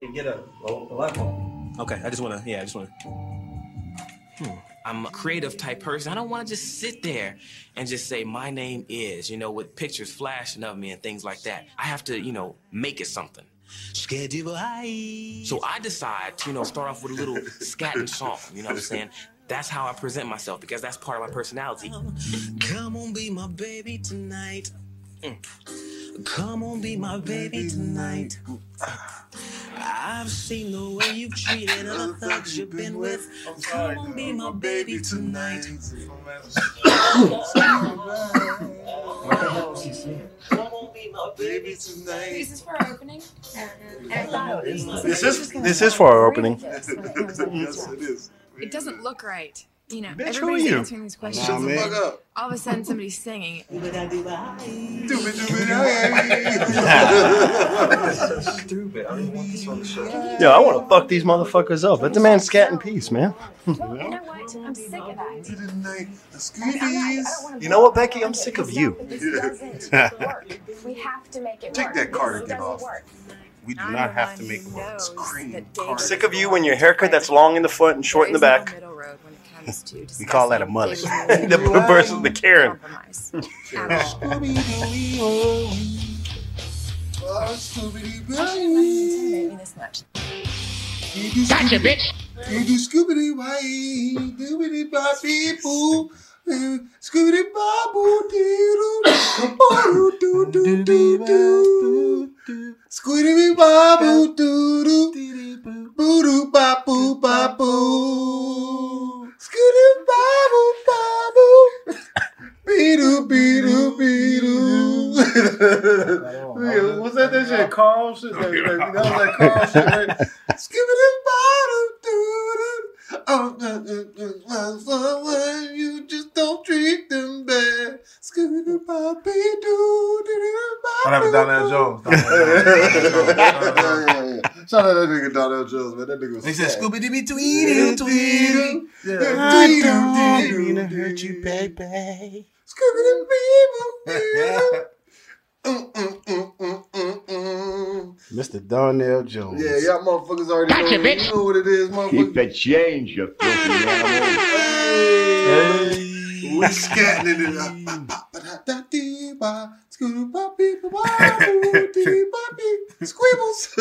Get a light bulb. Okay, I just want to. I'm a creative type person. I don't want to just sit there and just say my name is, with pictures flashing of me and things like that. I have to, make it something. So I decide to, start off with a little scatting song. You know what I'm saying? That's how I present myself because that's part of my personality. Come on, be my baby tonight. Come on, be my baby tonight. I've seen the way you've treated other thugs you've been with. Come on, be my baby tonight. What the hell is he saying? Come on, be my baby tonight. Is this for our opening? This is for our opening. Yes, it is. It doesn't look right. Bitch, who are Everybody's you? answering these questions. Shut the fuck up. All of a sudden, somebody's singing. Stupid. I don't want this on the show. Yeah, I want to fuck these motherfuckers up. Let the man scat in peace, man. Well, you know what? I'm sick of that. You know what, Becky? I'm sick of you. This doesn't work. We have to make it Take work. that cardigan This doesn't off. work. We do not have to make work. It's cream I'm sick of you when your haircut that's long in the front and short in the back. We call that a mullet. The versus the Karen. Gotcha, bitch. Scoobity white, doobity boppy boo, scoobity boboo doo doo doo doo, scoobity boboo doo doo, boo doo bopoo bopoo, scoobity boboo boboo, beedoo beedoo beedoo. What's that shit? Carl shit. That was like Carl shit, right? Skibbity bottom doo. Oh, you just don't treat them bad. Skibbity boppy doo. What happened to Donnell Jones? Shout out that nigga Donnell Jones, man. That nigga was. He said sad. Scooby Dooby Tweedle Tweedle. I don't mean to hurt you, baby. Skibbity beep. Mr. Donnell Jones. Yeah, y'all motherfuckers already know, bitch. you know what it is, motherfucker. Keep the change, you filthy animal. Hey. We scatting in Squibbles.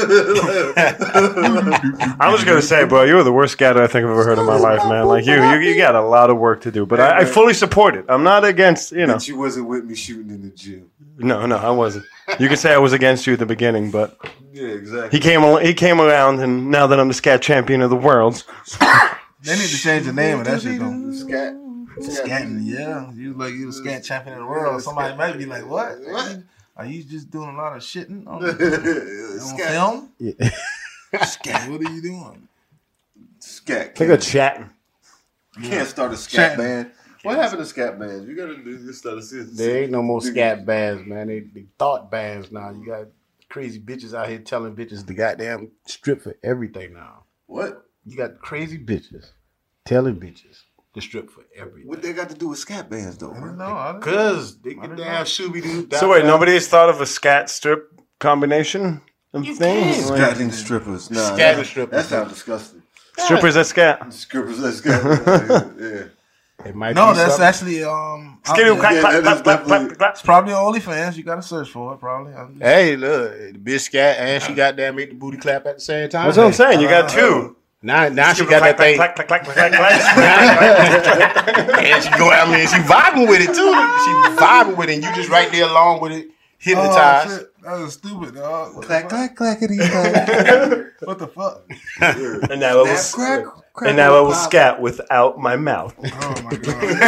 I was gonna say, bro, you were the worst scatter I think I've ever heard in my life, man. Like you got a lot of work to do, but I fully support it. I'm not against, But you wasn't with me shooting in the gym. No, I wasn't. You could say I was against you at the beginning, but Yeah, exactly. he came around, and now that I'm the scat champion of the world, They need to change the name of that shit, though. Scat. Scatting, yeah. You the scat champion of the world. Somebody might be like, what? Are you just doing a lot of shitting on film? Yeah. Scat, what are you doing? Scat. think of chatting. You can't start a scat band. What happened to scat bands? You gotta do this stuff. There ain't no more scat bands, man. They thought bands now. You got crazy bitches out here telling bitches to goddamn strip for everything now. What? You got crazy bitches telling bitches to strip for everything. What they got to do with scat bands, though? I don't Bro? know. Cause they get down shooby doo. So wait, nobody has thought of a scat strip combination of things? Like, Scatting strippers. Nah, Scatting strippers. That sounds disgusting. strippers that scat. Strippers that scat. Yeah. It might No, be that's something. actually Skitty, clap, Yeah, clap, that clap, is clap, clap, definitely- clap. it's probably on OnlyFans. You gotta search for it, probably. Hey, look, the bitch scat and she goddamn make the booty clap at the same time. That's what I'm saying. You got two. Now she got that thing. Clack, clack, clack, clack, clack, clack. And she go out and she vibing with it too. She vibing with it, and you just right there along with it, hypnotized. Oh, shit. That was stupid, dog. What Clack, the clack, clackety, clack. fuck? What the fuck? And now it will Snap, crack, and now it will pop. scat without my mouth. Oh, my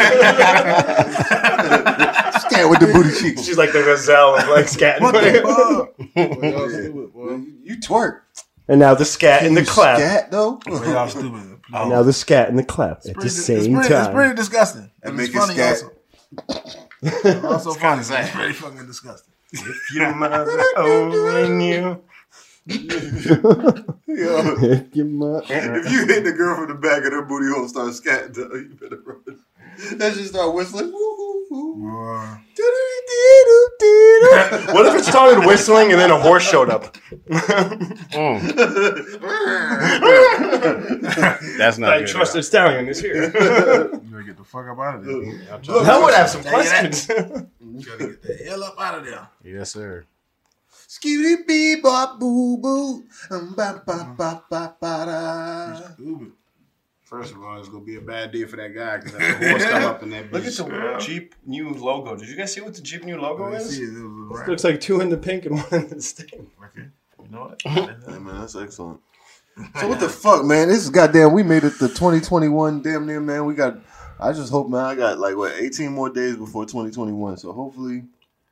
God. Scat with the booty cheeks. She's like the gazelle of like scatting. What the fuck? Boy, y'all Yeah. stupid, boy. You twerk. And now the scat and the You clap. Scat, though? Boy, y'all stupid. And now the scat and the clap at the It's same It's time. pretty disgusting. And But it's make it funny scat. also. Also funny. It's pretty fucking disgusting. If your mother only knew. Yo, If your mother. if you hit the girl from the back of her booty hole, start scatting, though, you better run. That just start whistling. Woo, woo, woo. Boy. Do-do-do-do-do. What if it started whistling and then a horse showed up? That's not I good. trusted stallion is here. You gotta get the fuck up out of there. That would have some questions. You gotta get the hell up out of there. Yes, sir. Skibidi bee bop boo boo. Ba ba ba ba ba da. Stupid. First of all, it's gonna be a bad day for that guy because the horse come up in that bitch. Look at the Jeep new logo. Did you guys see what the Jeep new logo I is? see it. It was a It rap. looks like 2 in the pink and 1 in the stain. Okay. You know what? Hey, man, that's excellent. So what the fuck, man? This is goddamn. We made it to 2021. Damn near, man. We got. I just hope, man. I got 18 more days before 2021. So hopefully,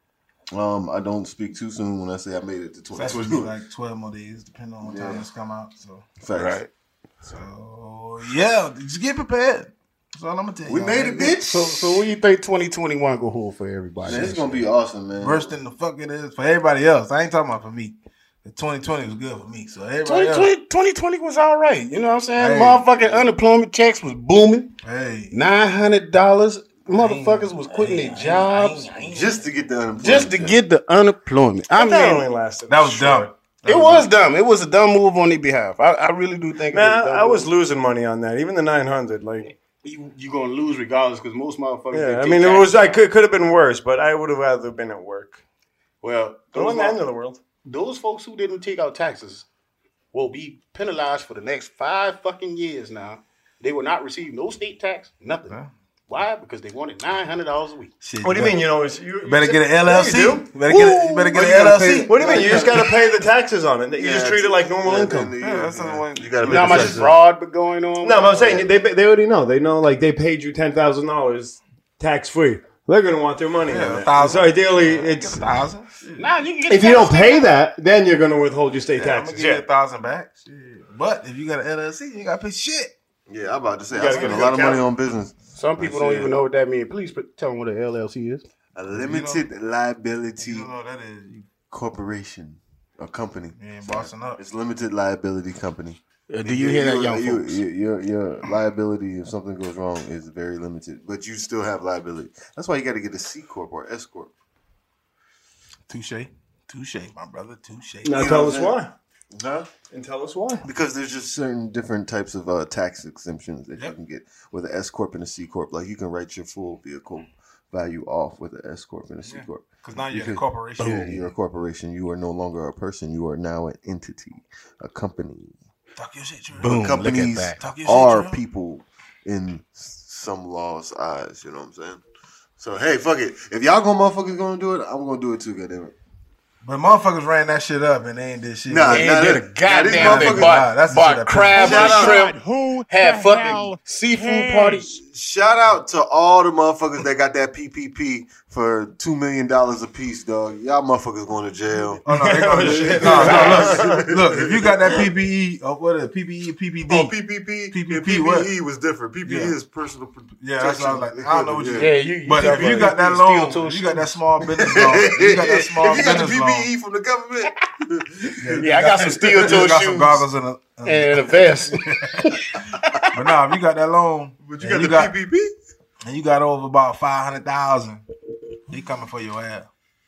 I don't speak too soon when I say I made it to So that's what be 2021. 12 more days, depending on what time this come out. So, Facts. so yeah, just get prepared. That's all I'm gonna tell you. We made it, bitch. So what do you think 2021 gonna hold for everybody? Man, it's gonna be awesome, man. Worse than the fuck it is for everybody else. I ain't talking about for me. The 2020 was good for me. So everybody else. 2020 was all right. You know what I'm saying? Hey. Motherfucking unemployment checks was booming. Hey. $900. Motherfuckers was quitting their jobs Just to get the unemployment. just to get the unemployment. I That mean, only lasted. That was dumb. it was dumb. It was a dumb move on their behalf. I really do think. Man, it was a dumb I was move. losing money on that. Even the 900, like, You gonna lose regardless because most motherfuckers. yeah. they I take mean, it was. taxes. I could have been worse, but I would have rather been at work. Well, It wasn't the end of the world. those folks who didn't take out taxes will be penalized for the next 5 fucking years now. They will not receive no state tax, nothing. Huh? Why? Because they wanted $900 a week. Shit, What do you mean? You know, it's, you Better get an LLC. Yeah, you do. You better get an LLC. What do you mean? You just got to pay the taxes on it. You just treat it like normal income. Yeah, that's the one. You gotta You know how much fraud been going on? No, but I'm saying they already know. They know, like, they paid you $10,000 tax free. They're gonna want their money. Yeah, on it. 1,000. So ideally, it's 1,000. Nah, you can get if you don't pay that, then you're gonna withhold your state Yeah, I'm gonna taxes. give you 1,000 back. Shit. But if you got an LLC, you ain't gotta pay shit. Yeah, I'm about to say You I gotta spend get a a lot of good money count. on business. Some people don't even know what that means. Please tell them what an LLC is. A limited liability You don't know what that is. You corporation, a company. ain't bossing up. It's limited liability company. Do you hear that, young folks? Your liability if something goes wrong is very limited, but you still have liability. That's why you got to get a C corp or S corp. Touche, my brother. Touche. Now tell us why. Huh? And tell us why. Because there's just certain different types of tax exemptions that you can get with an S corp and a C corp. Like you can write your full vehicle value off with an S corp and a C corp. Because now you're a Because- corporation. Yeah, you're a corporation. You are no longer a person. You are now an entity, a company. Talk your shit, Trey. Boom. Companies Look at that. Talk your shit, are Trey. people in some law's eyes. You know what I'm saying? So hey, fuck it. If y'all motherfuckers gonna do it, I'm gonna do it too. Goddamn it. But motherfuckers ran that shit up and they ain't did shit. Nah, They nah, did a nah, these goddamn thing. motherfuckers- Nah, that's the shit that Bought crab Shout out. and shrimp. Had fucking seafood parties. Shout out to all the motherfuckers that got that PPP for $2 million a piece, dog. Y'all motherfuckers going to jail. Oh no, they gonna do shit. No, look, if you got that PPE, what is it? PPE, PPD? Oh, PPP. PPP, Yeah, what? PPE was different. PPE Yeah. is personal protection. Yeah, that's what I was like. I don't know what you. Yeah, you. But if you got that loan, you got that small business loan. You got that small If you got the business loan. PPE from the government, Yeah, I got some steel toe You got some shoes goggles and a. and a vest. But now, if you got that loan, but and you got the PPP. and you got over about 500,000, he coming for your ass.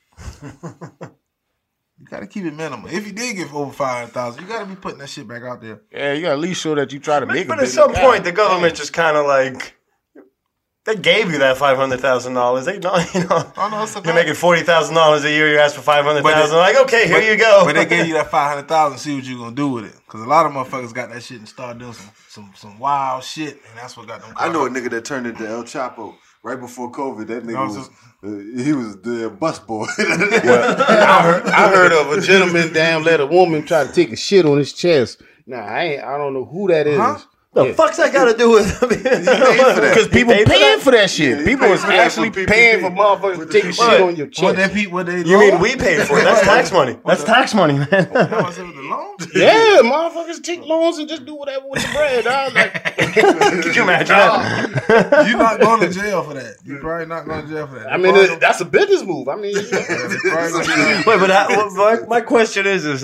You gotta keep it minimal. If you did get over 500,000, you gotta be putting that shit back out there. Yeah, you got to at least show that you try to make it. But at some point, the government just kind of like they gave you that $500,000. They know, you know, Oh no, it's a you're making $40,000 a year. You ask for $500,000. Like, okay, here you go. But they gave you that 500,000. See what you gonna do with it. Because a lot of motherfuckers got that shit and started doing some wild shit, and that's what got them. I know a caught. nigga that turned into El Chapo right before COVID. That nigga was he was the bus boy. I heard of a gentleman damn let a woman try to take a shit on his chest. Nah, I don't know who that is. Huh? The fuck's that got to do with? Because people He paid for paying that? for that shit. Yeah, People he is paid for that actually for PPP. paying for motherfuckers to take a shit on your What chest. they Pete? What they? You mean we paid for it? That's tax money. That's tax money, man. How much it was the loan? Yeah, motherfuckers take loans and just do whatever with the bread. Dog. Like, Could you imagine that? You're not going to jail for that. You're probably not going to jail for that. I mean, that's a business move. I mean, They probably gonna be- Wait, but my question is like,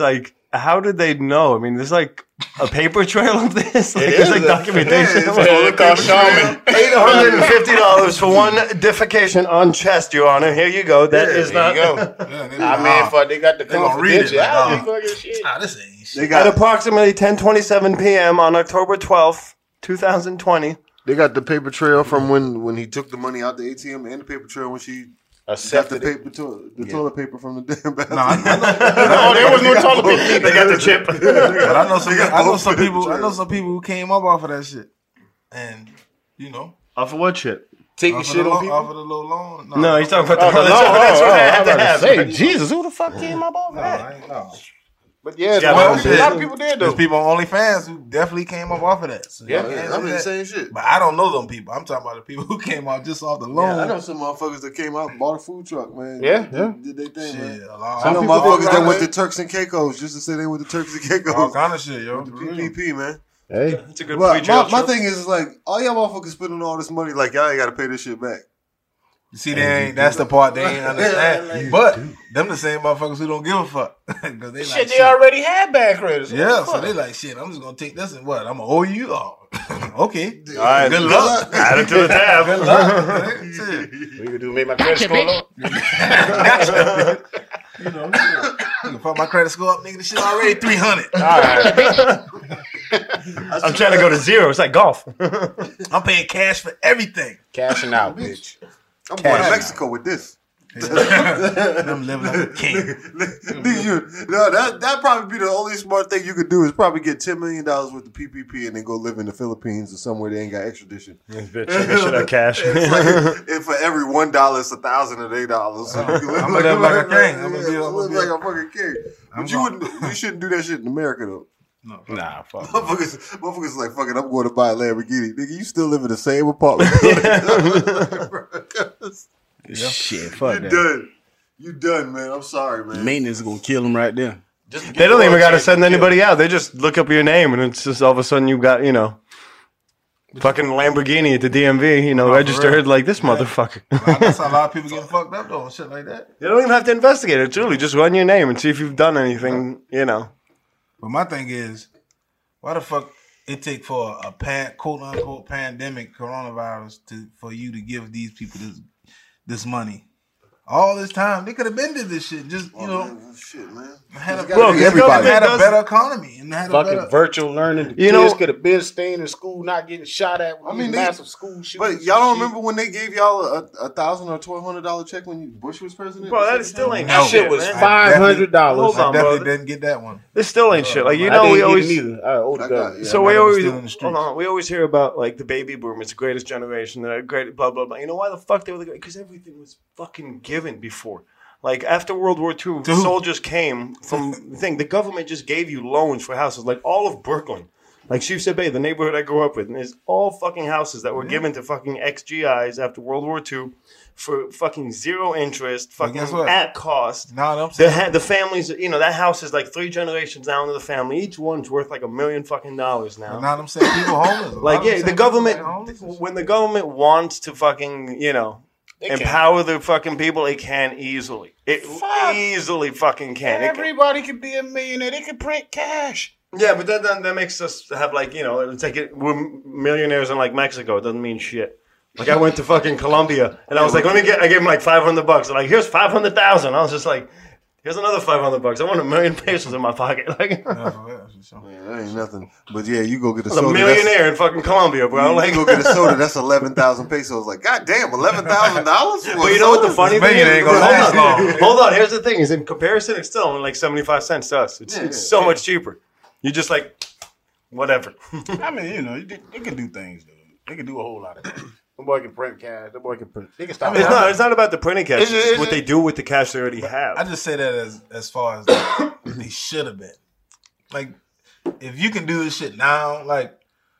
how did they know? I mean, there's like a paper trail of this. Like, It there's is like a- documentation. yeah, it's Like, Yeah, they call Shaman. $850 for one defecation on chest, Your Honor. Here you go. That is There not. you go. Yeah, they I mean, fuck, they got the gonna read it, confidentiality like, fucking shit. this ain't shit. They At got approximately 10:27 p.m. on October 12th, 2020. they got the paper trail from when he took the money out the ATM and the paper trail when she got the Accepted it. paper toilet paper from the damn bathroom. No, I No, there was no toilet paper. They got the chip. but I know some. They got I know both some paper people. I know trails. some people who came up off of that shit, and you know, Off of what shit? Taking off shit of the on off people. of the little loan. No, he's talking about Oh, the the that's law. what- that's what I I'm had to about to have. say, Jesus, who the fuck came up off No, that? I ain't know. But yeah, Yeah, a well, lot of people did There's though. people on OnlyFans who definitely came up off of that. So Yeah, y'all can't I'm do in the that. same shit. But I don't know them people. I'm talking about the people who came out just off the loan. Yeah, I know some motherfuckers that came out and bought a food truck, man. Yeah, Did they thing, man. Shit, a lot, I know people motherfuckers did that that, went to man. Turks and Caicos just to say they went to Turks and all Caicos. kind of shit, yo. The PPP, man. Hey, It's a good But pre-jail my trip. thing is like, all y'all motherfuckers spending all this money, like y'all ain't got to pay this shit back. You see, they ain't. That's the part they ain't understand. But them the same motherfuckers who don't give a fuck. 'Cause they shit, like, they already had bad credit. Yeah, so they like, shit, I'm just gonna take this and what? I'm gonna owe you? Oh, okay. All right, Good luck. Add it to the tab. Good luck. Shit. What you gonna do? Make my credit score low? You know, you can fuck my credit score up, nigga. This shit already 300. All right. I'm trying to go to zero. It's like golf. I'm paying cash for everything. Cashing out, bitch. I'm going to Cash Mexico with this. And I'm living like a king. That'd probably be the only smart thing you could do is probably get $10 million worth of PPP and then go live in the Philippines or somewhere they ain't got extradition. Bitch, I should have cash. It's like, if for every $1, it's $1,008. So you can I'm gonna live like a king. I'm gonna live be like a fucking king. But you shouldn't do that shit in America though. Nah, fuck. Motherfuckers like, fuck it, I'm going to buy a Lamborghini. Nigga, you still live in the same apartment. Shit, fuck You that. done. You done, man. I'm sorry, man. Maintenance is gonna kill him right there. They don't even got to send anybody out. They just look up your name, and it's just all of a sudden you got, fucking Lamborghini at the DMV, for registered real. like this motherfucker. That's how a lot of people getting fucked up though and shit like that. You don't even have to investigate it, truly. Just run your name and see if you've done anything, But my thing is, why the fuck it take for a quote unquote pandemic coronavirus for you to give these people this money? All this time they could have been did this shit. Just Shit, man. had a Bro, better, everybody had a does- better economy and had a Fucking better. virtual learning. You Kids know- could have been staying in school, not getting shot at. I mean, massive school shootings. But y'all don't remember when they gave y'all a $1,000 or $1,200 check when Bush was president? Bro, that still ain't No. That shit was man. $500. Hold I on, definitely bro. didn't get that one. This still ain't shit. Like, I didn't we get always... it neither. I owed the I got- government. yeah. So my we nigga always, still in the streets. hold on, we always hear about like the baby boomers, the greatest generation, the great blah blah blah. You know why the fuck they were the great? Because everything was fucking given before. Like after World War II, To who? soldiers came from the thing. The government just gave you loans for houses, like all of Brooklyn, like Shifsett Bay, the neighborhood I grew up with, and there's all fucking houses that were given to fucking ex-GIs after World War II for fucking zero interest, But fucking guess what? at cost. No, I'm saying The families, that house is like 3 generations down to the family. Each one's worth like $1 million fucking dollars now. now I'm saying people homeless. A lot Like, of them yeah, the saying government, people homeless and shit. when the government wants to fucking, can. empower the fucking people, it can easily. It Fuck. easily fucking can. It can. Everybody can be a millionaire. They can print cash. Yeah, but that makes us have like, it's like we're millionaires in like Mexico. It doesn't mean shit. Like I went to fucking Colombia and I was like, I gave him like $500. They're like, here's 500,000. I was just like, here's another $500. I want $1 million pesos in my pocket. Like, Yeah, for real, for sure. Man, that ain't nothing. But yeah, you go get a I was a soda. millionaire in fucking Colombia, bro. Like, You go get a soda. That's 11,000 pesos. Like, god damn, $11,000. but you know what the funny thing Million is? ain't gonna last long. Hold on. Here's the thing: is in comparison, it's still only like 75 cents to us. It's so much cheaper. You just like whatever. I mean, they can do things, dude. They can do a whole lot of things. The boy can print cash. The boy can print. They can stop. It's not about the printing cash. It's Is it- what they do with the cash they already I have. just say that as far as like, they should have been. Like, if you can do this shit now, like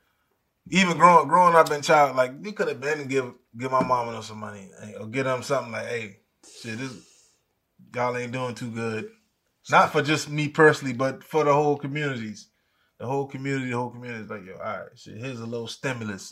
even growing up in child, like you could have been give my mama some money or get them something like, hey, shit, this y'all ain't doing too good. Not for just me personally, but for the whole communities. The whole community is like, yo, all right, shit, here's a little stimulus.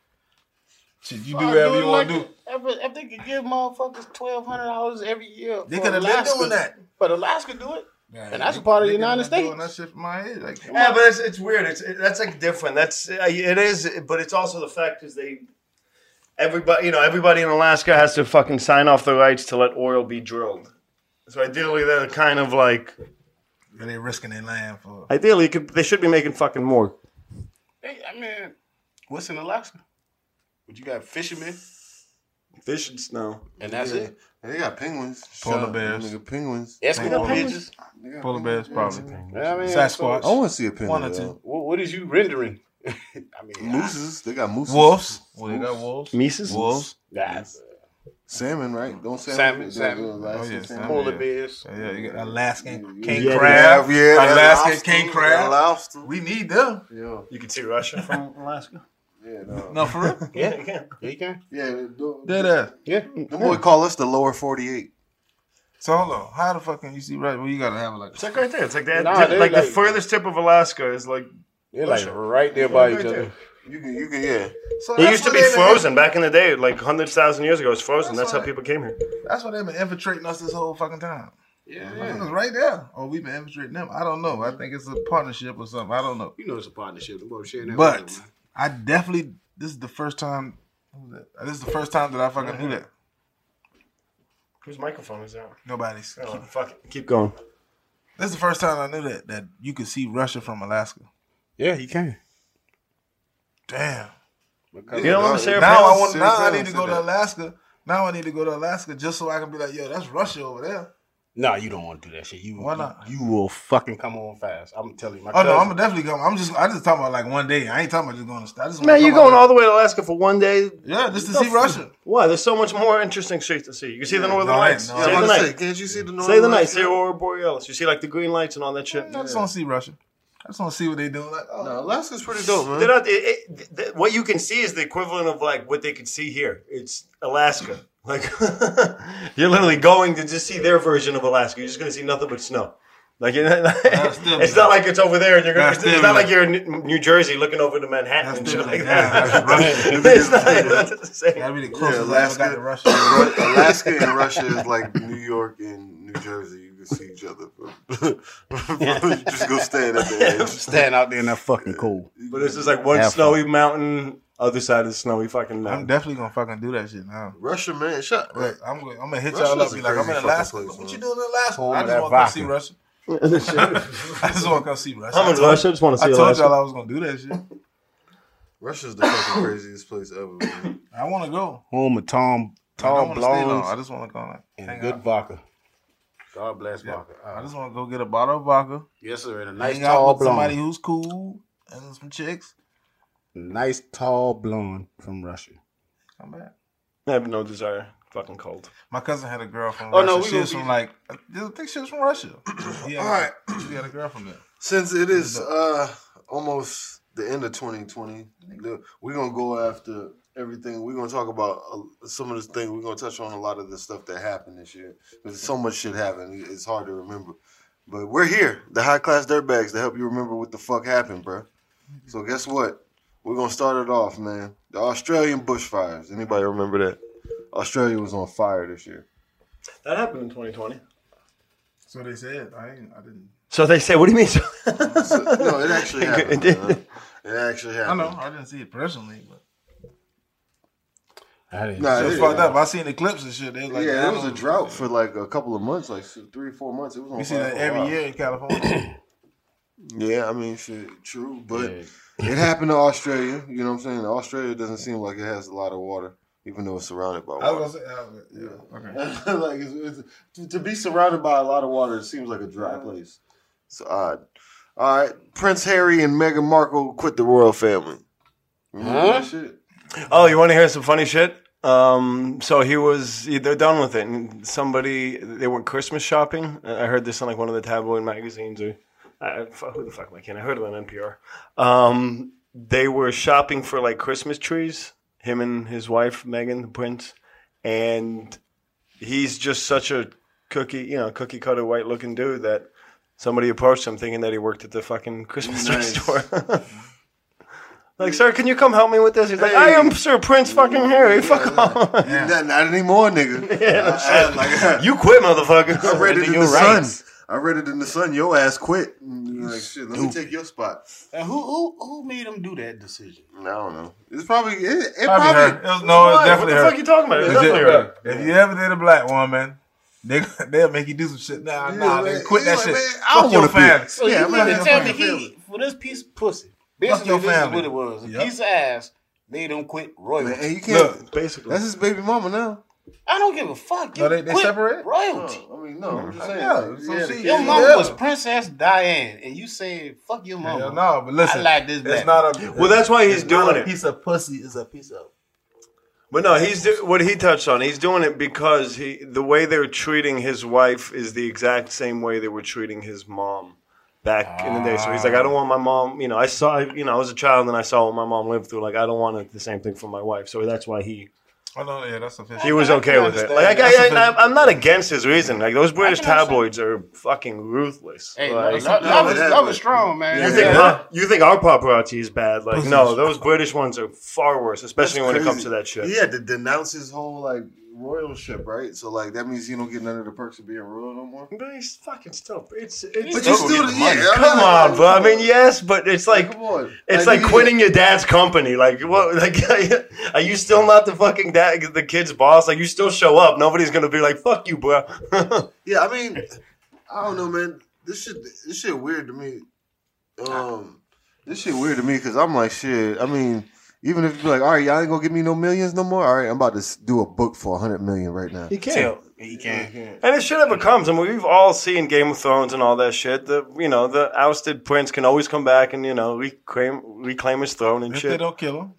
Shit, you do whatever you want to do. If they could give motherfuckers $1,200 every year, They for could have been Alaska, doing that. But Alaska do it. And that's a part of the United Niggas doing States. That shit from my head. Like, Yeah, but it's weird. That's like different. It is, but it's also the fact is everybody in Alaska has to fucking sign off the rights to let oil be drilled. So ideally, they're kind of like. They risking their land for. Ideally, they should be making fucking more. Hey, I mean, what's in Alaska? What you got? Fishermen, Fish and snow. and that's it. And they got penguins. Polar Shout out, bears. Nigga, penguins. Eskimo bitches. Polar bears, probably. Yeah, I mean, Sasquatch. I want to see a penguin. One or though. two. What is you rendering? I mean, Mooses. They got mooses. Wolves. Well, they got wolves. Mises? Wolves. That's Salmon, right? Don't Salmon. Oh, yeah, salmon. polar Yeah. bears. Yeah, you got Alaskan king Yeah, crab. Yeah, Alaskan king crab. Lobster. We need them. Yeah. You can see Russia from Alaska. Yeah, no. No, for real. Yeah, you can. Yeah, Dead ass. Yeah, the boy call us the lower 48. So hold on. How the fuck can you see right? Well, you gotta have it like. It's like right there. It's like that. Nah, they like the like- furthest tip of Alaska is like. they're like right there by each Right other. there. You can, yeah. So It that's used to where be they've been- frozen back in the day, like hundreds of thousands of years ago. It was frozen. That's how right. people came here. That's why they've been infiltrating us this whole fucking time. Yeah, It was right there. Or we've been infiltrating them. I don't know. I think it's a partnership or something. I don't know. you know it's a partnership. The boy sharing that But with them, I definitely. This is the first time. This is the first time that I fucking do that. Whose microphone is that? Nobody's. Oh, fuck it. Keep going. This is the first time I knew that you could see Russia from Alaska. yeah, you can. Damn. Because You know what I'm saying? Now I need to go to Alaska. Now I need to go to Alaska just so I can be like, yo, that's Russia over there. No, you don't want to do that shit. Why not? You will fucking come on fast. I'm telling you. My Oh no, cousin- I'm definitely going. I just talking about like one day. I ain't talking about just going to. I just wanna Man, you come going out all the way to Alaska for one day? Yeah, just to see Russia. Why? There's so much more interesting shit to see. You can see the Northern no, Lights. no, I Say was the gonna say, night. can't you see the northern Say the night. lights? Say Aurora Borealis. You see like the green lights and all that shit. I just want to see Russia. I just want to see what they doing. Like, oh, No, Alaska's pretty dope, man. They're not, what you can see is the equivalent of like what they could see here. It's Alaska. Like you're literally going to just see their version of Alaska. You're just going to see nothing but snow. Like it's not like it's over there. And you're gonna, it's not like you're in New Jersey looking over to Manhattan and shit like that. It's not the same. gotta be the closest Yeah, I ever got to Russia. Alaska and Russia is like New York and New Jersey. You can see each other. Just go stand at the edge. stand out there in that fucking cold. But it's just like one Have snowy mountain, other side of the snowy fucking I'm mountain. definitely gonna fucking do that shit now. Russia, man. Shut Look, I'm gonna hit Russia's y'all up. a Be like, I'm crazy in Alaska. fucking place, What man. you doing in Alaska? Home I of just that want to come see vodka. Russia. I just want to come see Russia. I'm in Russia. I just want to I see told Alaska. y'all I was gonna do that shit. Russia's the fucking craziest place ever, man. I want to go. Home of Tom, I don't tall want to stay long. I blondes just want to go like, and hang good out. vodka. God bless Yeah. vodka. I just want to go get a bottle of vodka. Yes, sir. And a nice Hang out tall with somebody blonde. who's cool and some chicks. Nice tall blonde from Russia. Come back. I have no desire. Fucking cold. My cousin had a girl from Oh, Russia. no, we she gonna was from like, I think she was from Russia. Yeah, All right. She had a girl from there. Since it is almost the end of 2020, we're going to go after everything. We're going to talk about some of this things. We're going to touch on a lot of the stuff that happened this year. Because so much shit happened. It's hard to remember. But we're here, the High Class Dirtbags, to help you remember what the fuck happened, bro. So guess what? We're going to start it off, man. The Australian bushfires. Anybody remember that? Australia was on fire this year. That happened in 2020. So they said. I didn't. So they say, what do you mean? So, no, it actually happened. Man. It actually I happened. know. I didn't see it personally, but I didn't. Nah, it was it- fucked up. I seen the clips and shit. They was like, Yeah, it was a drought for like a couple of months, like 3 or 4 months. It was on We see fire that for a every while. year in California. Yeah, I mean, shit, true, but Yeah. it happened to Australia. You know what I'm saying? Australia doesn't seem like it has a lot of water, even though it's surrounded by I water. was gonna say, yeah, okay. Like to be surrounded by a lot of water, it seems like a dry place. It's odd. All right, Prince Harry and Meghan Markle quit the royal family. Remember Huh? that shit? Oh, you want to hear some funny shit? So they're done with it. And they went Christmas shopping. I heard this on like one of the tabloid magazines or who the fuck am I kidding? I heard it on NPR. They were shopping for like Christmas trees, him and his wife, Meghan, the prince. And he's just such a cookie cutter white looking dude that somebody approached him thinking that he worked at the fucking Christmas tree store. Like, sir, can you come help me with this? He's like, I am Sir Prince fucking Harry. Fuck off. Not anymore, nigga. You quit, motherfucker. I'm ready to Your the rights. sun. I read it in the Sun. Your ass quit. Like shit. Let me take your spot. And who made him do that decision? I don't know. It's probably it Probably her. probably. It's What definitely the her. fuck you talking about? It's It's definitely her. If you ever date a black woman, they'll make you do some shit. Nah, Yeah, they man. quit that Yeah, shit. man, I Fuck don't your wanna be- family. So Yeah, you I'm mean not to gonna tell me fucking for this piece of pussy? your Basically, this is family. what it was. A Yep. piece of ass made him quit royalty. Man, and you can't. Look, Basically. That's his baby mama now. I don't give a fuck. No, You they quit separated? royalty. I mean, no. I'm just saying. Yeah, like, so yeah, she- Your Yeah. mama was Princess Diane, and you said fuck your mama. Hell no, but listen, I like this it's black. not a. Well, that's why he's it's not doing a it. piece of pussy. It's a piece of. But no, what he touched on. He's doing it because the way they're treating his wife is the exact same way they were treating his mom back in the day. So he's like, I don't want my mom. I was a child and I saw what my mom lived through. Like, I don't want the same thing for my wife. So that's why he Oh no, yeah, that's official. He was okay with it. Like, I'm not against his reason. Like, those British tabloids are fucking ruthless. Hey, like, love is strong, man. you think our paparazzi is bad? Like, no, those British ones are far worse, especially when it comes to that shit. He had to denounce his whole like royalship, right? So like that means you don't get none of the perks of being royal no more. But he's fucking still. It's But you still, come on, bro. I mean, yes, but it's like come on. it's like quitting your dad's company. Like, what? Like, are you still not the fucking dad, the kid's boss? Like, you still show up. Nobody's gonna be like, "Fuck you, bro." Yeah, I mean, I don't know, man. This shit weird to me. This shit weird to me because I'm like, shit. I mean, even if you be like, all right, y'all ain't gonna give me no millions no more. All right, I'm about to do a book for $100 million right now. He can't. He can't. And it shit ever comes. I mean, we've all seen Game of Thrones and all that shit. The ousted prince can always come back and reclaim his throne and If shit. they don't kill him.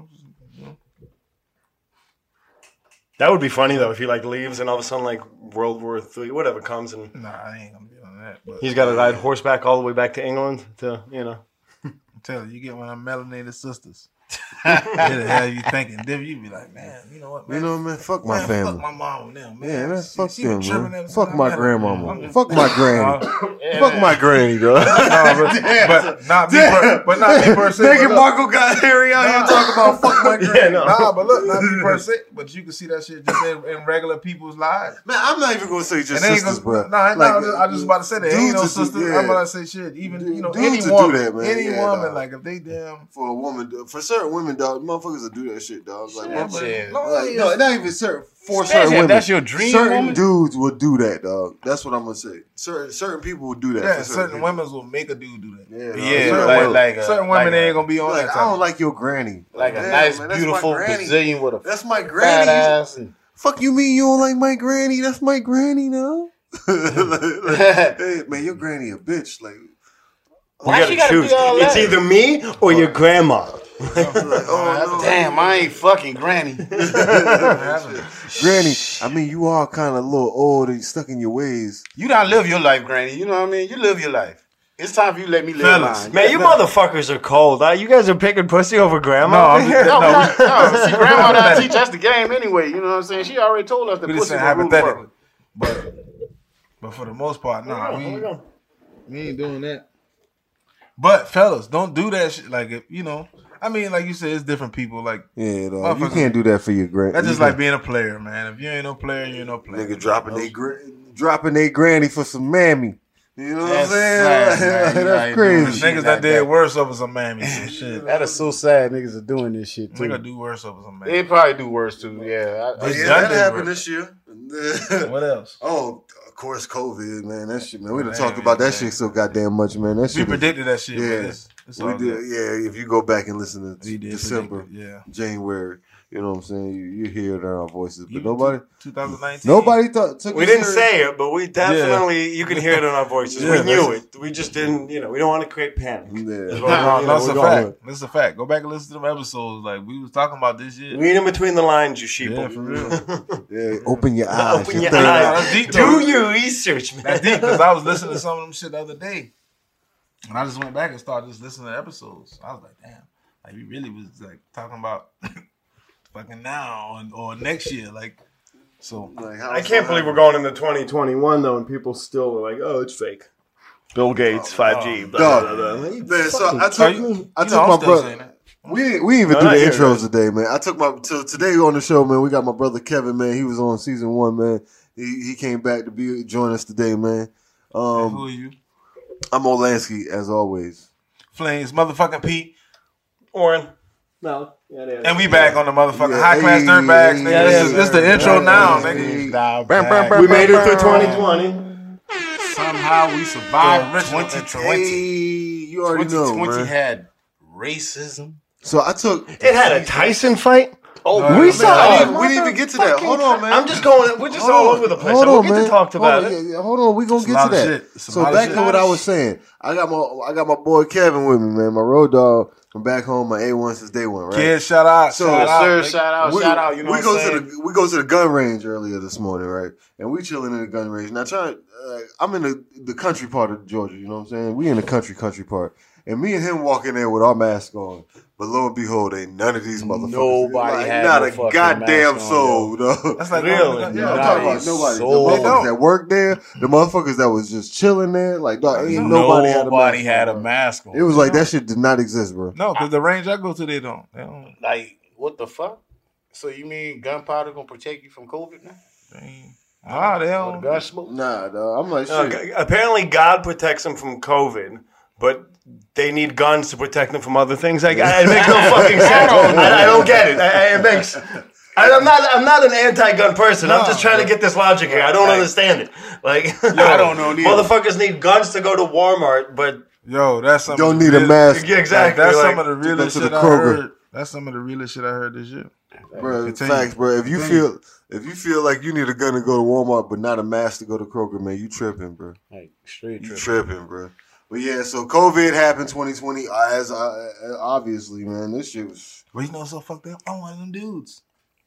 That would be funny though if he like leaves and all of a sudden like World War III, whatever comes and Nah, I ain't gonna be on that. But he's got to ride horseback all the way back to England to I'm telling you, get one of them melanated sisters. It'll have you thinking. Then you be like, man, you know what, man? You know, man, fuck my Man, family. Fuck my mom and them, man. Yeah, man, fuck She been them, tripping man. ever since Fuck I my met her. grandmama. I'm just- Fuck my granny. Fuck my granny, dog. but not me per se. Nigga but look- Marco got Harry out here talking about fuck my granny. Yeah, no. Nah, but look, not me per se. But you can see that shit just in regular people's lives. Man, I'm not even gonna say just And they ain't sisters, gonna, bro. I just about to say that. Ain't no dudes are- sister. yeah. I'm about to say shit. Even Dudes any will do woman, that, man. any Yeah, woman, dog. like if they damn. For a woman, for certain women, dog, motherfuckers will do that shit, dog. Like, Yeah, motherfuckers, shit. no, not even certain. For Especially certain if women, that's your dream certain woman. dudes will do that, dog. That's what I'm gonna say. Certain people will do that. Yeah, for certain people. women will make a dude do that. Yeah, dog. Yeah, certain like- women, like a- certain like women a- ain't gonna be on like, that. I don't Type. like your granny. Like a Damn, nice, man, that's beautiful my granny. Brazilian with a That's my fat granny. ass. And, Fuck you mean you don't like my granny? That's my granny now. Hey, man, your granny a bitch. Like, why you she gotta gotta choose. be all It's that? either me or your grandma. oh no, Damn, I ain't fucking granny. granny. I mean, you are kind of a little old and stuck in your ways. You don't live your life, granny. You know what I mean? You live your life. It's time for you to let me live Fellas, mine. Man, you motherfuckers are cold. You guys are picking pussy over grandma. No, I'm just- No, no, see, grandma doesn't teach us the game anyway. You know what I'm saying? She already told us the We just pussy saying will rule hypothetically. first. But for the most part, nah, we ain't doing that. But fellas, don't do that shit. Like if I mean, like you said, it's different people. Like Yeah, dog. You Motherfuckers- can't do that for your granny. that's just like being a player, man. If you ain't no player, you ain't no player. nigga dropping they granny for some mammy. You know what I'm That's saying? sad, man. You That's ain't crazy. doing shit Niggas like that did that. worse over some mammies and shit. That is so sad. Niggas are doing this shit too. Nigga do worse over some They mammies. probably do worse too. Yeah. Oh, It's yeah, done that did happened worse. this year. What else? Oh, of course, COVID, man. That shit, man. We done Man, talked about that man. shit so goddamn much, man. That We shit. was- predicted that shit. Yeah. But it's We all did. good. Yeah, if you go back and listen to We did December, predict it, yeah. January, you know what I'm saying? You hear it in our voices, but Even nobody 2019. nobody took We it didn't serious. say it, but we definitely, you can hear it in our voices. Yeah, we knew that's- it. We just didn't, we don't want to create panic. Yeah. No, that's we're a going fact. with it. That's a fact. Go back and listen to them episodes. Like we was talking about this shit. Read in between the lines, you sheeple. Yeah, for real. Yeah, open your eyes. Open your third eye. eyes. That's deep, Do though. your research, man. That's deep because I was listening to some of them shit the other day, and I just went back and started just listening to episodes. I was like, damn, like we really was like talking about fucking now or next year, like so. Like, how I it's can't gonna believe we're going into 2021 though, and people still are like, "Oh, it's fake." Bill Gates, 5G. Blah, Dog. blah, blah, blah. Man, so I So took, you I know, took I'm my still brother. saying that. We didn't even No, do not the here, intros man. today, man. I took so today on the show, man. We got my brother Kevin, man. He was on season 1, man. He came back to join us today, man. Who are you? I'm Olansky, as always. Flames, motherfucking Pete. Oren. No. Yeah, And we back on the motherfucking Yeah, high class hey, dirtbags, hey, nigga. hey, This is the intro now, nigga. We made it through 2020. Somehow we survived Original 2020. You already know, 2020 man. had racism. So I took. It had a Tyson fight. Oh, we man. saw. We didn't even get to that. Hold on, man. I'm just going. We're just all over the place. Hold We'll on, get man. to talk about hold it. on, hold on, we gonna It's a get lot to of that. shit. It's a So lot of back shit. to what I was saying. I got my boy Kevin with me, man. My road dog from back home, my A1 since day one, right? Kid, shout out. So, shout yes, out. Sir, nigga. shout out. You know we what go I'm saying? to the gun range earlier this morning, right? And we chilling in the gun range. Now, I'm in the country part of Georgia. You know what I'm saying? We in the country part, and me and him walking there with our mask on. But lo and behold, ain't none of these motherfuckers. Nobody like, had not no a fucking goddamn mask on, soul, dog. That's like Really? I'm Yeah, talking about nobody. soul. The They motherfuckers don't. that work there, the motherfuckers that was just chilling there, like dog, ain't nobody had a mask. on. It was like that shit did not exist, bro. No, because the range I go to, they don't. Like, what the fuck? So you mean gunpowder gonna protect you from COVID now? Nah, they Or don't. the gun smoke? Nah, dog. I'm like No, shit. apparently, God protects them from COVID, but they need guns to protect them from other things. It makes no fucking sense. I don't get it. It makes. I'm not an anti-gun person. I'm just trying to get this logic here. I don't understand it. Like, I don't know neither. motherfuckers need guns to go to Walmart, but Yo, that's some. Don't of the need a real- mask, yeah, exactly. That's like, some of the realest to the shit I Kroger. heard. That's some of the realest shit I heard this year. Bro, Continue. facts, bro. If you feel like you need a gun to go to Walmart, but not a mask to go to Kroger, man, you tripping, bro. Like, straight You trip. tripping, bro. But yeah, so COVID happened 2020. As obviously, man, this shit was But you know what's so fucked up? I'm one of them dudes.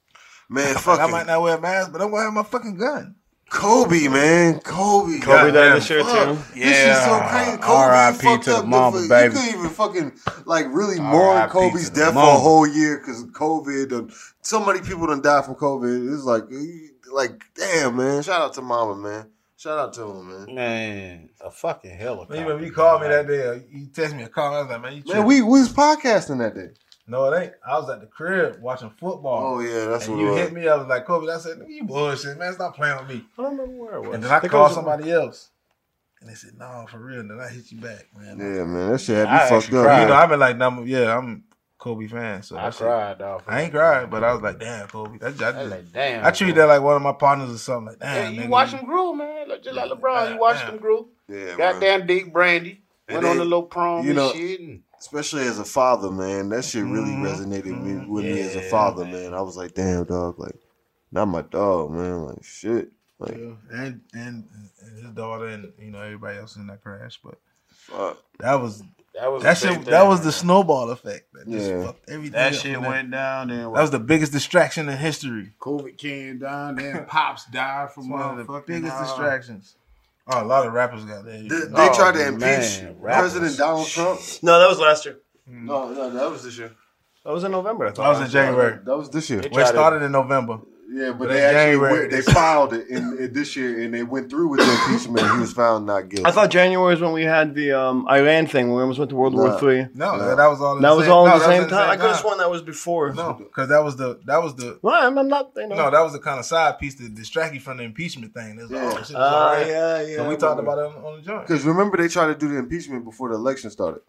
man. I Fucking might not wear a mask, but I'm gonna have my fucking gun. Kobe, man. Kobe Kobe died Goddamn, this year fuck. too. This is so crazy. Kobe R.I.P. fucked to the up mama, You baby. couldn't even fucking like really mourn R.I.P. Kobe's to the death for a mama. whole year because COVID. And so many people done died from COVID. It's like damn, man. Shout out to Mama, man. Shout out to him, man. Man, a fucking helicopter. When you called me that day, you text me a call. I was like, man, you Man, tripping. we was podcasting that day. No, it ain't. I was at the crib watching football. Oh yeah, that's and what you it was. hit me. I was like, Kobe. I said, you bullshit, man. Stop playing with me. I don't remember where it was. And then I think called was- somebody else, and they said, no, for real. And then I hit you back, man. Yeah, man, that shit had I me fucked actually up. cried. You know, I've been like, I'm a Kobe fan, so I that shit- cried, dog. I ain't cried, but I was like, damn, Kobe. I was like, damn. I treat that like one of my partners or something. Like, damn, Yeah, you nigga. watch him grow, man. Just like LeBron, you watch Damn. him grow. Yeah, bro. Goddamn Dick Brandy. And Went then, on the little prom you know, and shit. And especially as a father, man, that shit really resonated with me as a father, man. I was like, damn, dog, like, not my dog, man, like, shit, like, and his daughter and everybody else in that crash, but fuck. that was that was that a shit. big That thing, was the man. snowball effect that just Yeah. fucked everything. That up shit from there. went down. Then That was the biggest distraction in history. COVID came down. Then Pops died from It's one of the motherfucking, biggest distractions. Oh, a lot of rappers got that. They tried to impeach man, rappers. President Donald Trump. No, that was last year. No, that was this year. That was in November. I thought. That was in January. That was this year. They Well, it tried to- started in November. Yeah, but But they in actually January, they filed it in this year, and they went through with the impeachment. And he was found not guilty. I thought January was when we had the Iran thing. When we almost went to World War Nah. III. No, No. that was all. That was all at the same was time. I could have sworn that was before. No, because that was the. Well, I'm not. No, that was the kind of side piece to distract you from the impeachment thing. That's Yeah. all. Shit was all right. yeah. So we talked about it on the joint. Because remember, they tried to do the impeachment before the election started.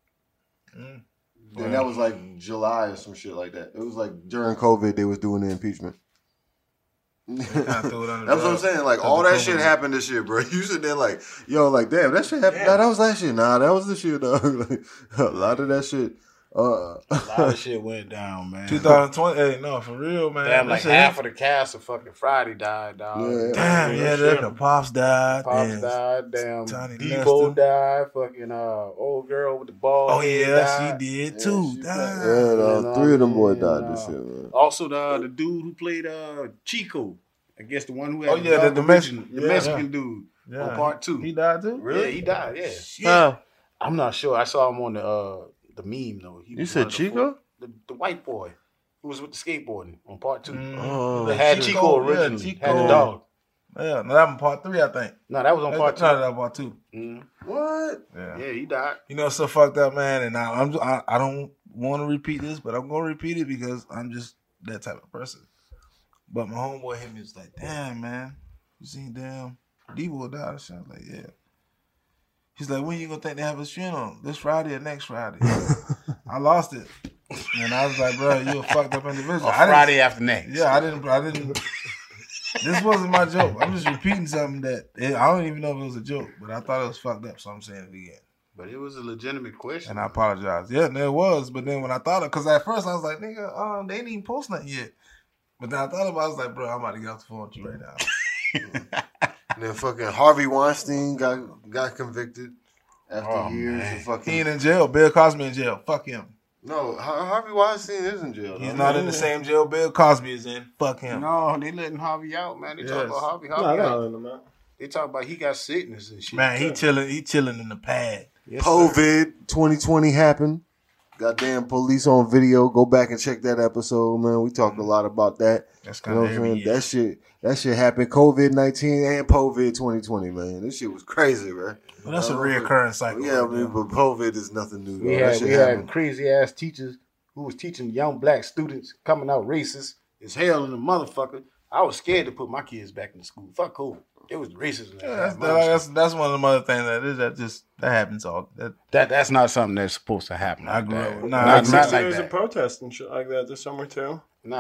And that was like July or some shit like that. It was like during COVID they was doing the impeachment. Kinda threw it under the That's what I'm rug. saying. Like Because all of that COVID. shit happened this year, bro. You sitting there like, yo, like damn, that shit happened. Nah, that was last year. Nah, that was this year, dog. Like, a lot of that shit. A lot of shit went down, man. 2020. Hey, no, for real, man. Damn, That like shit half hit- of the cast of fucking Friday died, dog. Yeah. Damn, Real yeah, shit. the Pops died. Pops and- died. Damn, Tiny Debo Lester. died. Fucking old girl with the ball. Oh yeah, died. she did Yeah, too. she Damn. died. Yeah, And, three of them boys and, died this shit, man. Also, the dude who played Chico, I guess the one who had Oh, yeah, the Mexican- the yeah. Mexican dude Yeah. on part 2. He died too. Yeah, he died. Yeah, Oh, I'm not sure. I saw him on the meme though. He You was said one of the Chico? the white boy who was with the skateboarding on part 2. Oh, They had Chico, Chico yeah, originally. Chico. Had the dog. Yeah, no, that was part 3, I think. No, that was on part 2. No, that was part 2. Mhm. What? Yeah. Yeah, he died. You know, it's so fucked up, man. And I don't want to repeat this, but I'm gonna repeat it because I'm just that type of person. But my homeboy hit me, was like, "Damn, man, you seen damn Debo died?" I was like, "Yeah." He's like, when you gonna think they have his funeral? This Friday or next Friday? I lost it. And I was like, bro, you a fucked up individual. Friday after next. Yeah, I didn't. This wasn't my joke. I'm just repeating something that I don't even know if it was a joke, but I thought it was fucked up, so I'm saying it again. But it was a legitimate question. And I apologize. Yeah, there was. But then when I thought of, because at first I was like, nigga, they ain't even post nothing yet. But then I thought about it, I was like, bro, I'm about to get off the phone with you right now. And then fucking Harvey Weinstein got convicted after years of fucking. He ain't in jail. Bill Cosby in jail. Fuck him. No, Harvey Weinstein is in jail. He's not in the same jail Bill Cosby is in. Fuck him. No, they letting Harvey out, man. They talk about Harvey. They talk about he got sickness and shit. Man, he chilling in the pad. Yes, COVID 2020 happened. Goddamn police on video. Go back and check that episode, man. We talked a lot about that. That's kind of every year. That shit happened. COVID-19 and COVID 2020, man. This shit was crazy, man. Well, that's a reoccurring cycle. Yeah, I mean, but COVID is nothing new. We had crazy ass teachers who was teaching young black students coming out racist as hell in the motherfucker. I was scared to put my kids back in school. Fuck COVID. It was racism. Yeah, that's one of the other things that happens all that's not something that's supposed to happen. I grew up. Not like there was a protest and shit like that this summer too.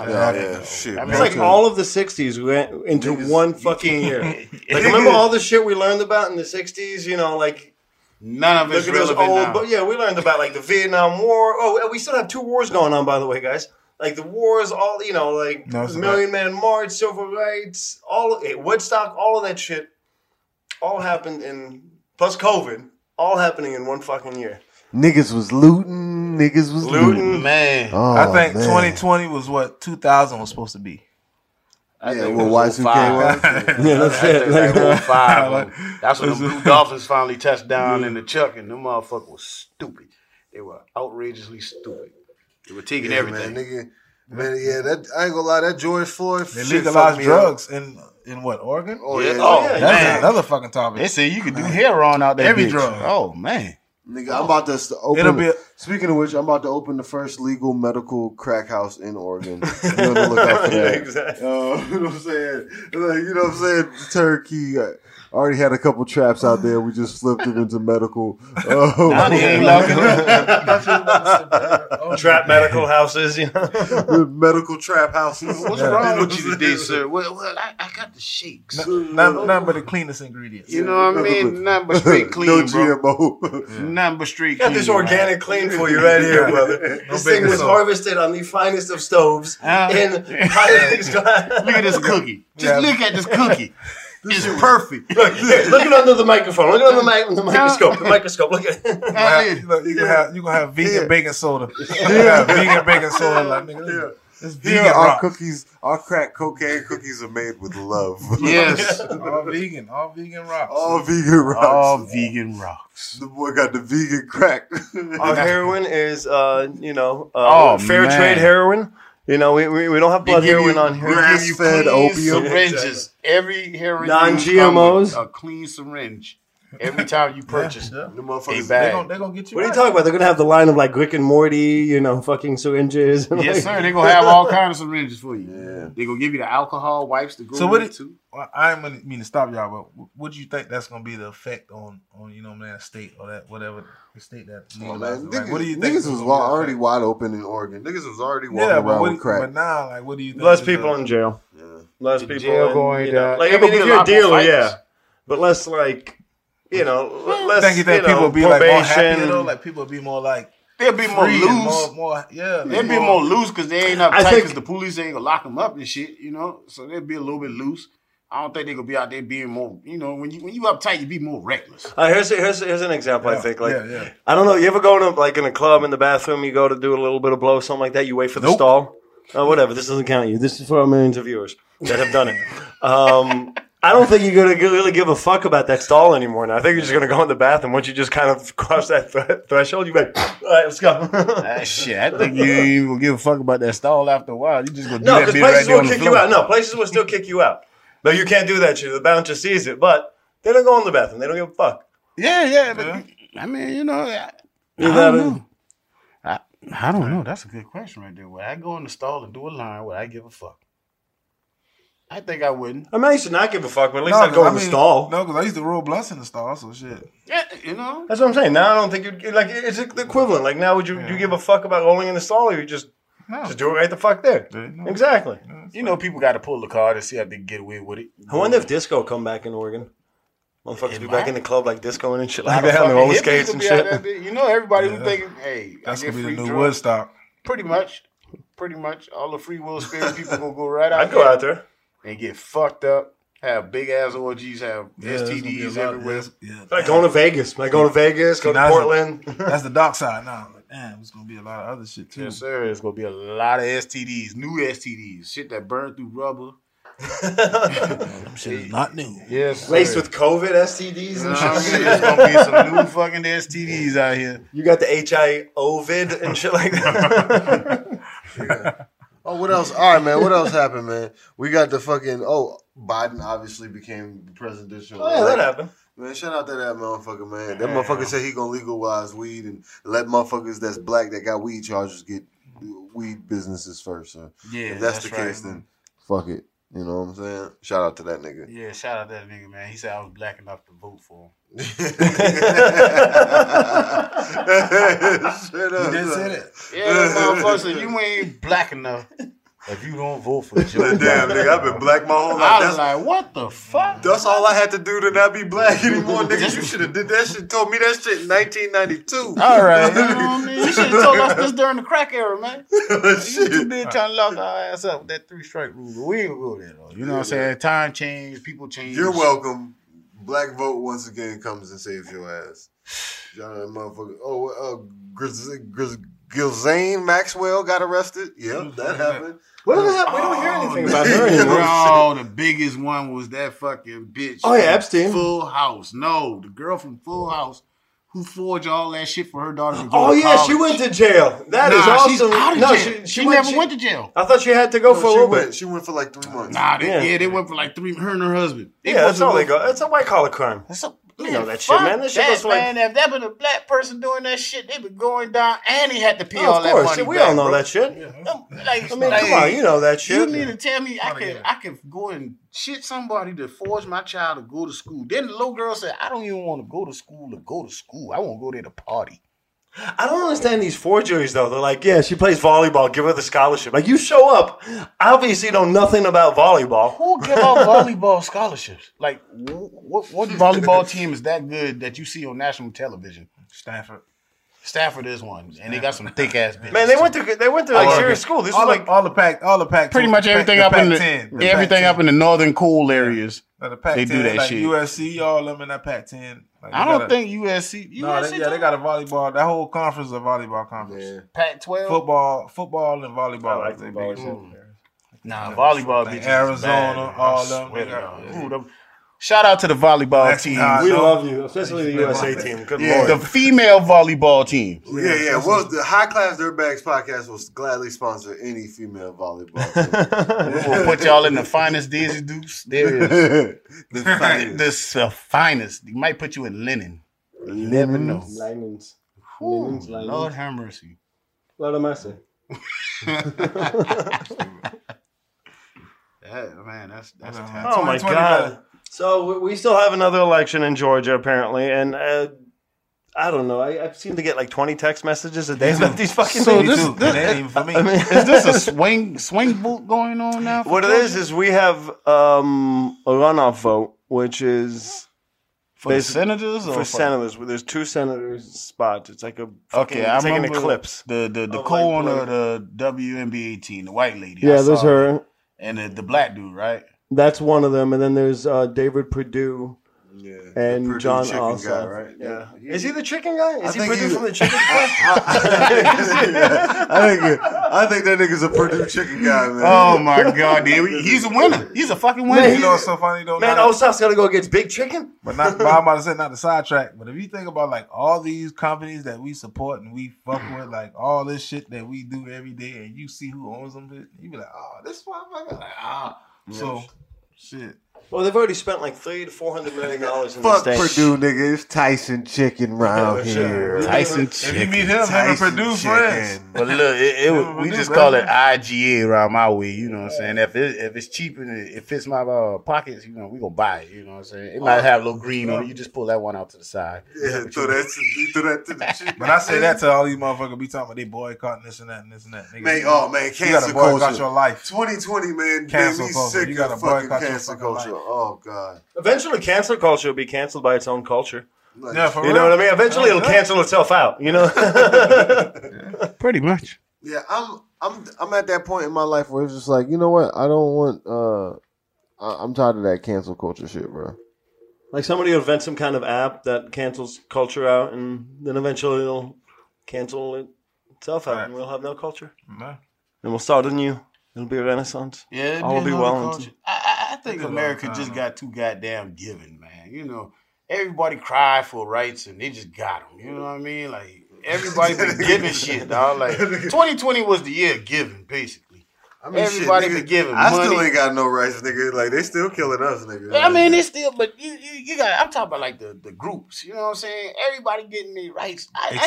Shit. It's like all of the 60s went into one fucking year. Like, remember all the shit we learned about in the 60s? You know, like none of it's relevant now. But yeah, we learned about like the Vietnam War. Oh, we still have 2 wars going on, by the way, guys. Like the wars, all like Million Man March, Civil Rights, Woodstock, all of that shit, all happened in plus COVID, all happening in one fucking year. Niggas was looting. Man. Oh, I think man. 2020 was what 2000 was supposed to be. Yeah, well, Y2K was. Yeah, that's it. That's when the Blue Dolphins finally touched down in the Chuck, and them motherfuckers was stupid. They were outrageously stupid. They were taking everything. Man, that I ain't gonna lie, that George Floyd They shit legalized fucked me drugs in what, Oregon? Oh, yeah. That's another fucking topic. They say you could do heroin out there. Every drug. Oh man. Nigga, I'm about to open. Speaking of which, I'm about to open the first legal medical crack house in Oregon. You know, to look out for that. Exactly. You know what I'm saying? Like, you know what I'm saying? Turkey. Already had a couple traps out there. We just flipped it into medical. Trap medical houses, you know. Medical trap houses. What's wrong with you today, sir? Well, I got the shakes. Nothing but the cleanest ingredients. You know what I mean? Nothing but straight clean, no bro. GMO. Nothing but straight Got clean. this organic clean for you right here, brother. This thing was harvested on the finest of stoves in highest class. Look at this cookie. Just look at this cookie. It's perfect. Look it under the microphone. Look it under the microscope. The microscope. Look at it. You gonna have vegan baking soda. You have vegan baking soda. Like, nigga, it's vegan Our rocks. cookies, our crack cocaine cookies are made with love. Yes. All vegan rocks. All vegan rocks. All vegan rocks. The boy got the vegan crack. Our heroin is, fair man. trade heroin. You know, we don't have blood heroin on here. Grass-fed opium. Syringes. Every heroin Non-GMOs. a clean syringe. Every time you purchase The a motherfuckers. bag. They're gonna get you. What are you talking about? They're gonna have the line of like Rick and Morty, you know, fucking syringes. Yes, sir. They're going to have all kinds of syringes for you. Yeah. They're going to give you the alcohol wipes to go So what with it- it too. Well, I didn't mean to stop y'all, but what do you think that's gonna be the effect on you know, man, state or that whatever the state that legalized it? Like, what do you think? Niggas was already wide open in Oregon. Niggas was already walking Yeah, around with crack. but now, like, what do you think? Less is people the- in jail. Yeah. Less The people jail in, going you know, down. like, I There mean, gonna if be you're a a lot more dealer, fights. yeah. But less like, you know, less. Think you think know, people be like more happy probation. though? Like people be more like They'll be more free and loose. more yeah. They'll be more loose because they ain't I uptight think- because the police ain't gonna lock them up and shit, you know. So they'll be a little bit loose. I don't think they gonna be out there being more, you know. When you uptight, you be more reckless. Here's an example. I think like yeah. I don't know. You ever go to like in a club in the bathroom? You go to do a little bit of blow, something like that. You wait for the Nope. stall. Oh, whatever. This doesn't count you. This is for our millions of viewers that have done it. I don't think you're gonna really give a fuck about that stall anymore. Now I think you're just gonna go in the bathroom. Once you just kind of cross that threshold, you're like, all right, let's go. Shit, I think you ain't even gonna give a fuck about that stall after a while. You just gonna do No, that because bit places right there will on the kick floor. you out. No, places will still kick you out. No, you can't do that shit. The bouncer sees it, but they don't go in the bathroom. They don't give a fuck. Yeah, but I mean, you know, I You don't gotta- know. I don't know. That's a good question right there. Would I go in the stall and do a line? Would I give a fuck? I think I wouldn't. I mean, I used to not give a fuck, but at least No, I'd go 'cause in the stall. No, because I used to roll blunts in the stall, so shit. Yeah, you know. That's what I'm saying. Now I don't think you'd like. It's the equivalent. Like now, would you give a fuck about rolling in the stall, or you just do it right the fuck there? No. Exactly. You know, people got to pull the card and see how they can get away with it. I wonder if disco come back in Oregon. Motherfuckers be back in the club like discoing and shit A lot like of that, on the fucking roller hippies skates will and be out shit. there. You know, everybody was thinking, hey, That's I get gonna be free the new drugs. Woodstock. Pretty much. All the free will spirit people gonna go right out I'd go out there. and get fucked up, have big ass orgies, have STDs everywhere. Like going to Vegas. Like going to Vegas, go to that's Portland. That's the dark side now. Like, damn, it's gonna be a lot of other shit too. Yes, sir. It's gonna be a lot of STDs, new STDs, shit that burn through rubber. Them shit is not new. Yes, Laced sir. with COVID STDs You and know what shit. I'm saying? It's gonna be some new fucking STDs out here. You got the HIV and shit like that. Oh, what else? All right, man. What else happened, man? We got the fucking. Biden obviously became the presidential. Oh, yeah, that happened. Man, shout out to that motherfucker, man. That motherfucker said he gonna legalize weed and let motherfuckers that's black that got weed charges get weed businesses first. So Yeah, if that's that's the case, right. then fuck it. You know what I'm saying? Shout out to that nigga. Yeah, shout out to that nigga, man. He said I was black enough to vote for him. Straight He did say that. Yeah, that motherfucker said you ain't black enough if you don't vote for Joe Damn, Biden. nigga, I've been black my whole life. I was That's, like, what the fuck? that's all I had to do to not be black anymore, nigga. You should have did that shit. Told me that shit in 1992. All right, you know what I mean? You should have told us this during the crack era, man. You too Shit. big trying to lock our ass up with that 3-strike rule. But we ain't gonna go there though. You know what I'm saying? Time change, people change. You're welcome. Black vote once again comes and saves your ass. Y'all that motherfucker. Ghislaine Maxwell got arrested. Yep, that happened. What did happen? We don't hear anything about her anymore. Oh, the biggest one was that fucking bitch. Oh, yeah, from Epstein. Full House. No, the girl from Full House who forged all that shit for her daughter to go Oh, to yeah, college. she went to jail. That is Nah, she's awesome. out of No, jail. She never went to jail. I thought she had to go for a little bit. She went for like 3 months. Nah, Yeah. they went for like 3. Her and her husband. Yeah, that's all they go. It's a white collar crime. That's a, You man, know that shit, fuck man. That shit goes for like- man. If that been a black person doing that shit, they been going down, and he had to pay Oh, all of that course. money. We back, all know bro. that shit. Like, I mean, come on, you know that shit. You need to tell me I can go and shit somebody to force my child to go to school. Then the little girl said, I don't even want to go to school to go to school. I want to go there to party. I don't understand these forgeries though. They're like, yeah, she plays volleyball. Give her the scholarship. Like you show up, obviously know nothing about volleyball. Who give out volleyball scholarships? Like, what volleyball team is that good that you see on national television? Stafford is one, and they got some thick ass bitches. Man, they went to like serious school. This was like all the pack. pretty much everything up in the everything up in the northern cool areas. The Pac-10, They do that like shit. USC, all of them in that Pac-10. Like, I don't think USC. No, they got a volleyball. That whole conference is a volleyball conference. Yeah. Pac-12. Football, and volleyball. I like they football, big. too. Nah, volleyball Like bitches. Arizona, is bad, all I of them. swear They to got- God. Ooh, them- Shout out to the volleyball That's team. hot. we So- love you, especially the USA team. Good Yeah, lord. the female volleyball team. Yeah. Well, the High Class Dirtbags podcast will gladly sponsor any female volleyball team. We'll put y'all in the finest Daisy Dukes. There is. The finest. The finest. You might put you in linen. You never know. Linens. Ooh, Linens, linens. Lord have mercy. Lord of mercy. Man, that's a task. Oh my 2020 god. So we still have another election in Georgia apparently, and I don't know. I seem to get like 20 text messages a day about these fucking So things. this- And they ain't even for me. I mean, Is this a swing vote going on now? for what it Georgia? is we have a runoff vote, which is for the basically- senators or for senators. There's 2 senators spots. It's like a fucking, Okay, I it's like an remember eclipse. the Of, co-owner like, of the WNBA team, the white lady. Yeah, I there's saw her. and the black dude, right? That's one of them, and then there's David Purdue Yeah. and Purdue John chicken Ossoff. guy, right? Yeah. Is he the chicken guy? Is he think Purdue he- from the chicken guy? I think that nigga's a Purdue chicken guy, man. Oh my god, dude. He's a winner. He's a fucking winner. You know what's so funny though? Man, Not- Ossoff's got to go against Big Chicken? But I'm about to say not the sidetrack. But if you think about like all these companies that we support and we fuck with, like all this shit that we do every day, and you see who owns them, you be like, oh, this motherfucker. Like, so shit. Well, they've already spent like $300 to $400 million in Fuck the States. Purdue, nigga. It's Tyson chicken round Yeah, sure. here. Tyson If you chicken. meet him, him and Purdue friends. But look, we just call it IGA around my way. You know what I'm saying? If it's cheap and it fits my pockets, you know, we gonna buy it. You know what I'm saying? It might have a little green on it. You just pull that one out to the side. Yeah, throw that to the chicken. But I say that to all these motherfuckers be talking about they boycotting this and that and this and that. Nigga, Man, you gotta cancel boycott culture. your life. 2020, man, Cancel made me culture. sick You gotta of fucking boycott your cancel fucking culture. life. Oh, God. Eventually, cancel culture will be canceled by its own culture. Like, Yeah, for You real. know what I mean? Eventually, it'll cancel itself out. You know? Pretty much. yeah, I'm at that point in my life where it's just like, you know what? I don't want, I'm tired of that cancel culture shit, bro. Like somebody will invent some kind of app that cancels culture out, and then eventually it'll cancel itself out, and we'll have no culture. Man. And we'll start anew. It'll be a renaissance. Yeah, All will be well. I think America just got too goddamn giving, man. You know, everybody cried for rights and they just got them. You know what I mean? Like everybody been giving shit, dog. Like 2020 was the year of giving, basically. I mean, Everybody shit, been nigga, giving I money. still ain't got no rights, nigga. Like, they still killing us, nigga. I mean, it's still, but you got. I'm talking about like the groups. You know what I'm saying? Everybody getting their rights.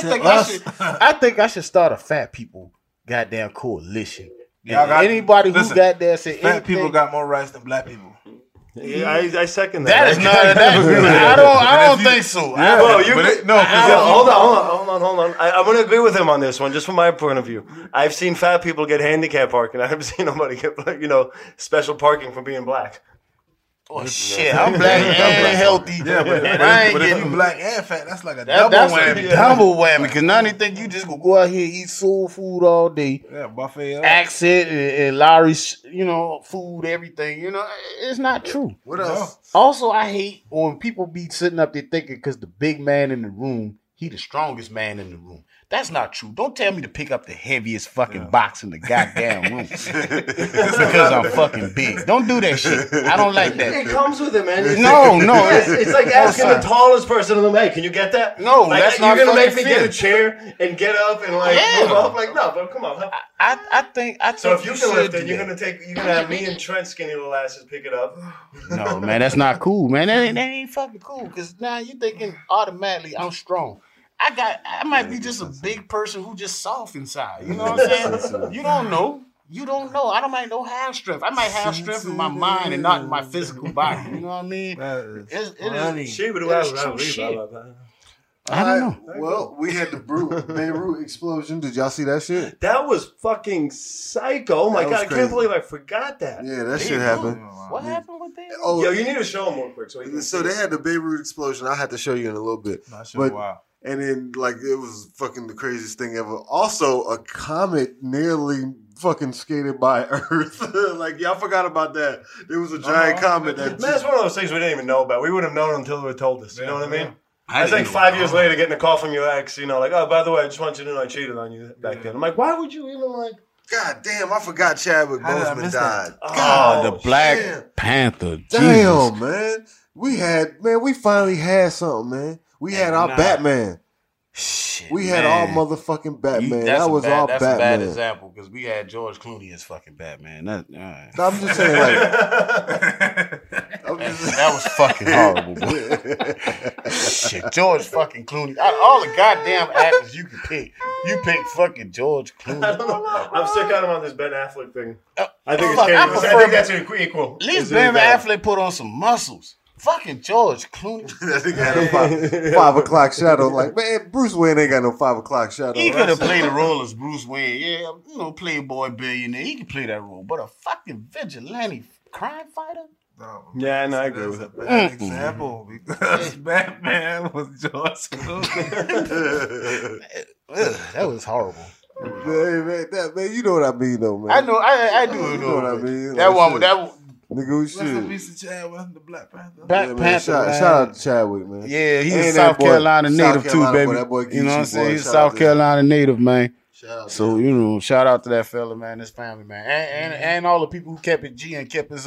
I think I should start a fat people goddamn coalition. Y'all And got- anybody who listen, got there said Fat anything. people got more rights than black people. Yeah, I second that. That is not. I don't think so. Well, you But could, no, 'cause hold on. I'm going to agree with him on this one, just from my point of view. I've seen fat people get handicap parking. I haven't seen nobody get, special parking for being black. Oh shit! I'm black and healthy. yeah, but I ain't if getting you black and fat, that's like a That's double a whammy. double whammy. Because now they think you just gonna go out here and eat soul food all day, Yeah, buffet. Up. accent and Larry's, food, everything. It's not true. What else? Also, I hate when people be sitting up there thinking because the big man in the room, he the strongest man in the room. That's not true. Don't tell me to pick up the heaviest fucking box in the goddamn room. Just because I'm fucking big. Don't do that shit. I don't like It that. comes with it, man. No. It's like asking the tallest person in the make. Can you get that? No, like, that's you're not gonna make fucking me get fair. a chair and get up and move up. Like, no, but come on. I think So if you can lift should it, do you're that. gonna have me and Trent skinny little asses pick it up. No, man, that's not cool, man. That ain't fucking cool. Because now you thinking automatically I'm strong. I might be just a big person who just soft inside. You know what I'm saying? You don't know. You don't know. I might not have strength. I might have strength in my mind and not in my physical body. You know what I mean? It is true shit. I don't know. Well, we had the Beirut explosion. Did y'all see that shit? That was fucking psycho. Oh my That was god, I crazy. can't believe I forgot that. Yeah, that shit happened. What happened with that? Oh, Yo, you need to show him real quick. so they had the Beirut explosion. I'll have to show you in a little bit. That shit was wild. And then, like, it was fucking the craziest thing ever. Also, a comet nearly fucking skated by Earth. Like, y'all forgot about that. There was a giant comet that Man, it's one of those things we didn't even know about. We would have known until they were told us. You know what I mean? I It's like didn't 5 years later getting a call from your ex, like, oh, by the way, I just want you to know I cheated on you back then. I'm like, why would you even like... God damn, I forgot Chadwick How did I Boseman miss died. that? Oh, the Black shit. Panther. Damn, Jesus. man. We finally had something, man. We had our Batman. Shit, We had man. our motherfucking Batman. That's That was our that's a bad Batman. example because we had George Clooney as fucking Batman. That I'm just saying, like, was fucking horrible. Bro. Shit, George fucking Clooney. Out of all the goddamn actors you could pick, you picked fucking George Clooney. I don't know. I'm still kind of on this Ben Affleck thing. I think fuck, I it's I prefer think that's equal. At least Ben Affleck put on some muscles. Fucking George Clooney. that nigga had a 5 o'clock shadow. Like, man, Bruce Wayne ain't got no 5 o'clock shadow. He could have played the role as Bruce Wayne. Yeah, playboy billionaire. He could play that role. But a fucking vigilante crime fighter? Yeah, no, I agree with it. Bad example because Batman was George Clooney. That was horrible. Man, you know what I mean, though, man. I know. I do You know what I mean? That Like, one. shit. That Nigga, we Rest in should. peace to Chadwick, the Black Panther. Black Yeah, man, Panther. shout man. out to Chadwick, man. Yeah, he's And a that South boy- Carolina South native too, Carolina baby. boy, that boy You know what I'm Geechee, saying? boy. He's a Shout South out to him. Carolina native, man. Shout out So, to him. shout out to that fella, man, his family, man. And all the people who kept it G and kept his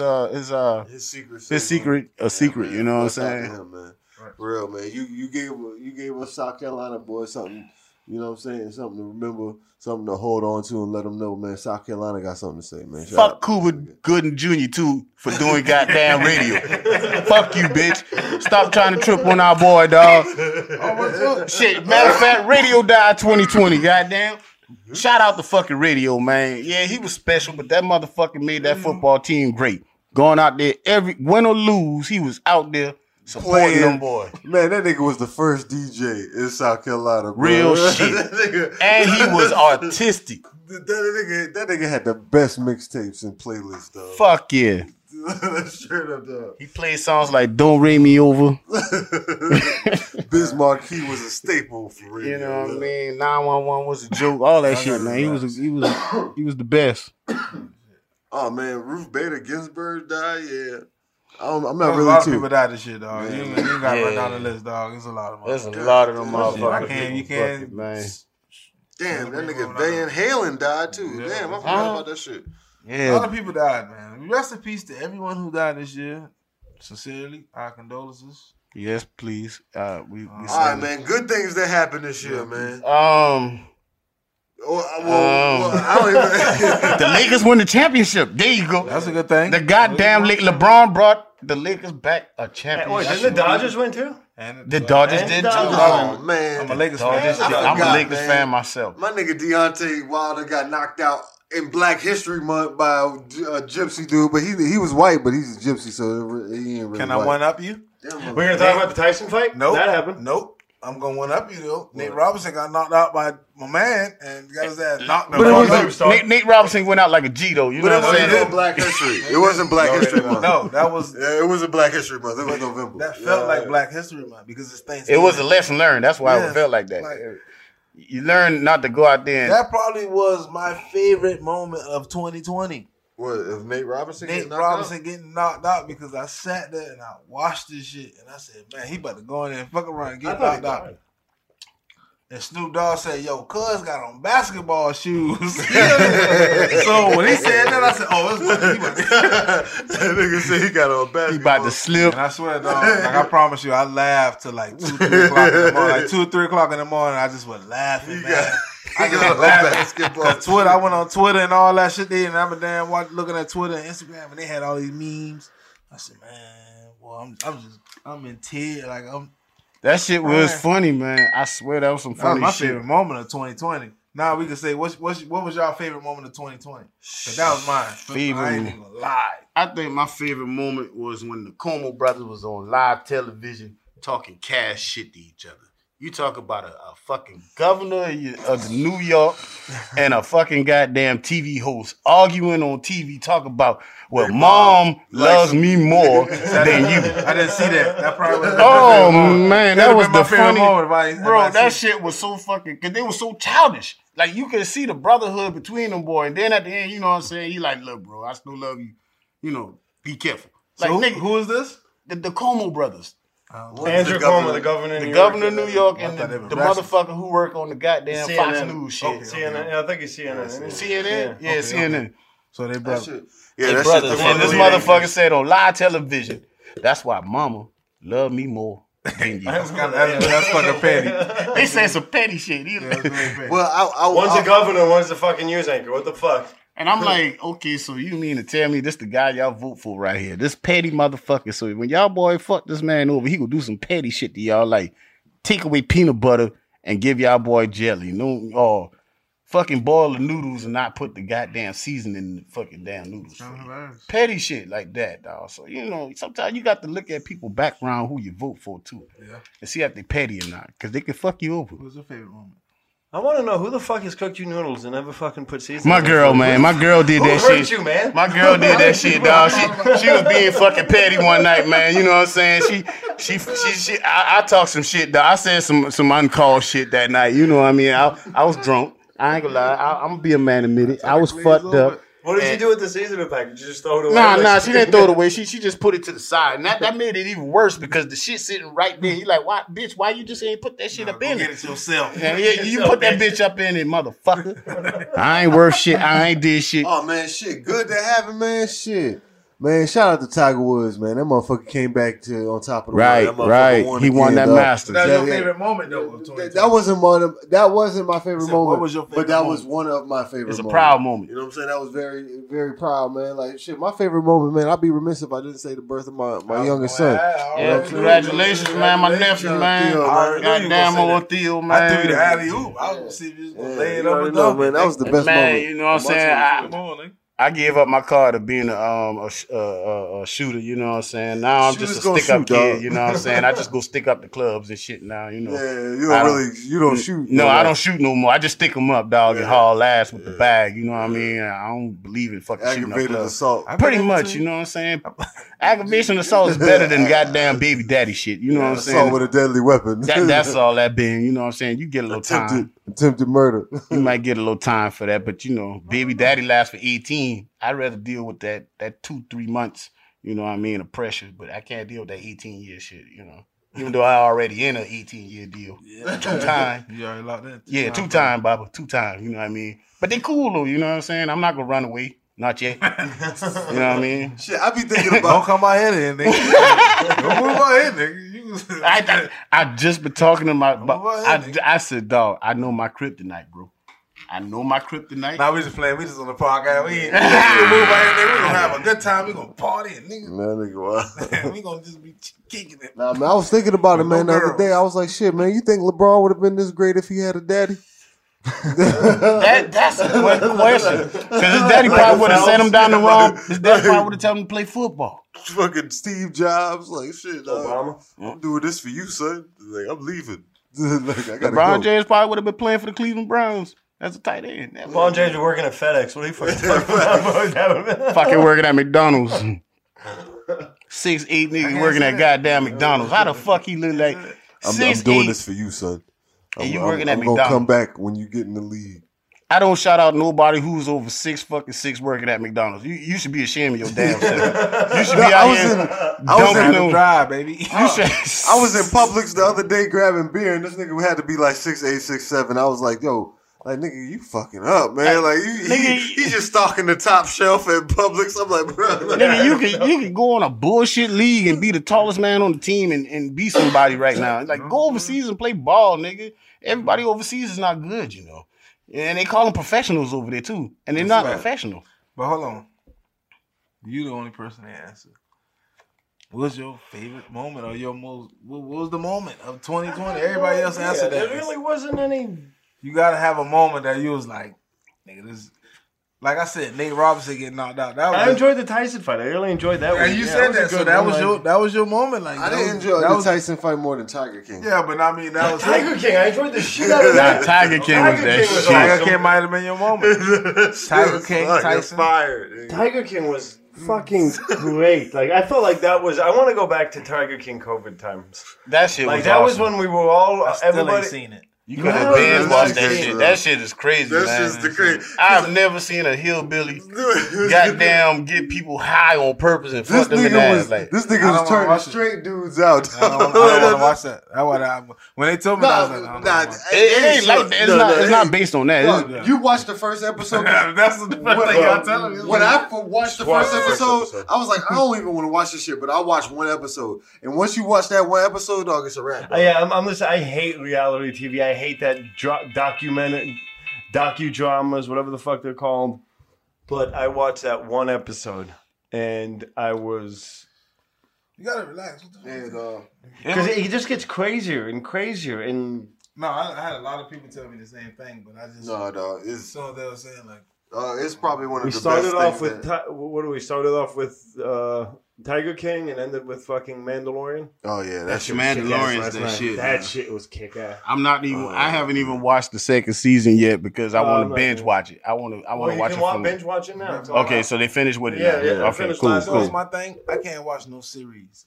secret a secret, you know what I'm Shout out to saying? him, man. Real, man. You gave us South Carolina boy something You know what I'm saying? Something to remember, something to hold on to, and let them know, man. South Carolina got something to say, man. Shout Fuck out. Cuba Gooden Jr. too for doing goddamn radio. Fuck you, bitch. Stop trying to trip on our boy, dog. Shit, matter of fact, radio died 2020, goddamn. Shout out to fucking radio, man. Yeah, he was special, but that motherfucker made that football team great. Going out there, every win or lose, he was out there supporting them boys. Man, that nigga was the first DJ in South Carolina, bro. Real shit. And he was artistic. That nigga had the best mixtapes and playlists, though. Fuck yeah. Straight up, dog. He played songs like Don't Rain Me Over. Bismarck, he was a staple for real. You know what I mean? 911 was a joke. All that shit, man. He was the best. Oh man, Ruth Bader Ginsburg died. Yeah, I'm not There's really a lot too. of people died this shit, dog. You got to run down the list, dog. There's a lot of them. There's a lot of them motherfuckers. You can't, man. Damn, that nigga Van Halen died too. Damn, I forgot about that shit. A lot of people died, man. Rest in peace to everyone who died this year. Sincerely, our condolences. Yes, please. We All right, man. Good things that happened this year, man. I don't even. The Lakers won the championship. There you go. That's a good thing. The goddamn LeBron brought the Lakers back a championship. Wait, didn't the Dodgers win too? And The Dodgers did too. Oh man, I'm a Lakers fan. I'm a Lakers fan myself. My nigga Deontay Wilder got knocked out in Black History Month by a gypsy dude, but he was white, but he's a gypsy, so he ain't really. Can I white. one up you? Damn, We're gonna talk about the Tyson fight. Nope. That happened. Nope. I'm gonna one up you though. Nate Robinson got knocked out by my man and got his ass knocked But it out. was Nate Robinson went out like a G though. You know But it what I'm wasn't saying? in Black History. It wasn't Black History Month. No, that was Yeah, it was a Black History Month. It was November. that felt like Black History Month because it's Thanksgiving. It was a lesson learned. That's why Yeah, it felt like that. like- You learn not to go out there and That probably was my favorite moment of 2020. What, if Nate Robinson? Nate getting knocked Robinson getting knocked out because I sat there and I watched this shit and I said, man, he about to go in there and fuck around and get knocked out. And Snoop Dogg said, yo, cuz got on basketball shoes. So when he said that, I said, oh, it's about to That nigga said he got on basketball. he about to slip. And I swear, dog, like I promise you, I laughed till like 2, 3 o'clock in the morning. Like 2 or 3 o'clock in the morning, I just was laughing, man. I just was laughing. basketball. Cause Twitter, I went on Twitter and all that shit there, and I'm a damn looking at Twitter and Instagram, and they had all these memes. I said, man, well, I'm in tears, like That shit was funny, man. I swear that was some that was funny my shit. favorite moment of 2020. Now we can say, what was y'all favorite moment of 2020? Cause that was mine. Favorite I ain't even gonna lie. I think my favorite moment was when the Como brothers was on live television talking cash shit to each other. You talk about a fucking governor of New York and a fucking goddamn TV host arguing on TV, talk about, well, mom loves me more than you. I didn't see that. That probably was Oh man, that was the favorite funny moment. If I bro. That seen it. shit was so fucking because they were so childish. Like you could see the brotherhood between them, boy. And then at the end, you know what I'm saying? He like, look, bro, I still love you. You know, be careful. Like, So nigga, who is this? the Como brothers, Andrew Cuomo, the governor of New York. governor of New York, and thought they were the Russian. motherfucker who work on the goddamn Fox News shit. Okay, CNN. Yeah, I think it's CNN. isn't it? CNN, yeah, CNN. So they That brother. shit. They Yeah, that brothers. shit. And this motherfucker said on live television, that's why mama love me more than you. That's fucking petty. They said some petty shit. That's very petty. Well, One's the governor, one's the fucking news anchor. What the fuck? And I'm like, okay, so you mean to tell me this the guy y'all vote for right here? This petty motherfucker. So when y'all boy fuck this man over, he gonna do some petty shit to y'all, like take away peanut butter and give y'all boy jelly. No, or fucking boil the noodles and not put the goddamn seasoning in the fucking damn noodles. Petty shit like that, dog. So, you know, sometimes you got to look at people background who you vote for too. Yeah. And see if they petty or not. Because they can fuck you over. What was your favorite moment? I want to know who the fuck has cooked you noodles and never fucking put seasoning. My in girl, food? man. My girl did Who that hurt shit. you, man? My girl did that shit, dog. She was being fucking petty one night, man. You know what I'm saying? I talked some shit, dog. I said some uncalled shit that night. You know what I mean? I was drunk. I ain't gonna lie. I'm gonna be a man admit it. I was fucked up. What did you do with the seasoning pack? Did you just throw it away? Nah, she didn't throw it away. She just put it to the side. And that made it even worse because the shit sitting right there. You like, why, bitch, why you just ain't put that shit up in Get it? it yourself. Yeah, you put that bitch up in it, motherfucker. I ain't worth shit. I ain't did shit. Oh man, shit, good to have it, man. Shit, Man, shout out to Tiger Woods, man. That motherfucker came back to on top of the Right, world. That motherfucker right. won He won again, that dog. Masters. That's Yeah, your yeah. favorite moment though. Of 2020. That wasn't my favorite said, moment. what was your favorite but that moment? was one of my favorite It's a moments. proud moment. You know what I'm saying? That was very, very proud, man. Like shit, my favorite moment, man. I'd be remiss if I didn't say the birth of my youngest son. Yeah, congratulations, man. My nephew, man. Theo, man. Goddamn old Theo, man. I threw you the alley oop. I was gonna see if you was gonna lay it You up already and know, down. man. That was the best Man, moment. you know what I'm saying? Come on, nigga. I gave up my car to being a shooter, you know what I'm saying? Now I'm Shooters just a gonna stick up shoot, kid, dog. you know what I'm saying? I just go stick up the clubs and shit now, you know. Yeah, you don't shoot. No, I don't shoot no more. I just stick them up, dog, and haul ass with the bag, you know what I mean? I don't believe in fucking shooting up Aggravated clubs. assault. Pretty much, you know what I'm saying? Aggravation assault is better than goddamn baby daddy shit, you know what I'm saying? Assault with a deadly weapon. That's all that being, you know what I'm saying? You get a little time. Attempted murder. You might get a little time for that, but you know, baby daddy lasts for 18. I'd rather deal with that 2-3 months, you know what I mean, of pressure, but I can't deal with that 18-year shit, you know. Even though I already in an 18-year deal. Yeah. 2 time. You already locked in. Yeah, 2 time, Baba. 2 time, you know what I mean? But they cool though, you know what I'm saying? I'm not gonna run away. Not yet. You know what I mean? Shit, I be thinking Don't about. come out here, then, nigga. Don't move out here, nigga. I just been talking to my. Go ahead, I said, dog, I know my kryptonite, bro. I know my kryptonite. Nah, we just playing. We just on the podcast. We ain't gonna move out here, nigga. We gonna have a good time. We gonna party, and nigga. Man, nigga, wow. We gonna just be kicking it. Nah, man, I was thinking about it, With man, no the other girls. day. I was like, shit, man, you think LeBron would have been this great if he had a daddy? That's a good question. Because his daddy probably would have sent him down the wrong. His daddy probably would have told him to play football. Fucking Steve Jobs, like, shit, Obama. I'm doing this for you, son. Like, I'm leaving. Like, I gotta LeBron go. James probably would have been playing for the Cleveland Browns as a tight end. LeBron James was working at FedEx. What are you fucking talking about? Fucking working at McDonald's. 6'8" nigga working at goddamn McDonald's. How the fuck he look like I'm 6'8"? doing this for you, son. And you working at I'm gonna McDonald's. come back when you get in the league. I don't shout out nobody who's over 6'6" working at McDonald's. You should be ashamed of your damn self. You should be out here dunking them. Drive, baby. You should. I was in Publix the other day grabbing beer, and this nigga had to be like 6'8", 6'7". I was like, yo, like, nigga, you fucking up, man. Like, he just stalking the top shelf at Publix. I'm like, bro. Like, Nigga, you can go on a bullshit league and be the tallest man on the team and be somebody right now. Like, go overseas and play ball, nigga. Everybody overseas is not good, you know. And they call them professionals over there, too. And they're not professional. But hold on. You the only person that answered. What's your favorite moment or your most? What was the moment of 2020? Everybody else answered that. There really wasn't any. You gotta have a moment that you was like, nigga, this. Like I said, Nate Robinson getting knocked out. That was I enjoyed the Tyson fight. I really enjoyed that one. And you said that, so that was your moment. Like I didn't enjoy the Tyson fight more than Tiger King. Yeah, but I mean that was Tiger King. I enjoyed the shit out of that. Tiger King was that shit. Tiger King might have been your moment. Tiger King, Tyson. Fired. Tiger King was fucking great. Like I felt like that was. I want to go back to Tiger King COVID times. That shit was Like that awesome. was when we were all I still everybody. ain't seen it. You could have No, binge watched that that's shit. true. That shit is crazy, That's man. just the crazy. I've never seen a hillbilly goddamn get people high on purpose and This fuck them in the nigga ass. was Like, this I nigga don't was wanna turning watch it. straight dudes out. I don't want to watch that. That's what when they told me that, I was like, I don't know. it ain't like that. It's not based on that. It's- Look, you watched the first episode. That's the first thing y'all telling me. When I watched the first First episode, episode. I was like, I don't even want to watch this shit, but I watched one episode. And once you watch that one episode, dog, it's a wrap. dog. Yeah, I'm listening. I hate reality TV. I hate that docudramas, whatever the fuck they're called. But I watched that one episode, and I was You gotta relax. What the fuck? And, because it just gets crazier and crazier, and No, I had a lot of people tell me the same thing, but I just no, dog, it's so they were saying like it's probably one of we the started best off things with that- what do we started off with Tiger King and ended with fucking Mandalorian. Oh yeah, That's shit your was Mandalorian's kick-ass last that night. shit. That shit was kick ass. I'm not even. I haven't even watched the second season yet because I want I'm to not binge either. watch it. I want to watch it from. binge watch it now. Okay, so they finished with it. Yeah, now. yeah, I Okay, finished cool, last so it's cool. my thing. I can't watch no series.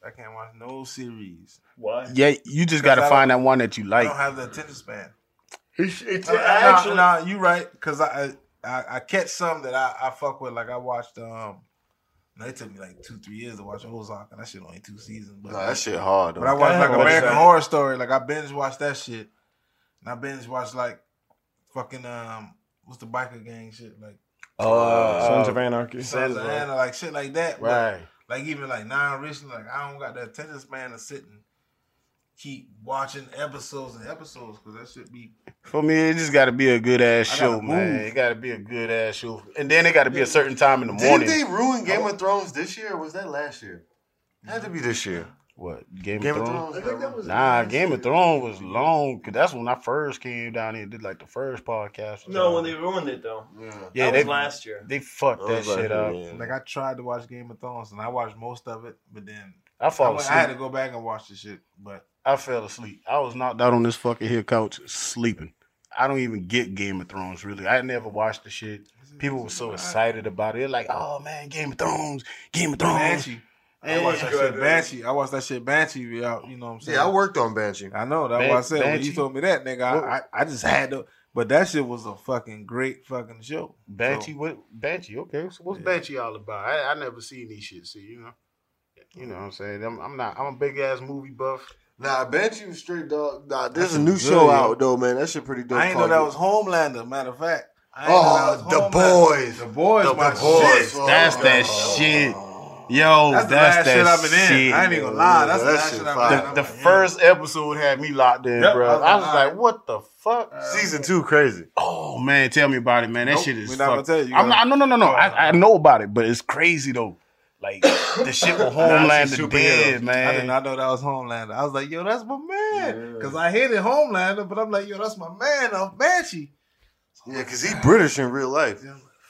Why? Yeah, you just got to I find that one that you I like. don't have the attention span. It's Actually, no, you right. Because I catch some that I fuck with. Like I watched. It took me like 2-3 years to watch Ozark, and that shit only 2 seasons. But No, that shit hard. But I Though. watched like What is American that? Horror Story. Like I binge watched that shit, and I binge watched like fucking what's the biker gang shit like Sons of Anarchy. Sons of Anarchy, like shit like that. But, Right. like even like non-recently, like I don't got the attention span to sit and keep watching episodes and episodes because that should be. For me, it just got to be a good ass I show, gotta man. move. It got to be a good ass show, and then it got to be a certain time in the Didn't morning. they ruin Game of Thrones this year, or was that last year? It had to be this year. What Game Game of of Thrones? Thrones. I think that was Nah, Game of Thrones was long because that's when I first came down here and did like the first podcast. No, when they ruined it though. yeah, That was last year. They fucked that shit up. Like I tried to watch Game of Thrones and I watched most of it, but then I fall asleep. I had to go back and watch the shit. But I fell asleep. I was knocked out on this fucking here couch sleeping. I don't even get Game of Thrones really. I never watched the shit. People were so excited about it. They're like, "Oh man, Game of Thrones, Game of Thrones." Banshee. I watched that shit Banshee. I watched that shit Banshee out. You know what I'm saying? Yeah, I worked on Banshee. I know. That's what I said. When Banshee? you told me that, nigga, I just had to. But that shit was a fucking great fucking show. Banshee, So, what Banshee? Okay, so what's Banshee all about? I never seen these shit. See, you know what I'm saying? I'm a big ass movie buff. Nah, Banshee was straight dog. Nah, there's That's a new good, show yo. out though, man. That shit pretty dope. I ain't know called- that was Homelander. Matter of fact. I ain't know Oh, that was The Homelander. Boys. The Boys, The my Boys. shit. That's that shit. Yo, That's the that's last that shit I've been in. shit. I ain't even gonna lie. That's the That last shit shit I've fire. been in. The first episode had me locked in, Yep, bro. I was like, what the fuck? Season 2 crazy. Oh man, tell me about it, man. That Nope, shit is. we not gonna fuck- tell you. I'm not. No. I know about it, but it's crazy though. Like the shit with Homelander superheroes. did, man. I did not know that was Homelander. I was like, yo, that's my man. Because I hated Homelander, but I'm like, yo, that's my man off Banshee. Yeah, because he British in real life.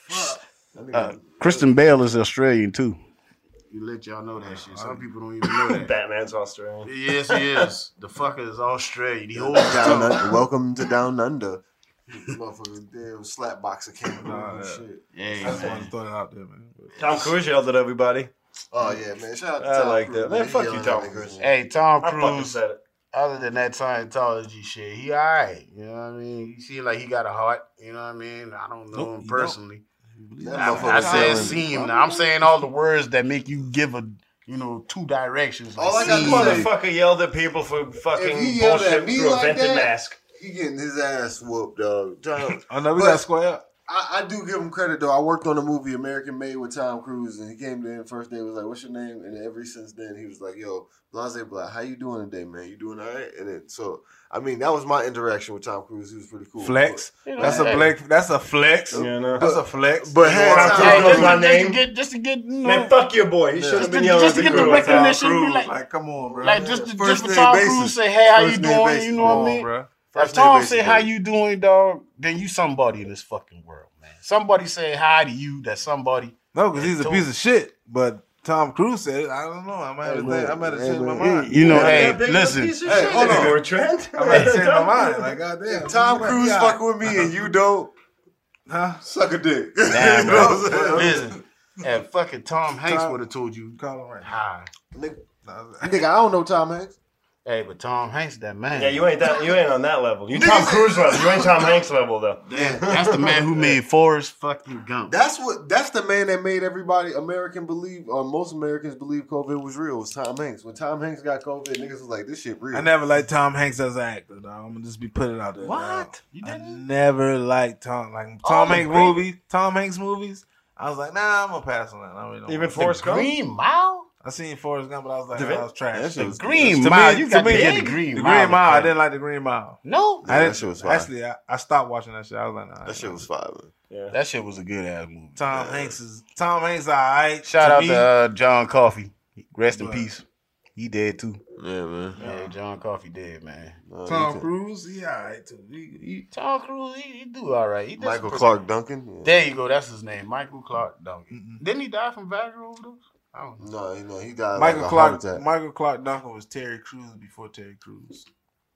Kristen Bale is Australian too. You let y'all know that shit. Some people don't even know that. Batman's Australian. Yes, he is. The fucker is Australian. He holds Down Under. Welcome to Down Under. Motherfucker, damn slap boxer came out and shit. Yeah, I just wanted to throw that out there, man. Tom Cruise yelled at everybody. Oh yeah, man. Shout out to I Tom like Cruise, that. Man, He fuck yelling you, at Tom niggas. Cruise. Hey, Tom I fucking Cruise. said it. Other than that Scientology shit, he alright. You know what I mean? He seems like he got a heart. You know what I mean? I don't know Nope, him he personally. That I motherfucker said selling- see him. Now I'm saying all the words that make you give a two directions. All I Like, got see to That say- motherfucker yelled at people for fucking he yelled at bullshit me through a like vented that- mask. He getting his ass whooped, dog. Tom- Oh, no, we But- got square up. I do give him credit though. I worked on a movie American Made with Tom Cruise, and he came in first day was like, "What's your name?" And ever since then he was like, "Yo, blase blah, how you doing today, man? You doing all right?" And then so I mean that was my interaction with Tom Cruise. He was pretty cool. Flex. You know, That's a hey. flex. That's a flex. Yeah, no. That's a flex. But had Tom Tom Cruise Cruise, knows my name. Just to get, you know, Man, fuck your boy. He should have been to- yelling just at to the get the crew. recognition. Tom be Cruise, like- like, come on, bro. Like just First for name Tom basis. Cruise say, "Hey, how First you name doing?" basis. You know what I Come on, mean? bro. If First Tom name say, basis, "How baby. you doing, dog?" Then you somebody in this fucking world, man. Somebody say hi to you. That somebody. No, because he's a piece of shit. But Tom Cruise said it. I don't know. I might have to change my mind. You know, Yeah, hey, that big of a listen. piece of Hey, shit. hold on. Or Trent. I might have to change my mind. Like, goddamn. Tom you might Cruise be all fucking right. with me and you don't Huh? suck a dick. Damn, You know bro. what I'm saying? Listen, if fucking Tom Hanks Tom- would have told you Call him right. hi. Nigga, I don't know Tom Hanks. Hey, but Tom Hanks, that man. Yeah, you ain't on that level. You Tom Cruise level. You ain't Tom Hanks level though. That's the man who made Forrest fucking Gump. That's the man that made everybody believe, or most Americans believe COVID was real. Was Tom Hanks. When Tom Hanks got COVID, niggas was like, "This shit real." I never liked Tom Hanks as an actor, dog. I'm gonna just be putting it out there. What? Dog. You I didn't? never liked Tom All the Hanks great- movies. Tom Hanks movies. I was like, nah, I'm gonna pass on that. I really don't Even want it. Forrest Gump. Green Mile? I seen Forrest Gump, but I was like, The that was trash. That shit was Green To Mile. me- You to got me, to get the the Green The Mile. Green Mile. I didn't like the Green Mile. No. Yeah, I that didn't. shit was fire. Actually, I stopped watching that shit. I was like, nah. That shit was fire. Man. That shit was a good ass movie. Tom Hanks, alright. Shout out me, to John Coffey. Rest in Right. peace. He dead too. Yeah, man. Yeah, John Coffey dead, man. Tom Cruise, he alright too. He Tom Cruise, he do all right. He did Michael some- Clark Duncan. Yeah. There you go. That's his name, Michael Clark Duncan. Didn't he die from Viagra overdose? I don't know. No, he died Michael like a heart Clark. attack. Michael Clark Duncan was Terry Crews before Terry Crews.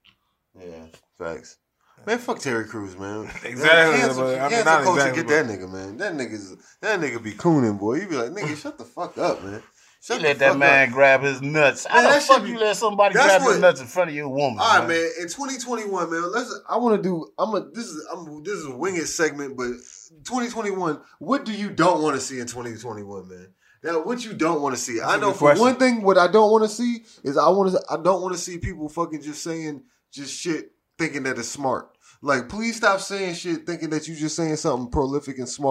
Yeah, facts. Man, fuck Terry Crews, man. Exactly, Cancel, but I mean, cancel not culture, exactly, get that nigga, man. That nigga be cooning, boy. You be like, nigga, shut the fuck up, man. He Shut let the that fuck man up. grab his nuts. Man, How the that fuck shit be- you let somebody that's grab what- his nuts in front of your woman? All right, man. In 2021, man. I want to do. This is a wing it segment, but 2021. What do you don't want to see in 2021, man? Now, what you don't want to see? I a know good for question. one thing, what I don't want to see is I don't want to see people fucking just saying just shit thinking that it's smart. Like, please stop saying shit thinking that you just saying something prolific and smart.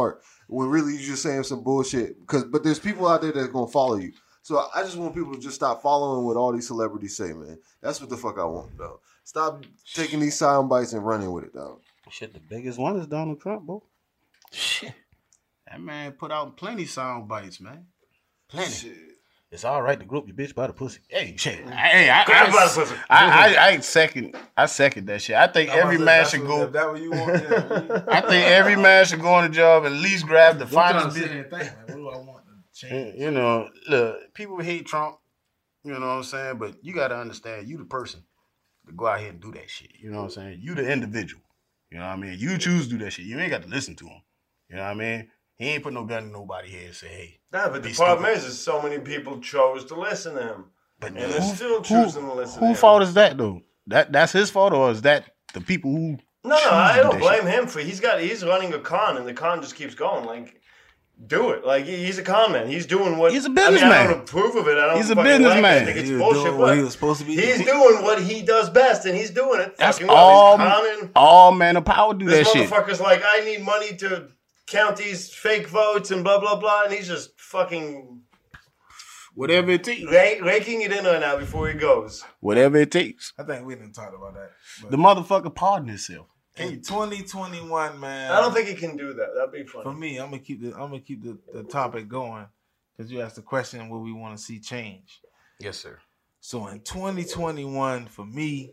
when really you're just saying some bullshit. But there's people out there that's gonna follow you. So I just want people to just stop following what all these celebrities say, man. That's what the fuck I want, dog. Stop taking these sound bites and running with it, dog. Shit, the biggest one is Donald Trump, bro. Shit. That man put out plenty sound bites, man. Plenty. Shit. It's all right to grope your bitch by the pussy. Hey, shit. Grab by the pussy. I second that shit. I think every man should go. If that what you want, yeah. I think every man should go on the job and at least grab the finest bitch. What do I want to change? You know, look, people hate Trump. You know what I'm saying? But you got to understand, you the person to go out here and do that shit. You know what I'm saying? You the individual. You know what I mean? You choose to do that shit. You ain't got to listen to him. You know what I mean? He ain't put no gun in nobody's head and say, hey. Nah, but the problem is so many people chose to listen to him. But and they're still choosing to listen to him. Whose fault is that, though? That's his fault, or is that the people who No, I don't blame him for he's running a con, and the con just keeps going. Like, do it. Like, he's a con man. He's doing what... He's a businessman. I don't approve of it. I don't He's a businessman. Like it. I think it's bullshit, but he was supposed to be. He's doing what he does best, and he's doing it. That's fucking well. He's conning. All man of power do that This shit. motherfucker's like, I need money to count these fake votes and blah, blah, blah, and he's just fucking... Whatever it takes. Raking it in right now before he goes. Whatever it takes. I think we didn't talk about that. The motherfucker pardoned himself. In 2021, man. I don't think he can do that. That'd be funny. For me, I'm gonna keep the topic going because you asked the question what we want to see change. Yes, sir. So in 2021, for me,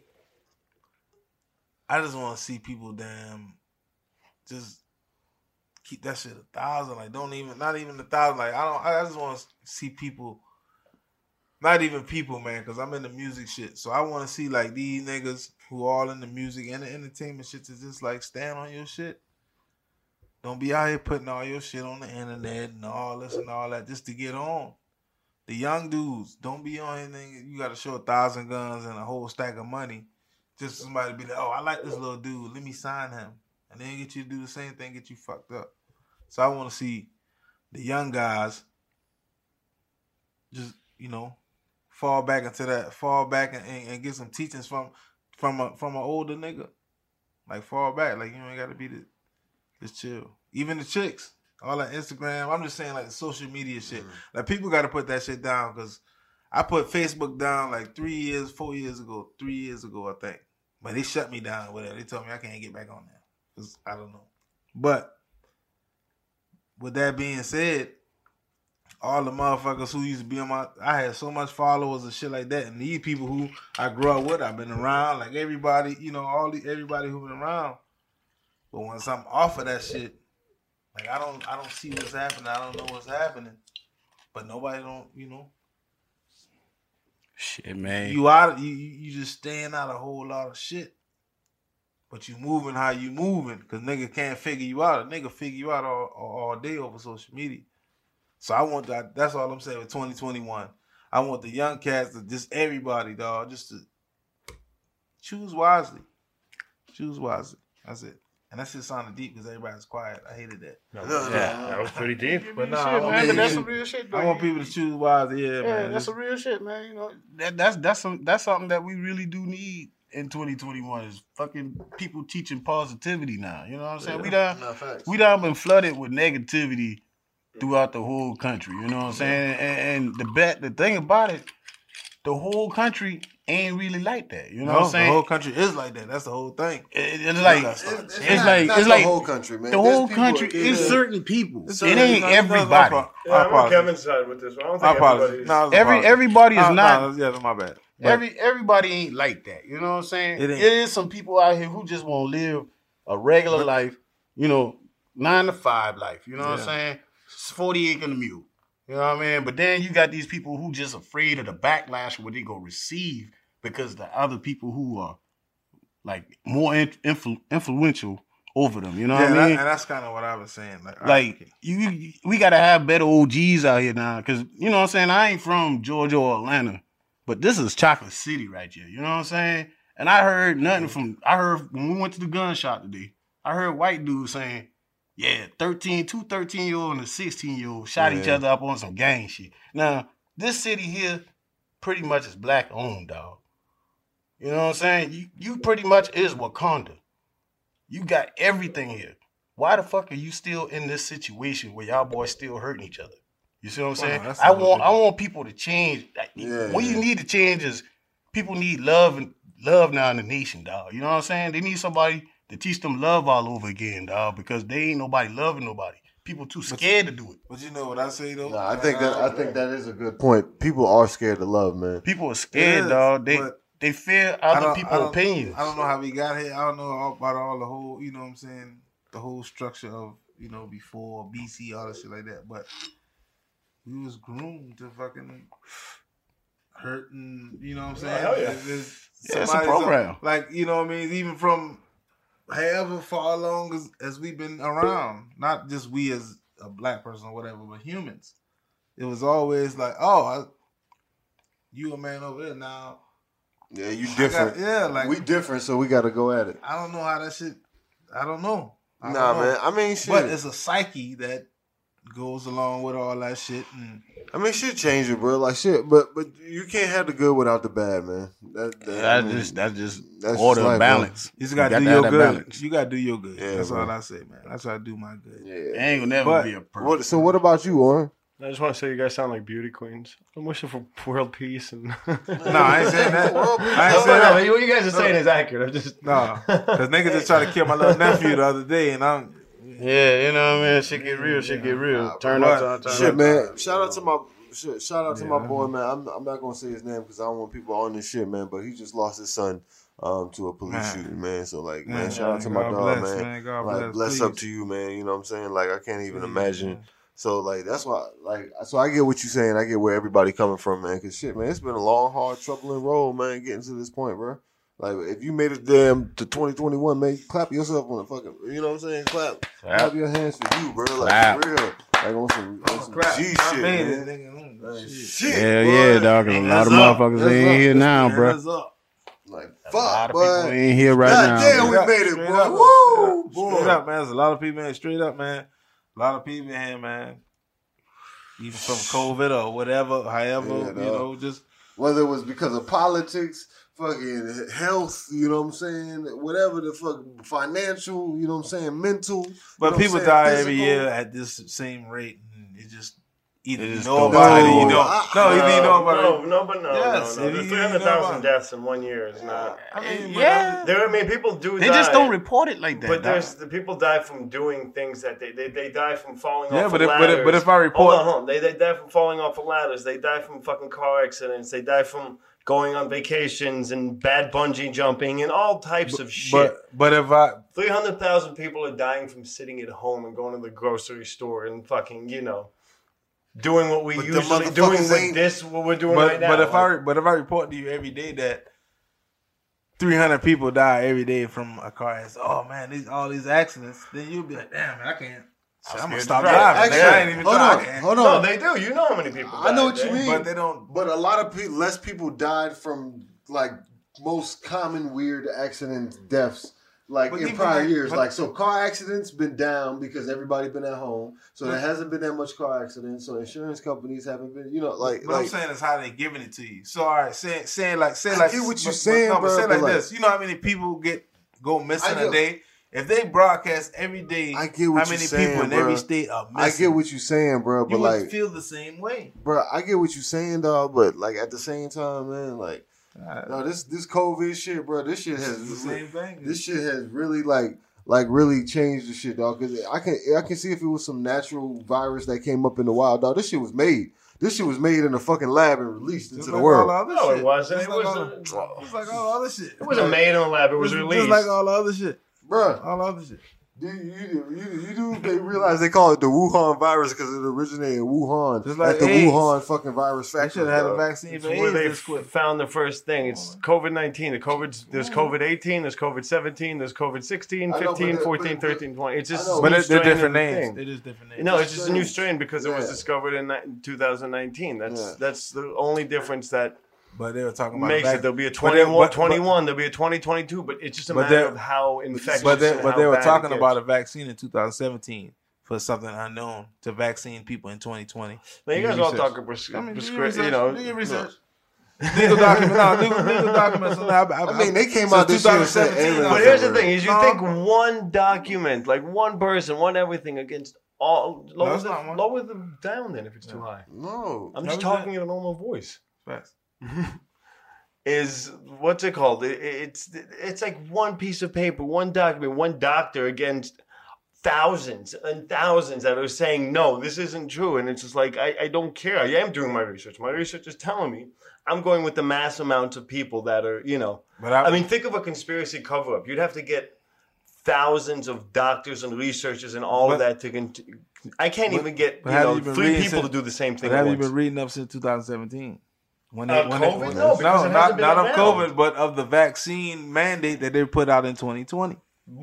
I just want to see people just keep that shit 1,000. Like not even 1,000. Like I just want to see people. Not even people, man, because I'm in the music shit. So I want to see, like, these niggas who all in the music and the entertainment shit to just, like, stand on your shit. Don't be out here putting all your shit on the internet and all this and all that just to get on. The young dudes, don't be on anything. You got to show 1,000 guns and a whole stack of money just for somebody to be like, oh, I like this little dude. Let me sign him. And then get you to do the same thing, get you fucked up. So I want to see the young guys just, you know, fall back and get some teachings from an older nigga. Like, fall back. Like, you ain't got to be just chill. Even the chicks, all that Instagram. I'm just saying, like, the social media shit. Like, people got to put that shit down because I put Facebook down like 3 years ago, I think. But they shut me down or whatever. They told me I can't get back on there because I don't know. But with that being said, all the motherfuckers who used to be I had so much followers and shit like that, and these people who I grew up with, I've been around, like everybody, you know, everybody who been around. But once I'm off of that shit, like I don't see what's happening. I don't know what's happening. But nobody don't, you know. Shit, man. You just staying out a whole lot of shit. But you moving how you moving, because nigga can't figure you out. A nigga figure you out all day over social media. So I want that. That's all I'm saying with 2021. I want the young cats to just everybody, dog, just to choose wisely. Choose wisely. That's it. And that shit sounded deep because everybody's quiet. I hated that. That was pretty deep. But that's some real shit, though. I want people to choose wisely. Yeah, man. That's some real shit, man. You know, that's something that we really do need in 2021 is fucking people teaching positivity now. You know what I'm saying? We done been flooded with negativity throughout the whole country, you know what I'm saying? And the thing about it, the whole country ain't really like that, you know what I'm saying? The whole country is like that. That's the whole thing. It's like the whole country, man. The whole country is certain people. It ain't everybody. I'm on Kevin's side with this one. I don't think everybody is not. Yeah, my bad. Everybody ain't like that, you know what I'm saying? It is some people out here who just want to live a regular life, you know, 9 to 5 life, you know what I'm saying? 40 acre and a mule. You know what I mean? But then you got these people who just afraid of the backlash what they gonna receive because the other people who are like more influential over them. You know what I mean? And that's kind of what I was saying. We gotta have better OGs out here now, because you know what I'm saying. I ain't from Georgia or Atlanta, but this is Chocolate City right here. You know what I'm saying? And I heard nothing I heard when we went to the gun shop today. I heard white dudes saying, yeah, 13-year-old and a 16-year-old shot each other up on some gang shit. Now, this city here pretty much is black owned, dog. You know what I'm saying? You pretty much is Wakanda. You got everything here. why the fuck are you still in this situation where y'all boys still hurting each other? You see what I'm saying? that's I a little want people to change. What you need to change is people need love now in the nation, dog. You know what I'm saying? They need somebody to teach them love all over again, dog, because they ain't nobody loving nobody. People too scared to do it. But you know what I say though? Nah, I think that is a good point. People are scared to love, man. People are scared, dog. They fear other people's opinions. I don't know how we got here. I don't know about all the whole, you know what I'm saying, the whole structure of, you know, before BC, all that shit like that. But we was groomed to fucking hurt and, you know what I'm saying? Hell yeah. It's a program. Like, you know what I mean? Even from however far along as we've been around, not just we as a black person or whatever, but humans. It was always like, you a man over there now. Yeah, you different. Like we different, so we got to go at it. I don't know how that shit. I don't know. Man. I mean, shit. But it's a psyche that goes along with all that shit. And I mean, shit change it, bro. Like shit, but you can't have the good without the bad, man. That's just order life, and balance. you just gotta do your good. You gotta do your good. Yeah, that's bro. all I say, man. That's how I do my good. Yeah. It ain't gonna never be a perfect. So what about you, Oren? I just want to say you guys sound like beauty queens. I'm wishing for world peace and. No, I ain't saying that. I ain't saying No, that. what you guys are saying is accurate. I'm just No, because niggas just tried to kill my little nephew the other day, and I'm. Yeah, you know what I mean? Shit get real. Turn up. Shit, man. Shout out to my boy, man. I'm not gonna say his name because I don't want people on this shit, man. But he just lost his son to a police shooting, man. So like, man, shout out to my dog, man. God bless up to you, man. You know what I'm saying? Like, I can't even imagine. So like, that's why, like, so I get what you're saying. I get where everybody coming from, man. Cause shit, man, it's been a long, hard, troubling road, man, getting to this point, bro. Like, if you made it damn to 2021, man, clap yourself on the fucking, you know what I'm saying? Clap your hands for you, bro. Like, for real. Like, on some G shit, man. Shit, yeah, dog. A lot of motherfuckers ain't here now, bro. Like, fuck, A lot of boy. people ain't here right now. Damn, we made it, boy. Woo, boy. Straight up, man. There's a lot of people, man. Straight up, man. A lot of people in here, man. Even from COVID or whatever, however, you know, just. Whether it was because of politics, fucking health, you know what I'm saying? Whatever the fuck, financial, you know what I'm saying? Mental. But people die every year at this same rate. And it just either you know don't about it or you know. don't. Either you know about it. No. Yes, The if you 300,000 know deaths in 1 year is not. I mean, People do They die. just don't report it like that. But dog. the people die from doing things that they die from falling off but of ladders. if I report, hold on. They die from falling off of ladders. They die from fucking car accidents. They die from going on vacations and bad bungee jumping and all types of shit. But if I 300,000 people are dying from sitting at home and going to the grocery store and fucking, you know, doing what we usually doing with this, what we're doing right now. But if I report to you every day that 300 people die every day from a car accident, oh man, all these accidents, then you'll be like, damn, man, I can't. I'm gonna stop driving. Actually, I ain't even driving. Hold on. No, they do. You know how many people die I know what a you day. mean. But they don't. But a lot of people, less people died from like most common weird accident deaths, like But in even prior like- years. but- Like, so car accidents been down because everybody been at home, so there hasn't been that much car accidents. So insurance companies haven't been, you know, like. What I'm saying is how they giving it to you. So all right, say like I get what you're saying, but bro, say but like like- this. You know how many people go missing I get- a day? If they broadcast every day, I get what how many you're saying, people in bro. every state are I missing? get what you're saying, bro, but you would like, feel the same way. bro, I get what you're saying, dog. But like at the same time, man, like, no, this COVID shit, bro, this shit It's has the same thing. This shit has really like really changed the shit, dog. Because I can see if it was some natural virus that came up in the wild, dog. This shit was made. This shit was made in a fucking lab and released into the world. No, it wasn't. It's like all other shit. It wasn't made in a lab. It was released. Just like all the other shit. Bro, All the other shit. They realize they call it the Wuhan virus because it originated in Wuhan. Just like at the AIDS. Wuhan fucking virus They factory. should have had a dog. vaccine It's for where AIDS they this quick. found the first thing. It's COVID-19. There's COVID-18, there's COVID-17, there's COVID-16, I know, 15, but 14, 13, 20. It's just I know, a But new they're strain different of the names. thing. They're just different names. No, it's just a new strain because it was Yeah. discovered in 2019. That's the only difference that But they were talking about makes vac- it. There'll be a but they- 21, there'll be a 2022, but it's just a But matter they- of how infectious. But they and how were bad it talking gets. about a vaccine in 2017 for something unknown to vaccine people in 2020. Man, you Do guys your all research. talk Do your prescription, research. you know. Do your research. Legal document. No, legal documents. I mean, they came out this year and said aliens. But here's the thing: is you think one document, like one person, one everything against all lower them down. Then if it's too high, No, I'm just talking in a normal voice. Facts. Is what's it called? It's like one piece of paper, one document, one doctor against thousands and thousands that are saying no, this isn't true, and it's just like I don't care. I am doing my research. My research is telling me I'm going with the mass amounts of people that are, you know. But I mean, think of a conspiracy cover-up. You'd have to get thousands of doctors and researchers and all of that to. I can't even get 3 people to do the same thing. Have you been reading up since 2017? COVID? No, not of COVID, but of the vaccine mandate that they put out in 2020.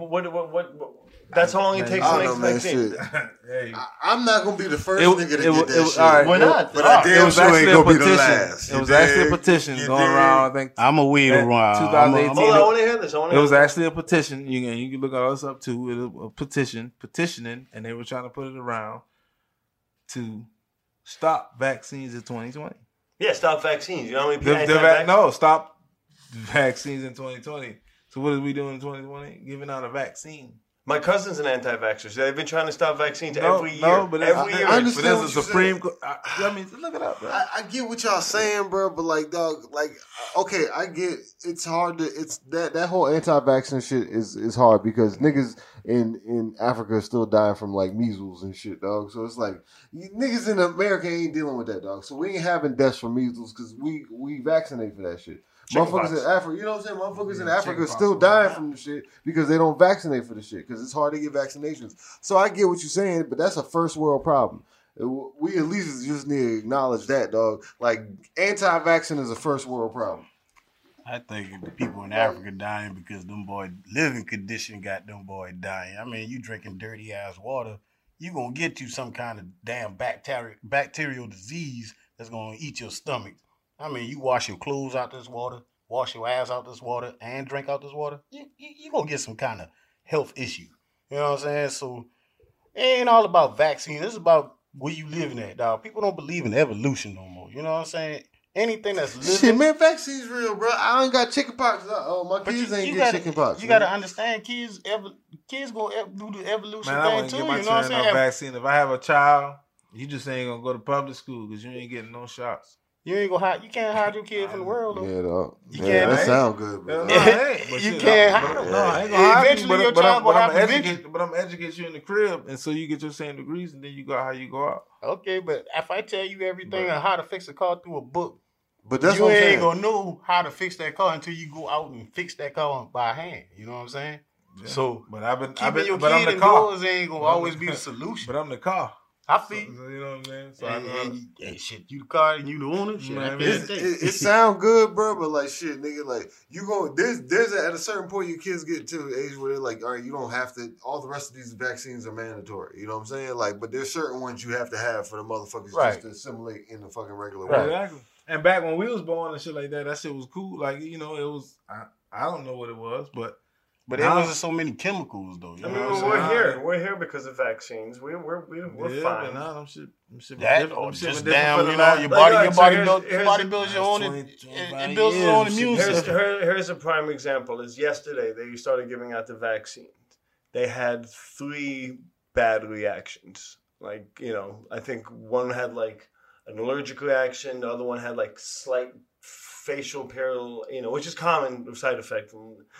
What that's how long it takes to make the vaccine. I'm not gonna be the first nigga to get that shit. Right, why not? But I damn sure ain't gonna be the last. It was actually a petition going around. I think I'm a weed around. 2018. Hold on, I want to hear this. It was actually a petition. You can look us up too. It was a petitioning, and they were trying to put it around to stop vaccines in 2020. Yeah, stop vaccines. You know how many people? No, stop vaccines in 2020. So what are we doing in 2020? Giving out a vaccine. My cousin's an anti-vaxxer. They've been trying to stop vaccines every year. Every year. I understand but there's a Supreme Court. I mean, look it up, bro. I get what y'all saying, bro, but like, dog, like, okay, I get it's hard to. It's that whole anti-vaccine shit is hard because niggas in Africa are still dying from like measles and shit, dog. So it's like niggas in America ain't dealing with that, dog. So we ain't having deaths from measles because we vaccinate for that shit. Motherfuckers in Africa, you know what I'm saying? Motherfuckers in Africa still dying from the shit because they don't vaccinate for the shit because it's hard to get vaccinations. So I get what you're saying, but that's a first world problem. We at least just need to acknowledge that, dog. Like, anti-vaccine is a first world problem. I think the people in Africa dying because them boy living condition got them boy dying. I mean, you drinking dirty ass water, you gonna get you some kind of damn bacterial disease that's gonna eat your stomach. I mean, you wash your clothes out this water, wash your ass out this water, and drink out this water, you gonna get some kind of health issue. You know what I'm saying? So it ain't all about vaccine. It's about where you living at, dog. People don't believe in evolution no more. You know what I'm saying? Anything that's living. Shit, man, vaccine's real, bro. I ain't got chicken pox. Oh, my kids ain't get chicken pox. You gotta understand, kids gonna do the evolution thing too. You know what I'm saying? Vaccine. If I have a child, you just ain't gonna go to public school because you ain't getting no shots. You ain't gonna hide. You can't hide your kid from the world, though. Yeah, dog. You can't. That sound good, bro. You can't hide them. No, I ain't gonna hide Eventually, you, your child gonna have to eventually. But I'm educate you in the crib, and so you get your same degrees, and then you go how you go out. Okay, but if I tell you everything on how to fix a car through a book, but that's you what I'm ain't saying. gonna know how to fix that car until you go out and fix that car by hand. You know what I'm saying? Yeah. So, but keeping your kid indoors ain't gonna always be the solution. But I'm the car. I feel you. You know what I'm saying? So and shit, you the car and you the owner. Shit, it sound good, bro, but like shit, nigga, like you go. There's at a certain point your kids get to the age where they're like, all right, you don't have to. All the rest of these vaccines are mandatory. You know what I'm saying? Like, but there's certain ones you have to have for the motherfuckers just to assimilate in the fucking regular way. Exactly. And back when we was born and shit like that shit was cool. Like, you know, it was. I don't know what it was, but it wasn't so many chemicals though. You know what we're here. We're here because of vaccines. We're fine. Nah, them shit that or just damn, you know, your body builds your own. It builds its own immune system. Here's a prime example. Is yesterday they started giving out the vaccines. They had 3 bad reactions. Like, you know, I think one had like an allergic reaction. The other one had like slight facial peril, you know, which is common side effect.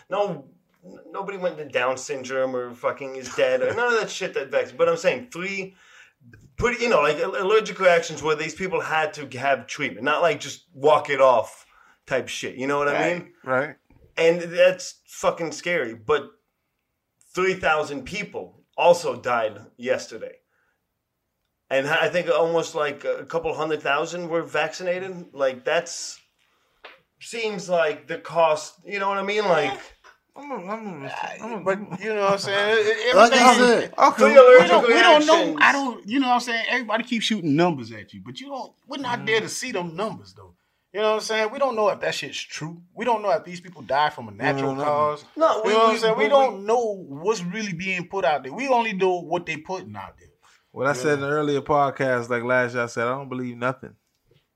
Nobody went to Down syndrome or fucking is dead or none of that shit that vaccine. But I'm saying 3 pretty, you know, like allergic reactions where these people had to have treatment, not like just walk it off type shit. You know what I mean? Right. And that's fucking scary. But 3,000 people also died yesterday. And I think almost like a couple 100,000 were vaccinated. Like seems like the cost, you know what I mean? Like, but you know what I'm saying? Like I said, we don't know. You know what I'm saying? Everybody keeps shooting numbers at you, but we're not there to see them numbers though. You know what I'm saying? We don't know if that shit's true. We don't know if these people die from a natural cause. No, you know what I'm saying? We don't know what's really being put out there. We only know what they putting out there. What I said in the earlier podcast, like last year, I said I don't believe nothing.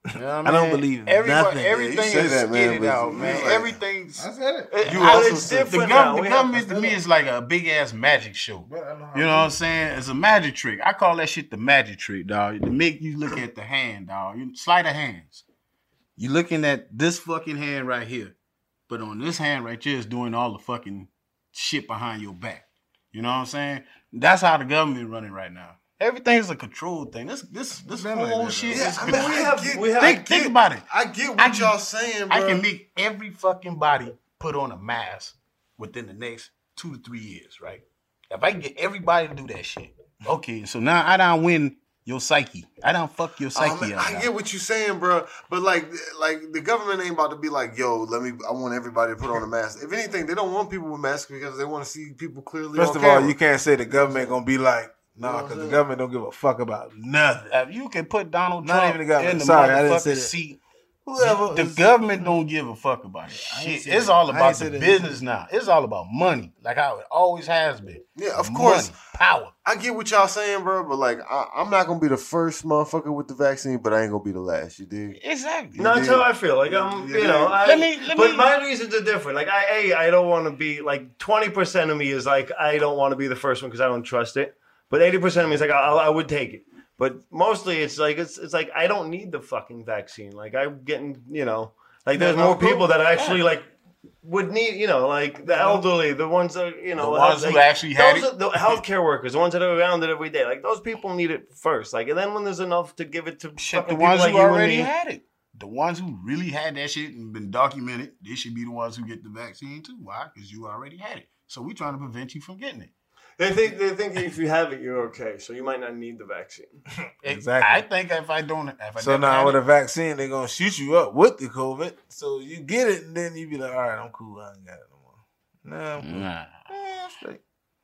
You know what I don't mean? believe Everybody, nothing. everything say is that, man, skitted but out, you man. like- Everything's. I said it. You But also it's said different the now. We government have- to me is like a big ass magic show. But I know how You know what I'm saying? It's a magic trick. I call that shit the magic trick, dog. To make you look at the hand, dog. Sleight of hands. You looking at this fucking hand right here, but on this hand right here is doing all the fucking shit behind your back. You know what I'm saying? That's how the government running right now. Everything's a control thing. This whole shit Yeah, is I mean, we have think about it. I get I what y'all saying, bro. I can make every fucking body put on a mask within the next 2 to 3 years, right? If I can get everybody to do that shit, okay. So now I don't win your psyche. I don't fuck your psyche up. I get what you're saying, bro. But like the government ain't about to be like, yo, I want everybody to put on a mask. If anything, they don't want people with masks because they want to see people clearly. First on of camera. all, you can't say the government gonna be like, nah, because the government don't give a fuck about nothing. You can put Donald Not Trump even the government. in the Sorry, I didn't say motherfucking that. seat. Whoever The is- government don't give a fuck about it. I ain't Shit, say it's that. all I ain't about say the that. business now. It's all about money, like how it always has been. Yeah, of course. Money, power. I get what y'all saying, bro. But like, I'm not gonna be the first motherfucker with the vaccine, but I ain't gonna be the last. You dig? Exactly. Not did. until I feel like I'm, You you know. did. But my reasons are different. Like I don't want to be like 20% of me is like I don't want to be the first one because I don't trust it. But 80% of me is like I would take it. But mostly it's like I don't need the fucking vaccine. Like I'm getting, you know, like there's more people that actually like would need, you know, like the elderly, the ones that, you know, The ones like, who actually had those are the healthcare workers, the ones that are around it every day. Like those people need it first. Like, and then when there's enough to give it to Shit, fucking the ones people who like you already and me. had it. The ones who really had that shit and been documented, they should be the ones who get the vaccine too. Why? Because you already had it. So we trying to prevent you from getting it. They think if you have it, you're okay. So you might not need the vaccine. Exactly. I think if I don't, if I So never now had with it, a vaccine, they're gonna shoot you up with the COVID. So you get it, and then you be like, all right, I'm cool. I ain't got it no more. Nah, I'm cool. nah. Yeah, I'm straight.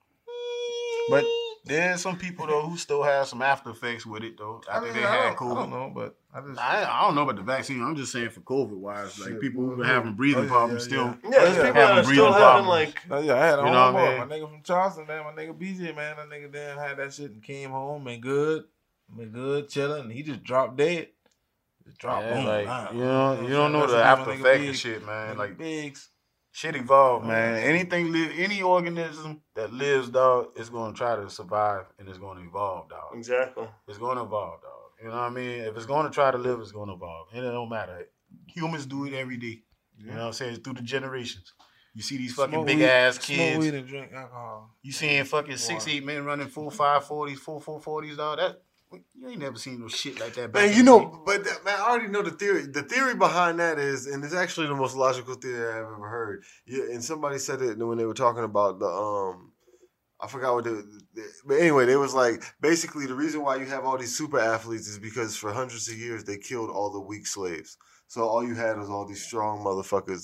But there's some people though who still have some after effects with it though. After they had I COVID. don't know, but I just I don't know about the vaccine. I'm just saying for COVID wise, like people who been having breathing problems still. Yeah, there's people that are still having like. Oh, yeah, I had a You know what I homeboy, mean? my nigga from Charleston, man, my nigga BJ, man, that nigga then had that shit and came home and good, chilling, and he just dropped dead. Just dropped Yeah, boom. like, Nah, you don't know Rest the in peace, after my nigga effect Biggs. and shit, man. Nigga Like Biggs. shit evolved, man. Any organism that lives, dog, is gonna try to survive and it's gonna evolve, dog. Exactly. It's gonna evolve, dog. You know what I mean? If it's gonna try to live, it's gonna evolve. And it don't matter. Humans do it every day. You know what I'm saying? Through the generations. You see these fucking Smoke big weed- ass Smoke kids. weed and drink alcohol. You seeing fucking 6'8" men running 4.5 40s, 4.40s, dog. That you ain't never seen no shit like that. back Man, in you the day. know, but man, I already know the theory. The theory behind that is, and it's actually the most logical theory I've ever heard. Yeah, and somebody said it when they were talking about the I forgot what but anyway, they was like basically the reason why you have all these super athletes is because for hundreds of years they killed all the weak slaves. So all you had was all these strong motherfuckers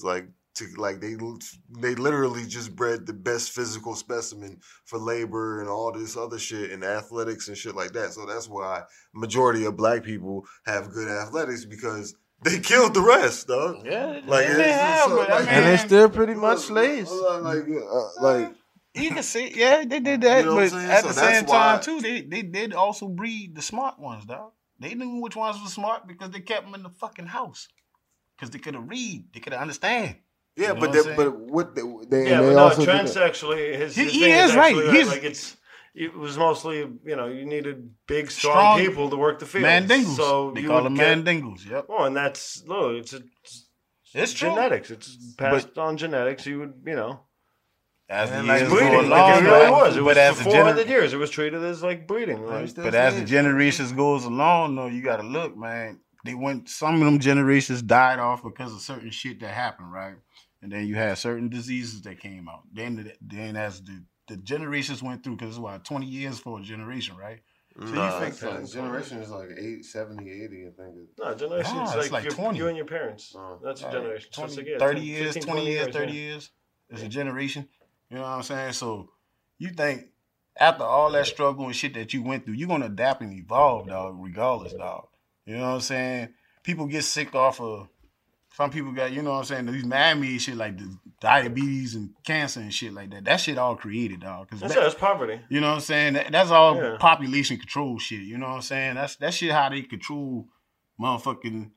they literally just bred the best physical specimen for labor and all this other shit and athletics and shit like that. So that's why majority of black people have good athletics because they killed the rest, dog. Yeah, Like, they it's have, so, but I like- mean, And they're still pretty much slaves. Like you can see, yeah, they did that, You know what I'm but saying? at So the that's same why- time too, they did also breed the smart ones, dog. They knew which ones were smart because they kept them in the fucking house because they could have read, they could have understand. yeah, You know but what I'm they, saying? but what they Yeah, and but they no, also did Trent's that. actually his He thing is right. actually He's- it was mostly, you know, you needed big, strong people to work the field. Mandingles. So They you call would them get- mandingles. Yep, Well, and that's look, it's true. genetics. It's passed on genetics. You would, you know, As the And years like go breeding. along, Like it really dog, was. It was but as for the 400 years. It was treated as like breeding. Like, But as the generations goes along, though, you got to look, man. Some of them generations died off because of certain shit that happened, right? And then you had certain diseases that came out. Then as the generations went through, because it's what, 20 years for a generation, right? So Nah, you it's think like generation is like 70, 80, I think. no, generation Nah, is it's like, like 20. you and your parents. Oh. That's a generation. So 20, it's like, yeah, 30 years, 15, 20 years, 30 yeah. years is a generation. You know what I'm saying? So you think after all that struggle and shit that you went through, you're going to adapt and evolve, dog, regardless, dog. You know what I'm saying? People get sick off of, some people got, you know what I'm saying, these man-made shit like the diabetes and cancer and shit like that. That shit all created, dog. That's poverty. You know what I'm saying? That's all Yeah. population control shit. You know what I'm saying? That shit how they control motherfucking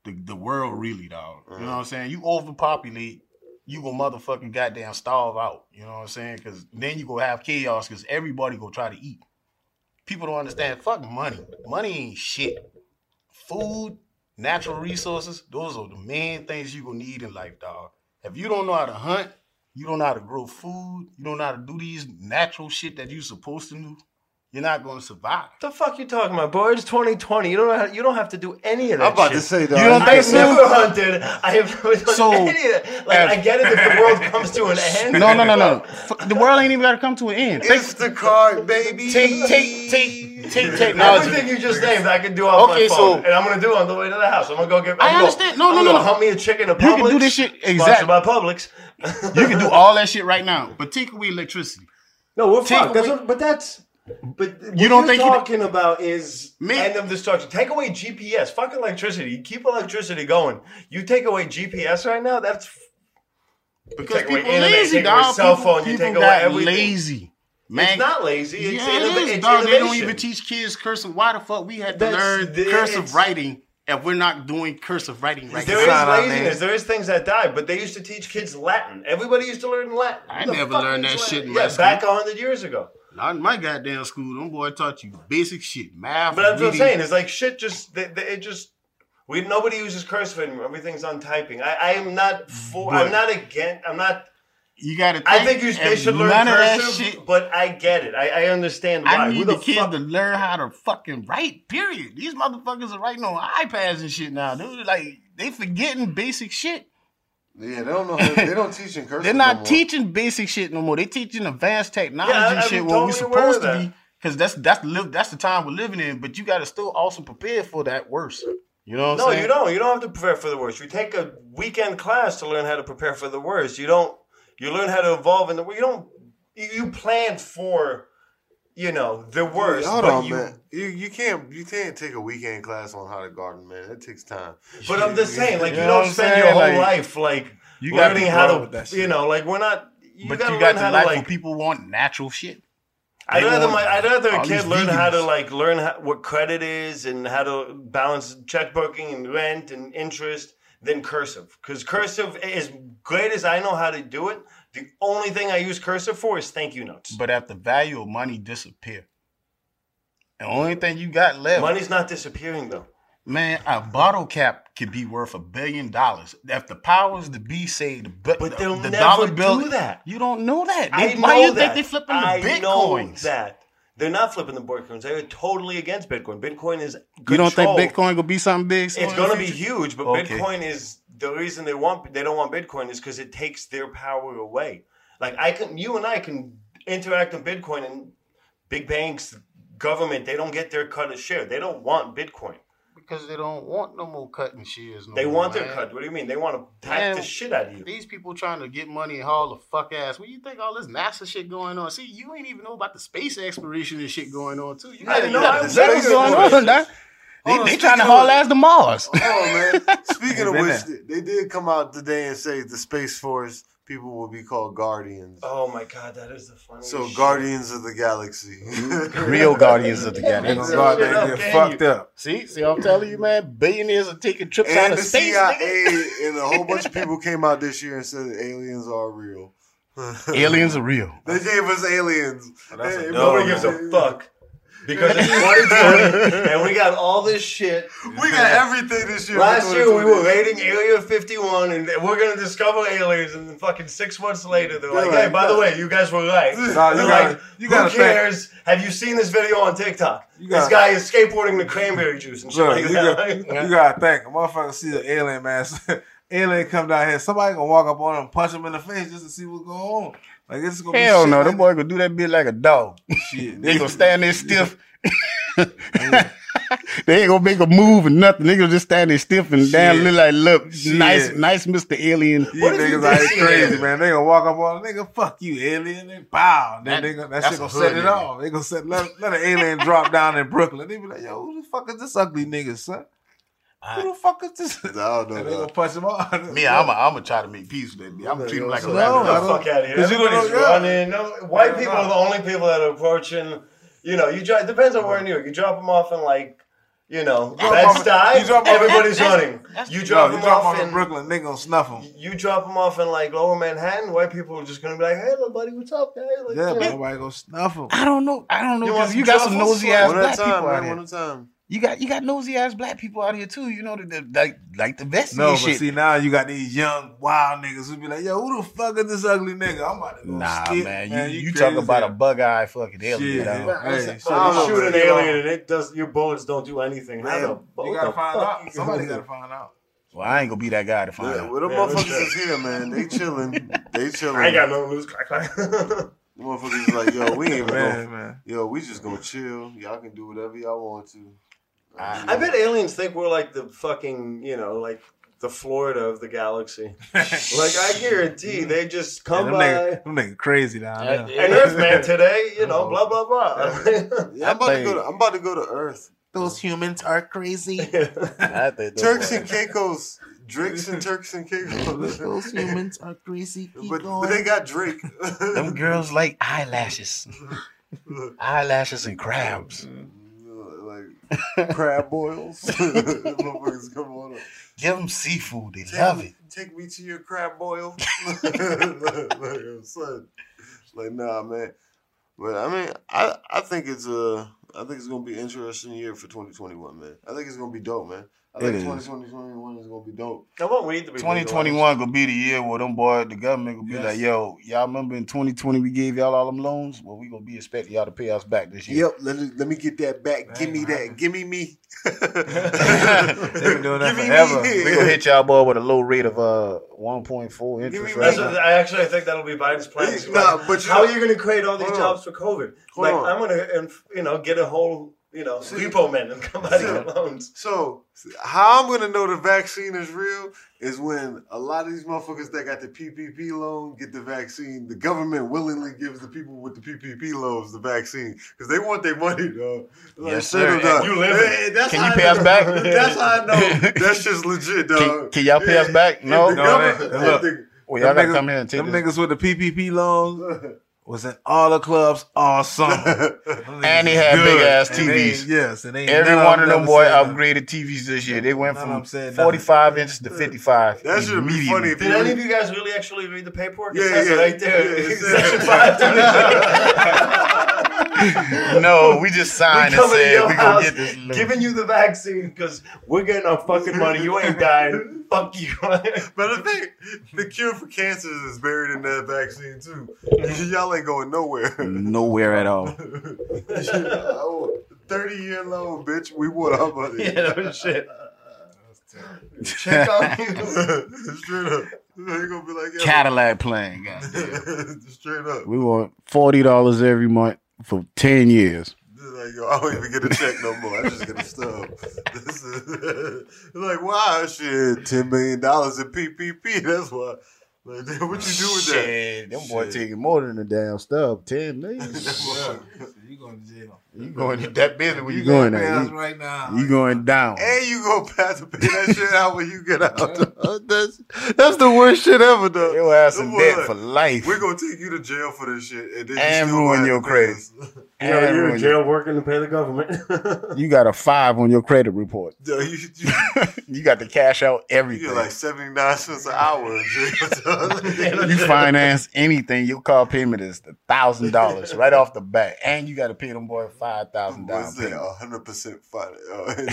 the world really, dog. You know what I'm saying? You overpopulate, you gonna motherfucking goddamn starve out. You know what I'm saying? Because then you gonna have chaos because everybody gonna try to eat. People don't understand. Fuck money. Money ain't shit. Food, natural resources, those are the main things you gonna need in life, dog. If you don't know how to hunt, you don't know how to grow food, you don't know how to do these natural shit that you supposed to do, you're not gonna survive. The fuck you talking about, boy? It's 2020. You don't have to do any of that. I'm about shit. to say, dog. You don't I think have so? never hunted. I have never done So, any of that. Like, I get it if the world comes to an end. No. The world ain't even gotta come to an end. Instacart, baby. Take technology. Everything you just named, I can do off my Okay, phone, so- and I'm gonna do on the way to the house. I'm gonna go get. I understand. No. Hunt me a chicken at Publix. You can do this shit Sponsored exactly. by Publix. You can do all that shit right now, but take away electricity. No, we're Take fucked. away- But what You don't you're think you- talking about is Man. end of destruction. Take away GPS. Fuck electricity. You keep electricity going. You take away GPS right now. That's Because take away people internet, lazy, take away dog. cell People- phone, you people take away got everything. lazy. Man, it's not lazy. It's, yeah, it is, it's dog. They don't innovation. even teach kids cursive. Why the fuck we had to That's- learn it's- cursive writing if we're not doing cursive writing right There now? is laziness. There is things that die, but they used to teach kids Latin. Everybody used to learn Latin. I Who the never fuck learned needs that Latin? shit in Yeah, my school. back 100 years ago. Not in my goddamn school. Them boy taught you basic shit, math. But that's what I'm reading. saying. It's like shit. Nobody uses cursive anymore. Everything's on typing. I am not for. But- I'm not against. I'm not. You got to. I think they should learn none of that cursive, shit. but I get it. I understand why. I Who need the the kids fuck? to learn how to fucking write. Period. These motherfuckers are writing on iPads and shit now, dude. Like they forgetting basic shit. Yeah, they don't know. They don't teach in cursive. They're no not more. teaching basic shit no more. They teaching advanced technology Yeah, I'm shit what we totally aware supposed of to that. be. Because that's the time we're living in. But you got to still also prepare for that worse. You know what I'm saying? You don't. You don't have to prepare for the worst. You take a weekend class to learn how to prepare for the worst. You don't. You learn how to evolve in the. You don't. You plan for, the worst. Hold but on, man. You can't take a weekend class on how to garden, man. It takes time. But I'm just saying, like, You you know what don't I'm spend saying? your whole Like, life like you gotta learning be how wrong with to, that shit. like we're not. But gotta you got learn the how life to where like. people want natural shit. I'd rather a all kid these learn how to vegans. learn what credit is and how to balance checkbooking and rent and interest than cursive. Because cursive, as great as I know how to do it, the only thing I use cursive for is thank you notes. But if the value of money disappear, the only thing you got left, Money's not disappearing though. man, a bottle cap could be worth $1 billion. If the powers to be say But they'll the never dollar bill, do that. you don't know that. I know Why you that. think they flipping the I bitcoins? know that. They're not flipping the bitcoins. They're totally against Bitcoin. Bitcoin is You don't think controlled. Bitcoin gonna be something big? It's going to be huge, but Okay. Bitcoin is the reason they don't want Bitcoin is because it takes their power away. Like you and I can interact on Bitcoin, and big banks, government, they don't get their cut of share. They don't want Bitcoin. Because they don't want no more cutting shares. They more, want their man. cut. What do you mean? They want to hack Man, the shit out of you. These people trying to get money and haul the fuck ass. What do you think all this NASA shit going on? See, you ain't even know about the space exploration and shit going on too. You I got know, the I what's was going exploration. on, nah? Hold on, They trying to speaking haul of- ass to Mars. Oh man! Speaking of Been which, there. they did come out today and say the Space Force people will be called Guardians. Oh my God, that is the funniest So shit. Guardians of the Galaxy. Real guardians of the They goddamn. gonna go out there and Shut get up, fucked can up. See, I'm telling you, man. Billionaires are taking trips out And of the space. CIA nigga. and a whole bunch of people came out this year and said that aliens are real. Aliens are real. They gave us aliens. that's a Hey, dub, Nobody man. gives a fuck. Because it's 2020 and we got all this shit. We got everything this year. Last for year we were 2020. raiding Area 51 and we're gonna discover aliens, and then fucking 6 months later they're like, They're "Hey, like, by the way, you guys were right." Nah, you They're gotta- like, you "Who gotta think- cares? Have you seen this video on TikTok? You This gotta- guy is skateboarding the cranberry juice and shit Look, like you that." you gotta think. A motherfucker see the alien, man. Alien come down here. Somebody gonna walk up on him and punch him in the face just to see what's going on. Like, it's gonna Hell be no, shit them like boy gonna do that bit like a dog. shit. They gonna stand there stiff. They ain't gonna make a move or nothing. They gonna just stand there stiff and down, look, Shit. nice, Mr. Alien. These What if you niggas did out here see crazy, that? man. They gonna walk up on a nigga, fuck you, alien, and bow. Then that That's shit a gonna hood set it nigga. off. They gonna let an alien drop down in Brooklyn. They be like, yo, who the fuck is this ugly nigga, son? Who the fuck is this? I don't know. And they gonna punch him off. Me, I'm gonna try to make peace with that bitch. I'm gonna treat him like a No, rabbit. I Get the don't- fuck out of here. 'cause you don't Everybody's know- yeah. running. No, white people are the only people that are approaching. You drop, depends on where in New York. You drop them off in like you know, Drop off- Bed-Stuy, you drop off- everybody's running. You drop You them drop off off in in Brooklyn, they gonna snuff them. You drop them off in like Lower Manhattan. White people are just gonna be like, "Hey, little buddy, what's up, guys?" Like, Yeah, you but know. nobody gonna snuff them. I don't know. You want 'Cause some you got some truffles? nosy ass One black at a people time, out man. here. One at a time. You got nosy ass black people out here too. You know like the vest No, and but shit. see now you got these young wild niggas who be like, "Yo, who the fuck is this ugly nigga? I'm about to go Nah, skip." man, you crazy talk about as a bug eye fucking hell. alien. Shit, dog. yeah. Hey, So shit, you know, shoot an man. alien and it does. Your bullets don't do anything. How Man, the- you what gotta the find fuck out. you Somebody gonna gotta do? find out. Well, I ain't gonna be that guy to find Yeah, out. well, them Yeah, motherfuckers no is here, man. They chilling. They chilling. I ain't got no news. Clack, clack. The motherfuckers is like, yo, we ain't even Man, gonna, man. yo, we just gonna chill. Y'all can do whatever y'all want to. I bet aliens think we're like the fucking, you know, like the Florida of the galaxy. Like, I guarantee they just come by. Them niggas crazy down there. And Earthman today, you know, blah blah blah. Yeah, I'm about to go to Earth. Those humans are crazy. I think Turks and Caicos, Drakes and Turks and Caicos. Those humans are crazy. But they got Drake. them girls like eyelashes, eyelashes and crabs. Like crab boils. Motherfuckers come on. Give them seafood. They love it. Take me to your crab boil. Son. Like, nah, man. But I mean, I think it's gonna be an interesting year for 2021, man. I think it's gonna be dope, man. I think It is. 2021 is gonna be dope. I want weed to be 2021 gonna be the year where them boys, the government gonna be like, yo, y'all remember in 2020 we gave y'all all them loans? Well, we gonna be expecting y'all to pay us back this year. Yep, let me get that back. Give me that. Give me me. They've been doing that Give me forever. me. We gonna hit y'all boy with a low rate of 1.4 Give interest me rate. That's what, I actually think that'll be Biden's plan. Nah, Like, but you how know- are you going to create all these Hold on. jobs for COVID? Hold Like, on. I'm going to, get a whole, repo men and come out and get loans. So, how I'm gonna know the vaccine is real is when a lot of these motherfuckers that got the PPP loan get the vaccine. The government willingly gives the people with the PPP loans the vaccine because they want their money, dog. Like, Yes, straight sir. up, dog. You live Hey, that's Can how you I pay know- us back? That's how I know. That's just legit, dog. Can y'all pay us back? No. The No, government- they- look. the- Well, y'all gotta Them come here and take Them this. niggas with the PPP loans was in all the clubs all summer. And they had big ass And they- TVs. yes, and they Every none one of them never boys said nothing. upgraded TVs this year. They went None of from them said nothing. 45 inches to 55. That should be immediately. funny if Did any of you guys really actually read the paperwork? It Yeah, says it yeah. right there. Yeah, it Section says- 5. No, we just signed and Coming to said your we house, gonna get this loan. giving you the vaccine because we're getting our fucking money. You ain't dying. Fuck you. But the thing, the cure for cancer is buried in that vaccine too. Y'all ain't going nowhere. Nowhere at all. 30-year loan, bitch. We want our money. Yeah, no shit. Check on you. Straight up. They gonna be like, yo. Cadillac plan, goddamn. Straight up. We want $40 every month for 10 years. This is like, yo, I don't even get a check no more. I just get a stub. This is like, wow, shit, $10 million in PPP. That's why. Like, damn, what you do with that? Shit, them boys taking more than a damn stub. 10 million. You going to jail. You going to that business where you gotta going pay at? us You, right now. you going down. And you gonna have to pay that shit out when you get out. That's the worst shit ever, though. Your ass in Them debt boys for like, life. we're gonna take you to jail for this shit, and then And you still ruin gonna your have to pay credit. us. And You're when in jail working to pay the government. You got a 5 on your credit report. Yo, you You got to cash out get everything. like 79 cents an hour in jail. You finance anything, your car payment is $1,000 right off the bat, and you got to pay them boy $5,000 down What's that? payment. 100% fine.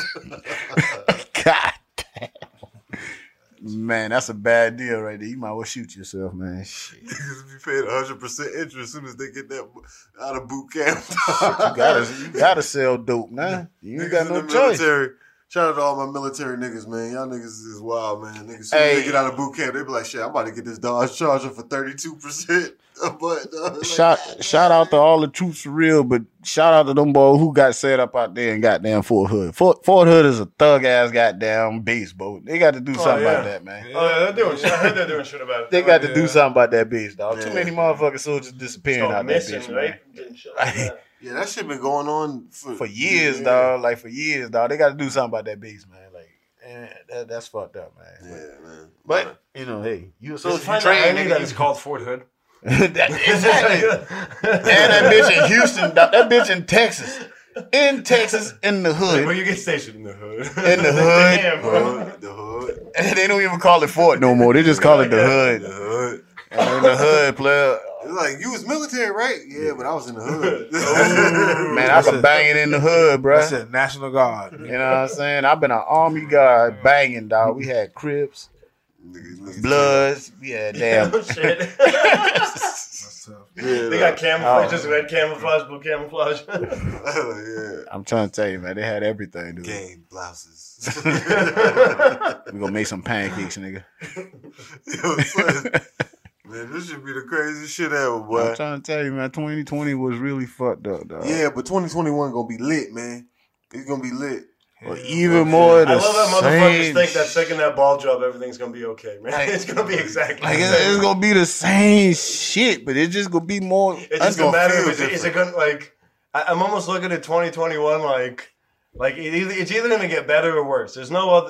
God damn. Man, that's a bad deal right there. You might well shoot yourself, man. Shit. Niggas be paid 100% interest as soon as they get that out of boot camp. You gotta sell dope, man. You ain't got Niggas no in the choice. military. Shout out to all my military niggas, man. Y'all niggas is wild, man. Niggas, as soon as Hey. they get out of boot camp, they be like, shit, I'm about to get this Dodge Charger for 32%. But, like, Shout out to all the troops for real, but shout out to them boys who got set up out there in goddamn Fort Hood. Fort Hood is a thug ass goddamn base, boat. They got to do something yeah. about that, man. Oh, yeah, they're doing shit. I heard they're doing shit about it. They got to do something about that base, dog. Too Yeah. many motherfucking soldiers disappearing Going out that missing, bitch, right? man. Getting shit like that. yeah, that shit been going on For years, yeah. dog. Like for years, dog. They got to do something about that base, man. Like, that's fucked up, man. Yeah, man. But you know, hey, you a So soldier, it's you fine train, that it's called Fort Hood. Exactly. And that bitch in Houston, that bitch in Texas. in Texas, in the Like, where hood. you get stationed in the hood. In the hood. Damn, bro. The hood. And they don't even call it Fort no more. They just call it the The hood. hood. And in the hood, player. It's like, you was military, right? Yeah, but I was in the hood. Man, I been banging in the hood, bro. That's it, National Guard. You know what I'm saying? I've been an Army guy banging, dog. We had Crips, Niggas, Bloods. We had damn. Oh, shit. That's tough. They got camouflage, just red camouflage, blue camouflage. yeah. I'm trying to tell you, man. They had everything, dude. Gang blouses. We gonna make some pancakes, nigga. Yo, son, man, this should be the craziest shit ever, boy. I'm trying to tell you, man. 2020 was really fucked up, dog. Yeah, but 2021 gonna be lit, man. It's gonna be lit. Or even more of the I love that motherfuckers same think that second that ball drop, everything's gonna be okay, man. It's gonna be exactly Like the same. it's gonna be the same shit, but it's just gonna be more. It's just gonna gonna matter feel if is it gonna like. I'm almost looking at 2021 like it's either gonna get better or worse. There's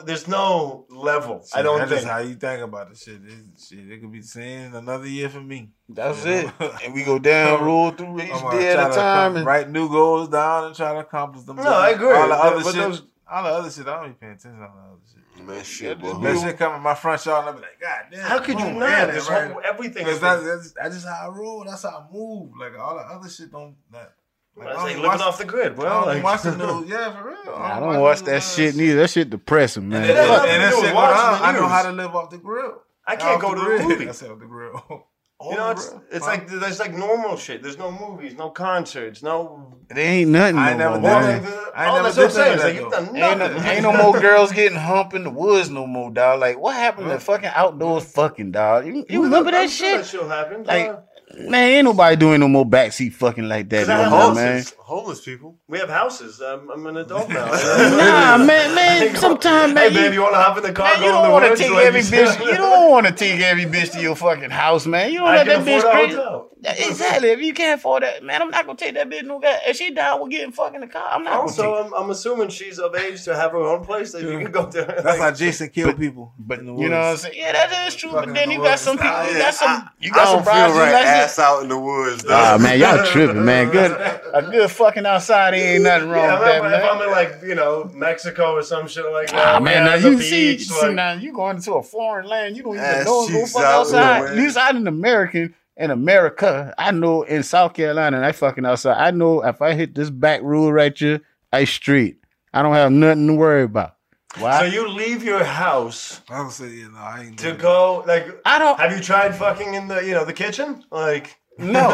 no level. I don't That's think. just how you think about the shit. It could be the same another year for me. That's You it. know? And we go down, roll through each I'm gonna day try at a to time. And write new goals down and try to accomplish them. No, I agree. All the other But shit. those- All the other shit, I don't even pay attention to all the other shit. Man, shit, boy. That shit come in my front yard and I be like, God damn. How could you boom, not? yeah, This right. whole everything Because is. that's just how I roll. That's how I move. Like all the other shit don't. Like, It's I like don't living watch- off the grid, I bro. don't Like, watch the news. Yeah, for real. I don't watch that shit neither. That shit depressing, man. And It has nothing that to do with shit go watching down, the I know news. how to live off the grill. I can't go to the grill. movies. I said off the grill. You know, it's like there's like normal shit. There's no movies, no concerts, no. There ain't nothing I ain't no never more, done man. that. I I ain't that's never what I'm saying. did It's that, like you've though. done nothing. Ain't no more girls getting hump in the woods no more, dog. Like, what happened to fucking outdoors fucking, dog? You remember that I'm sure shit? That shit happened. Like, man, ain't nobody doing no more backseat fucking like that 'Cause I no have more, houses. man. Homeless people. we have houses. I'm an adult now. Nah, man, sometimes, man, Hey, babe, you want to hop in the car? man, Go you in don't the want to woods? take Like every you bitch. said. You don't want to take every bitch to your fucking house, man. You don't I let can that bitch afford a crazy. hotel. Exactly. If you can't afford that, man, I'm not gonna take that bitch no guy. If she down with getting fucking the car, I'm not gonna take. Also, I'm assuming she's of age to have her own place that you can go to. That's how Jason killed people. But in the you know what I'm woods. saying? Yeah, that is true. Fucking But then in you the got woods. some people. You Yeah, got some. You I got don't some brides. feel right Like ass out in the woods, Ah, dog. man, y'all tripping, man. A good fucking outside. Ain't nothing wrong Yeah, with that, if I'm man. in like Mexico or some shit like that. Ah, we man, now have the you see, beach, now you going into a foreign land. You don't even Ass know go cheeks fuck out, outside. man. At least I'm an American. In America, I know in South Carolina, and I fucking outside. I know if I hit this back road right here, I street. I don't have nothing to worry about. Why? So you leave your house I was say, you know, I ain't to doing go like. I don't. Have you tried fucking in the kitchen? Like No,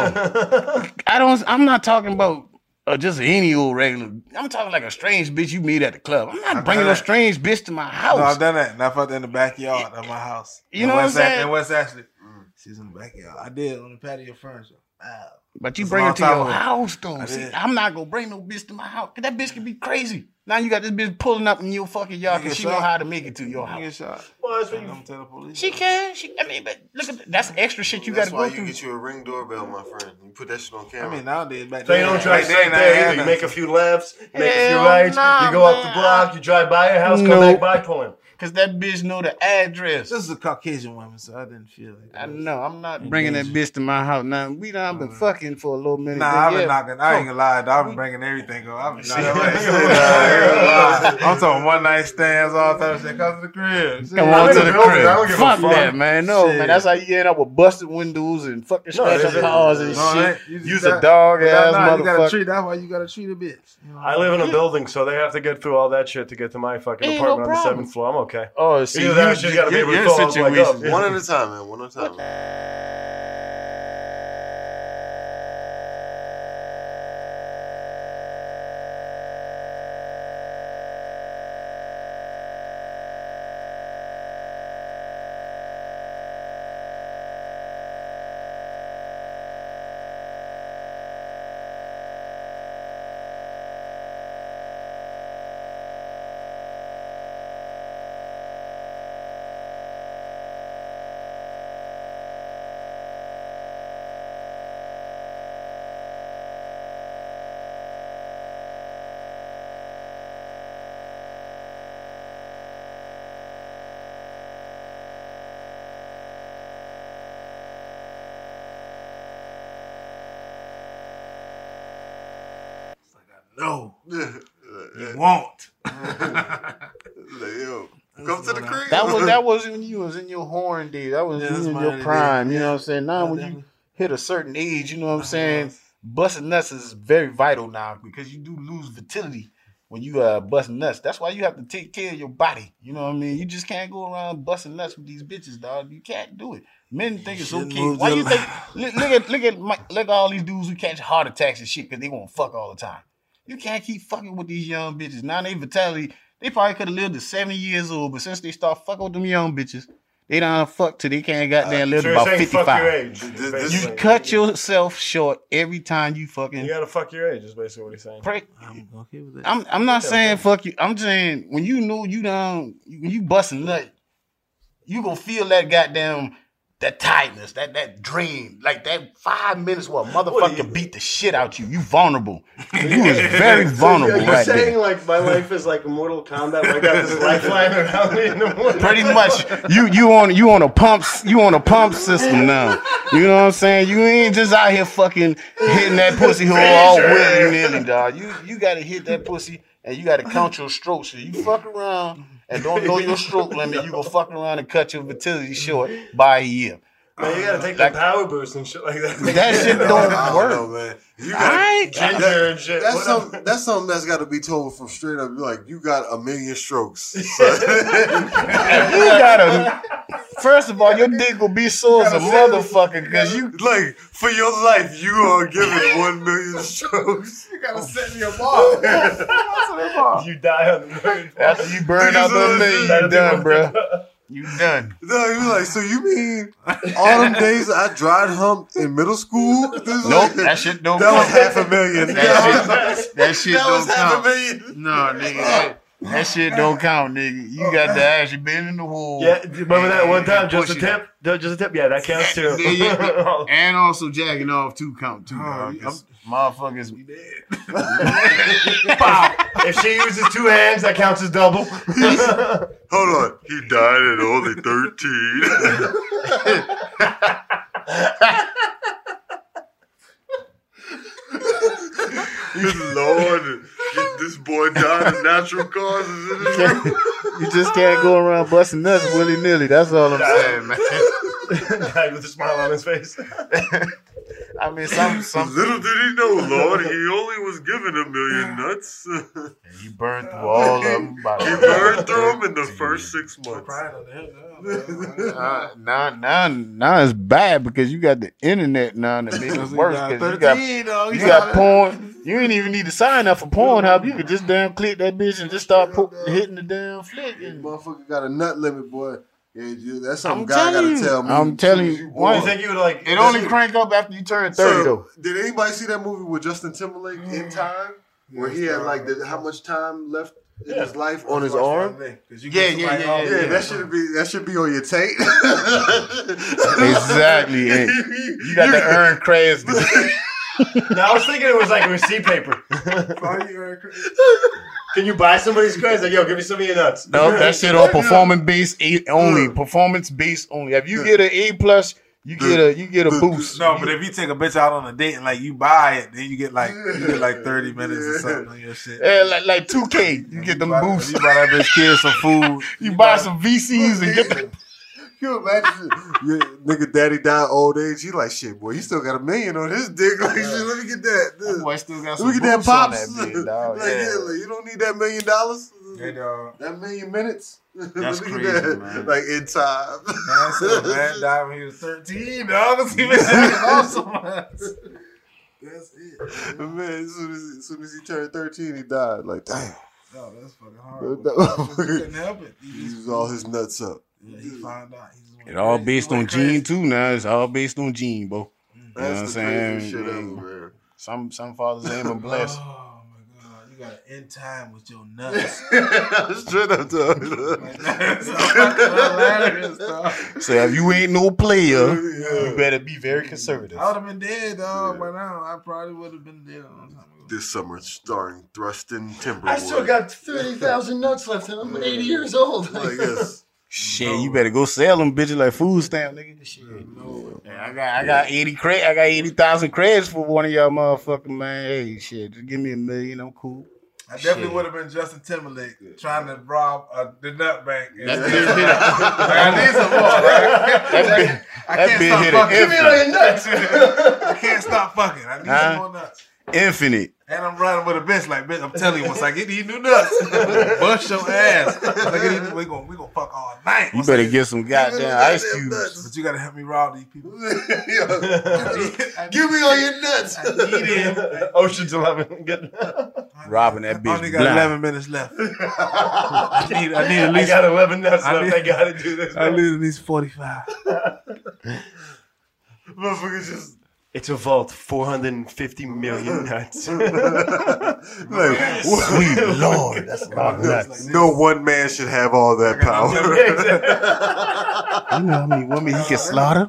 I don't. I'm not talking about just any old regular. I'm talking like a strange bitch you meet at the club. I'm not bringing no that. strange bitch to my No, house. I've done that. And I fucked in the backyard of my house. You know what I'm saying? In West Ashley. She's in the backyard. I did on the patio furniture. Wow. But you That's bring a her long to time your ago. house, though. I See, did. I'm not gonna bring no bitch to my house. 'Cause that bitch can be crazy. Now you got this bitch pulling up in your fucking yard You because get she know shot. how to make it to your You get house. shot. well, that's what I'm you. gonna tell the police. She can. I mean, but look at that's extra shit you got That's to why go you through. get you a Ring doorbell, my friend. You put that shit on I camera. mean, nowadays, back So you then. don't drive back straight then, I there had either. You make a nothing. few lefts, make a few Hell rights. nah, You go up the man. block. You drive by your house, come Nope. back by pulling. Because that bitch know the address. This is a Caucasian woman, so I didn't feel like I that. know. I'm not bringing that bitch to my house. Now, we done been fucking for a little minute. Nah, then, I've been yeah. knocking. I ain't gonna lie. I've been bringing everything up. I've been knocking. Yeah. I'm talking one night stands, all that shit. Come to the crib. Come I'm on in to the the building, I don't crib. give a Fuck fuck. that, man. No, Shit. man. That's how you end up with busted windows and fucking No, scratch there's up a- cars and No, shit. you just Use a got- dog ass Nah, you gotta motherfucker. treat. That's why you gotta treat a bitch. You know? I live in a building, so they have to get through all that shit to get to my fucking Ain't no apartment on the problem. 7th floor. I'm okay. Oh, see, Either that, you gotta be able to your call us like situation. up. One at a time, man. One at a time. No, Yeah. you won't. Like, yo, come to the crib. That was when you was in your horn days. That was Yeah, you that's in my your idea. prime. You know Yeah. what I'm saying? Now Yeah, when you definitely. hit a certain age, you know what I'm saying? Busting nuts is very vital now because you do lose fertility when you busting nuts. That's why you have to take care of your body. You know what I mean? You just can't go around busting nuts with these bitches, dog. You can't do it. Men think it's Shouldn't okay. move Why your you think? Look at all these dudes who catch heart attacks and shit because they want to fuck all the time. You can't keep fucking with these young bitches. Now they vitality. They probably could have lived to 70 years old, but since they start fucking with them young bitches, they done fuck till they can't goddamn live So you're about saying 55. fuck your age. You basically. cut yourself short every time you fucking. You gotta fuck your age, is basically what he's saying. Pray. I'm okay with that. I'm not saying fuck you. I'm saying when you know you done, when you bust a nut, you gonna feel that goddamn that tightness, that dream, like that 5 minutes where a motherfucker can beat the shit out you. You vulnerable. You is very vulnerable You're right saying there. like my life is like Mortal Kombat. Where I got this lifeline around me in the morning. Pretty much, you on a pump system now. You know what I'm saying? You ain't just out here fucking hitting that pussy hole all willy nilly, dog. You gotta hit that pussy and you gotta count your strokes. So you fuck around and don't know your stroke limit, you gonna fuck around and cut your fertility short by a year. Man, you gotta take the power boost and shit like that. That shit I don't don't work. know, man. You Alright. Ginger and shit. That's something that's got to be told from straight up. Like, you got a million strokes. So, You gotta. First of all, your dick will be sore as a motherfucker because you. like, for your life, you are given 1 million strokes. You gotta set me a bar. You die on the million. After you burn out the million, you done, bro. You done. No, you like, so you mean all them days I dried humped in middle school? Nope, that shit don't That was count. $500,000. That shit That was don't count. $500,000. No, nigga. That shit don't count, nigga. You got to actually been in the hole. Yeah, remember that one time? And Just a push it tip? Just a tip? Yeah, that counts too. Yeah. And also jacking off too count too, dog. 'Cause motherfuckers. If she uses 2 hands, that counts as double. Hold on. He died at only 13. Lord, this boy died of natural causes. You just can't go around busting nuts willy nilly. That's all I'm saying, man. Guy with a smile on his face. I mean, some Little did he know, Lord, he only was given 1 million nuts. he burned through all of them. He burned through them in the first 6 months. Pride on the hell, Now it's bad because you got the internet now that makes it worse. Because 13, dog. you got porn. You ain't even need to sign up for Pornhub. You could just damn click that bitch and just start hitting the damn flick. And Motherfucker got a nut limit, boy. Yeah, that's something I'm God telling gotta you. tell me. I'm telling you. What do you think you would like? It only crank up after you turn 30, though. Did anybody see that movie with Justin Timberlake, In Time? Where he had like how much time left in his life on his arm? Yeah, that should be on your tape. Exactly. And you got to earn credits. No, I was thinking it was like receipt paper. Can you buy somebody's credits? Like, yo, give me some of your nuts. No, that shit on performance based only. Performance based only. If you get an A+, you get a boost. No, but if you take a bitch out on a date and like you buy it, then you get like 30 minutes or something on your shit. Yeah, like 2K. You get them boosts. You buy that bitch kid some food. You buy some VCs and get the. You imagine your nigga daddy died old age. He like, shit, boy, he still got $1 million on his dick. Like, shit, let me get that. That boy still got Let me some get that boosts on pops. that bitch, dog. Like, Yeah. like, you don't need that $1 million. Hey, dog. That 1,000,000 minutes. That's Let me crazy, get that. man. Like, In Time. Man said man died when he was 13, dog. He been saying so much. That's it. Man, as soon as he turned 13, he died. Like, damn. No, that's fucking hard. That- He couldn't help it. He used all his nuts up. Yeah, he found out. It all based on gene too now. It's all based on gene, bro. You know what I'm That's the saying? craziest shit ever, man. Some fathers ain't even blessed. Oh my god, you got to end time with your nuts. Straight up to That's fucking hilarious, dog. So if you ain't no player, you better be very conservative. I would have been dead, dog. By now, I probably would have been dead a long time ago. This summer, starring Thruston Timberwood. I still got 30,000 nuts left and I'm 80 years old. Like, yes. Shit, you better go sell them bitches like food stamp, nigga. Shit. Yeah, I got 80,000 credits for one of y'all motherfuckers, man. Hey, shit, just give me $1 million, I'm cool. I definitely would have been Justin Timberlake trying to rob the nut bank. That bitch hit I need some more, right? I can't stop fucking. Give me all your nuts. I can't stop fucking. I need some more nuts. Infinite. And I'm riding with a bitch like, bitch, I'm telling you, once I get these new nuts, bust your ass. We gonna fuck all night. You better get some goddamn ice cubes. But you gotta help me rob these people. Give me all your nuts. I need him. Ocean's 11. Robbing that bitch. I only got blind. 11 minutes left. I need at least. I got 11 nuts left. I gotta do this. I need at least 45. Motherfuckers just. It's a vault, 450 million nuts. Like, Sweet Lord, that's a lot of nuts. no one man should have all that power. You know how many women he can slaughter?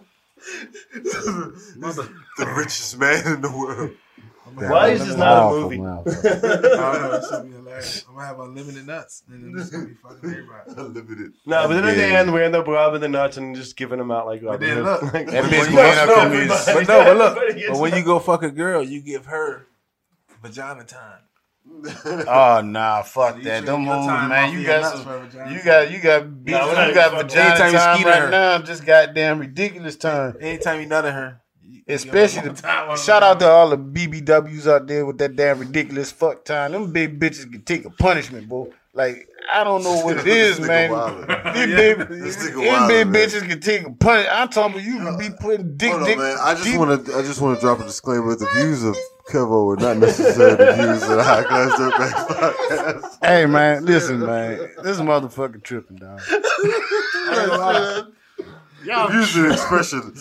The richest man in the world. Why is this not a movie? I don't know. It's gonna be hilarious. I'm gonna have unlimited nuts, and then it's gonna be fucking everybody. Unlimited. No, but then at the end, we end up robbing the nuts and just giving them out like But then look, like, That bitch going up to me. but look. But when you go fuck a girl, you give her vagina time. Oh nah, fuck You that. trade Them your moves, time man. off You your got nuts some. for a vagina You time. got we're not vagina Anytime you time skeet right her. now. Just goddamn ridiculous time. Anytime you nut at her, Especially shout out to all the BBWs out there with that damn ridiculous fuck time. Them big bitches can take a punishment, bro. Like I don't know what it is, This nigga man. wildin'. These big, This nigga these wildin', big man. bitches can take a punch. I'm talking about you can be putting dick. Hold on, man. I just deep- want to drop a disclaimer. The views of Kevo are not necessarily the views of the High Class Dirtbags podcast. Hey man, listen, man. This motherfucker tripping, dog. The views and expression.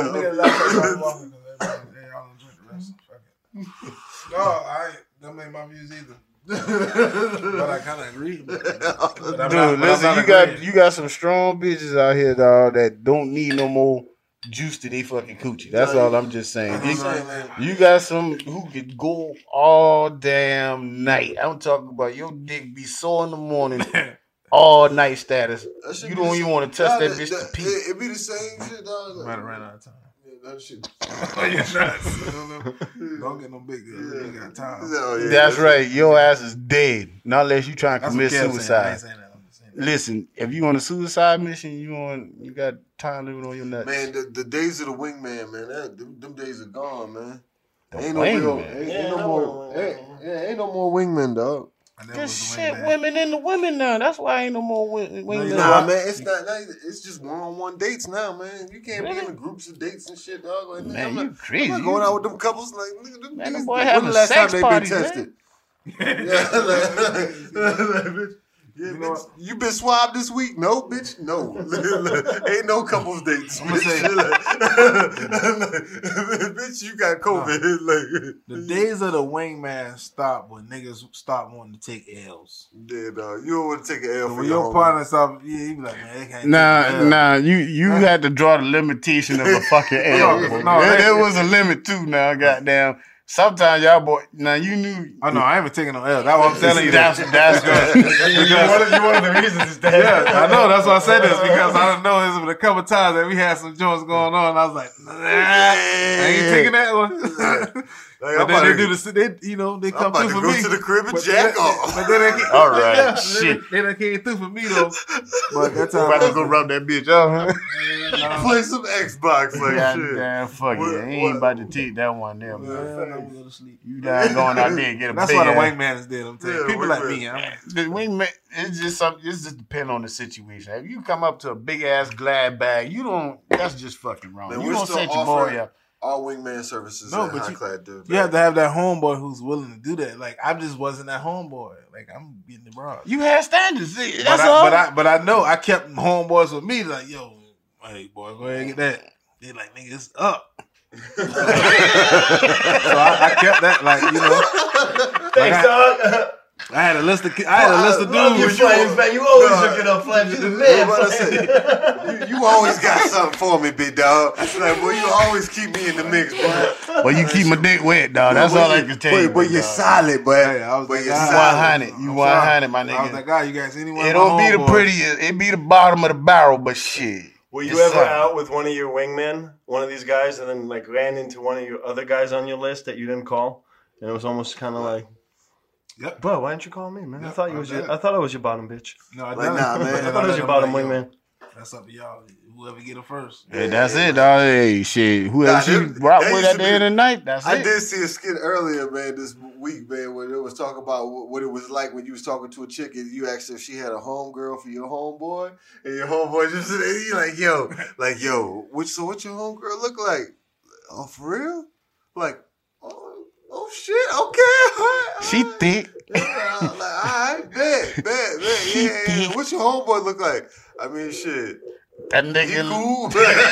No, I ain't. That ain't my views either. But I kind of agree. Dude, listen, you got some strong bitches out here, dog, that don't need no more juice to they fucking coochie. That's all I'm just saying. You got some who could go all damn night. I'm talking about your dick be sore in the morning, all night status. You don't even want to touch that bitch to pee. It be the same shit, dog. Might have ran out of time. That shit. Don't get no big girl. You got time. Oh, yeah. That's right. Your ass is dead. Not unless you trying to That's commit what Kev saying. I suicide. ain't saying that. I'm just saying that. Listen, if you on a suicide mission, you got time living on your nuts. Man, the days of the wingman, man, them days are gone, man. The Ain't no wingman. ain't no more wingmen, dog. And that There's was the shit wingman. women in the women now. That's why ain't no more women. Nah, man, it's not. It's just one-on-one dates now, man. You can't be in the groups of dates and shit, dog. Like, Man, I'm you not, crazy. I'm not going out with them couples. Like, look at them. Man, them dudes. boy When having the last sex time they parties, been man. tested? Bitch. Yeah, bitch, you been swabbed this week? No, bitch, no. Ain't no couples dates. I'm gonna say- Bitch, you got COVID. Like, The days of the wingman stop when niggas stop wanting to take L's. yeah, dog. You don't want to take an L So for when your your homie. partner stop, yeah, you be like, man, they can't take an L. Nah, you had to draw the limitation of a fucking L. No, bro. no, There was a limit too. Now, goddamn. Sometimes y'all boy. Now you knew. Oh no, I ain't taking no L. That's what I'm telling you. That's good. you one of the reasons is that. Yeah, I know. That's why I said this because I didn't know this, but a couple times that we had some joints going on, I was like, nah, I ain't taking that one. Like, But then they do the, they I'm come about through to for go me. to the crib and But jack then- off. But then they came, All right, yeah, shit. They done came through for me though. But that's how About to go rub that bitch up, huh? Play some Xbox, like shit. Goddamn, fuck What- it. Ain't what- about to take that one there, man. I'm gonna go to sleep. You down going out there and get a That's big why the ass. wingman is dead. I'm telling you. Yeah, People like wingman. me, I'm The wingman, it's just something. It's just depend on the situation. If you come up to a big ass glad bag, you don't. That's just fucking wrong. Man, you we're don't still set your boy offering up. all wingman services. No, at but High you- Class Dude. You have to have that homeboy who's willing to do that. Like I just wasn't that homeboy. Like I'm getting the broad. You had standards. See, But that's all. but I know I kept homeboys with me. Like yo, hey boy, go ahead and get that. They like nigga, it's up. So I kept that like Thanks, dog. I had a list of dudes. You Flames, man. You always looking up Flames. You the man. You always got something for me, big dog. Like, boy, you always keep me in the mix, bro. Well, you keep my dick wet, dog. That's all I can tell you. But you're solid, boy. But you're solid. You 100, my nigga. I was like, God, you guys anyone? It don't be the prettiest. It be the bottom of the barrel, but shit. Were you ever out with one of your wingmen, one of these guys, and then like ran into one of your other guys on your list that you didn't call, and it was almost kind of like, yep. Bro, why didn't you call me, man? I thought I was your bottom bitch. No, I like, nah, man. I thought it was your bottom wingman. That's up to y'all. Whoever get it first. Hey, that's it, dog. Hey, shit. Whoever you rock with at the end of the night, that's it. I did see a skit earlier, man, this week, man, where it was talking about what it was like when you was talking to a chick and you asked if she had a homegirl for your homeboy, and your homeboy just you like, yo, what's your homegirl look like? Oh, for real? Like, oh shit, okay. She thick. Yeah, like, all right, bet. Yeah. What's your homeboy look like? I mean, shit. That nigga He cool.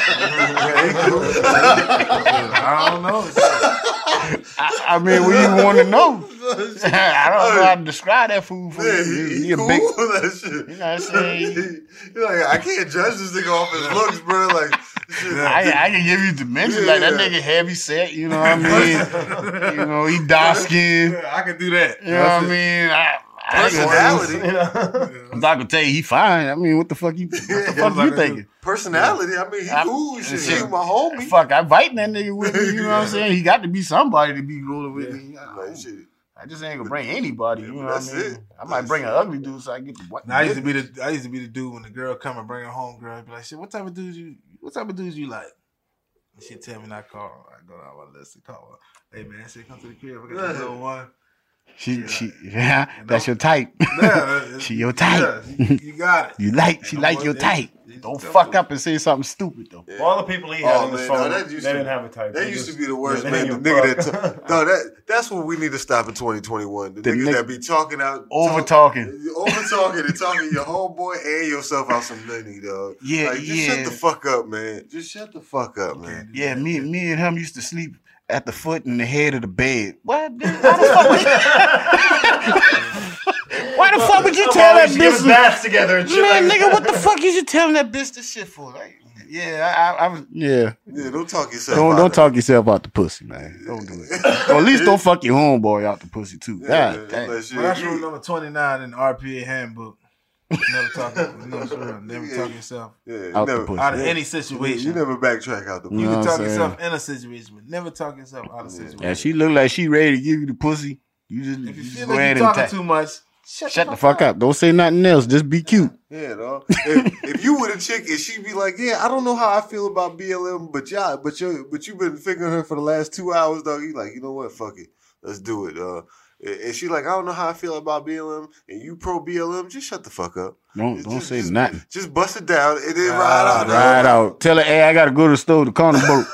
I don't know. I mean, what you want to know? I don't know how to describe that fool for you. He a cool big, with that shit. you know what I'm saying? You're like, I can't judge this nigga off his looks, bro. Like, shit. I can give you dimensions. Like, that nigga heavy set, you know what I mean? You know, he dark skinned. Yeah, I can do that. You know what I mean? Personality. I'm not gonna tell you he fine. I mean, what the fuck you thinking? Personality. I mean, he cool. Shit, he my homie. Fuck, I'm fighting that nigga with me. You know what I'm saying? He got to be somebody to be rolling with me. Like, shit. I just ain't gonna bring anybody. You know what I That's mean? it. I might bring an ugly dude so I get the what. I used to be the dude when the girl come and bring her home girl. I'd be like, shit, what type of dudes you like? And she'd tell me, and I call her. I go down my list and call her. Hey man, I said, come to the crib. I got this little one. Yeah, that's your type. Yeah, She your type. Yeah, you got it. She like your type. Don't fuck up and say something stupid though. Well, all the people he had on his phone, they didn't have a type. That used to be the worst, yeah, man. The nigga that's what we need to stop in 2021. The niggas that be talking out, over talking and talking your homeboy and yourself out some money, dog. Yeah, like, just shut the fuck up, man. Just shut the fuck up, man. Yeah, me and him used to sleep at the foot and the head of the bed. What? Why the fuck would you tell that bitch? Baths together and shit. Man, nigga, what the fuck is you telling that bitch this shit for? Like, I was. Yeah, don't talk yourself. Don't talk yourself out the pussy, man. Don't do it. Or at least don't fuck your homeboy out the pussy too. God damn. That's rule number 29 in the RPA handbook. Never talk yourself. Yeah, out of any situation. You never backtrack out the pussy. You can talk yourself in a situation, but never talk yourself out of a situation. Yeah, she look like she ready to give you the pussy. You just, if you feel go like ahead you're and talking too much, shut the fuck up. Don't say nothing else. Just be cute. Yeah, dog. If you with a chick and she be like, yeah, I don't know how I feel about BLM, but you've been figuring her for the last 2 hours, dog. You like, you know what? Fuck it. Let's do it. And she like, I don't know how I feel about BLM, and you pro BLM, just shut the fuck up. Don't say nothing. Just bust it down and then ride out. Ride out. Tell her, hey, I gotta go to the store to call the boat.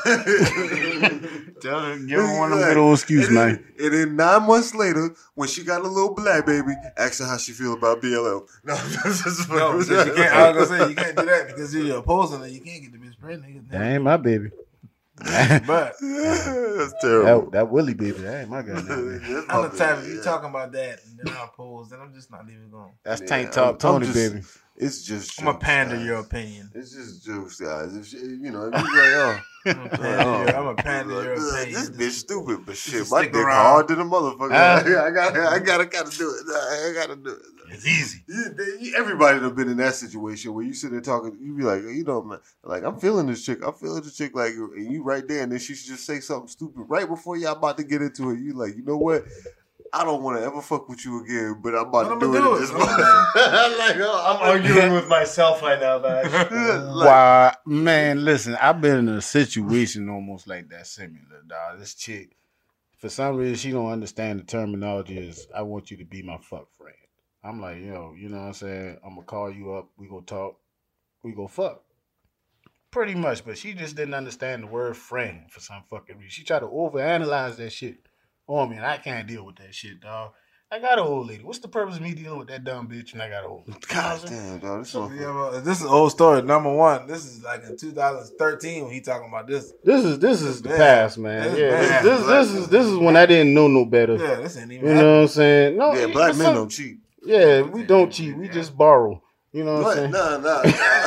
Tell her, give her one of them good old excuses, man. And then 9 months later, when she got a little black baby, ask her how she feel about BLM. No, you can't. I was gonna say you can't do that because you're opposing her. You can't get the bitch pregnant. That ain't my baby. But that's terrible. That Willie baby, that ain't my goddamn baby. I'm the type, if you talking about that and then I oppose, then I'm just not even going. That's Tank Top Tony, baby. It's just I'm a pander your opinion. It's just jokes, guys. If you like, oh. I'm a pander your opinion. This bitch stupid, but shit, my dick hard than a motherfucker. I gotta do it. I gotta do it. It's easy. Everybody done been in that situation where you sit there talking, you be like, you know, man, like I'm feeling this chick, like, and you right there, and then she should just say something stupid right before y'all about to get into it. You like, you know what? I don't want to ever fuck with you again, but I'm about to do it this month. I'm arguing with myself right now, man. Wow, man, listen, I've been in a situation almost like that similar, dog. This chick, for some reason, she don't understand the terminology is, I want you to be my fuck friend. I'm like, yo, you know what I'm saying? I'm going to call you up. We going to talk. We going to fuck. Pretty much, but she just didn't understand the word friend for some fucking reason. She tried to overanalyze that shit on me, and I can't deal with that shit, dog. I got an old lady. What's the purpose of me dealing with that dumb bitch and I got an old lady? God damn, dog. This one. Yeah, well, this is an old story. Number one, this is like in 2013 when he talking about this. This is the bad. past, man. That's Yeah, bad. this is when I didn't know no better. Yeah, this ain't even. You know what I'm saying? No, Yeah, black men don't cheat. Yeah, we don't cheat. We just borrow. You know what I'm saying? Nah.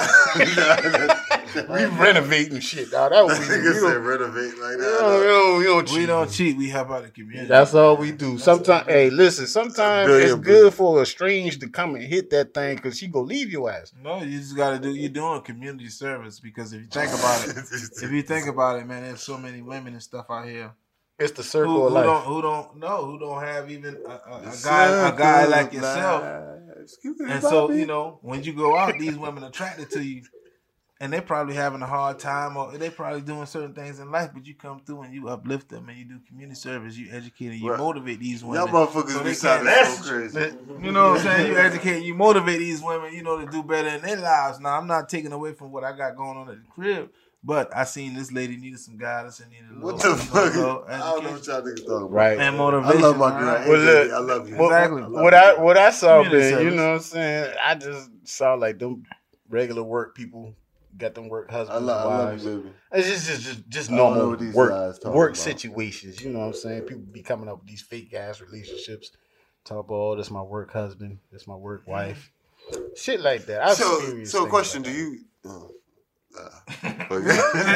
We renovating shit, dog. That was Nigga said renovate like that. we don't cheat. We don't cheat. We help out the community. That's all we do. Sometimes, hey, listen. Sometimes it's Billion good for a strange to come and hit that thing because she gonna leave your ass. No, you just gotta do. You're doing community service because if you think about it, man, there's so many women and stuff out here. It's the circle of life. Who don't have even a guy like yourself. And so, you know, when you go out, these women attracted to you, and they're probably having a hard time, or they're probably doing certain things in life, but you come through and you uplift them, and you do community service, you educate and you motivate these women. Y'all motherfuckers be sounding so crazy. You know what I'm saying? You educate, you motivate these women, you know, to do better in their lives. Now, I'm not taking away from what I got going on at the crib, but I seen this lady needed some guidance and needed a little. What the fuck? Little I don't know what y'all niggas talking about. Right. And motivation. I love my girl. right? Hey, Well, baby, look, I love you. Exactly. What I saw, Community man, you service. know what I'm saying? I just saw like them regular work people got them work I husbands and love wives. you, baby. It's just I don't know normal what these guys work talking work about. situations. You know what I'm saying? People be coming up with these fake ass relationships. Talk about, oh, this my work husband, this my work wife, shit like that. I've experienced So things question: like Do that. you? Fuck it.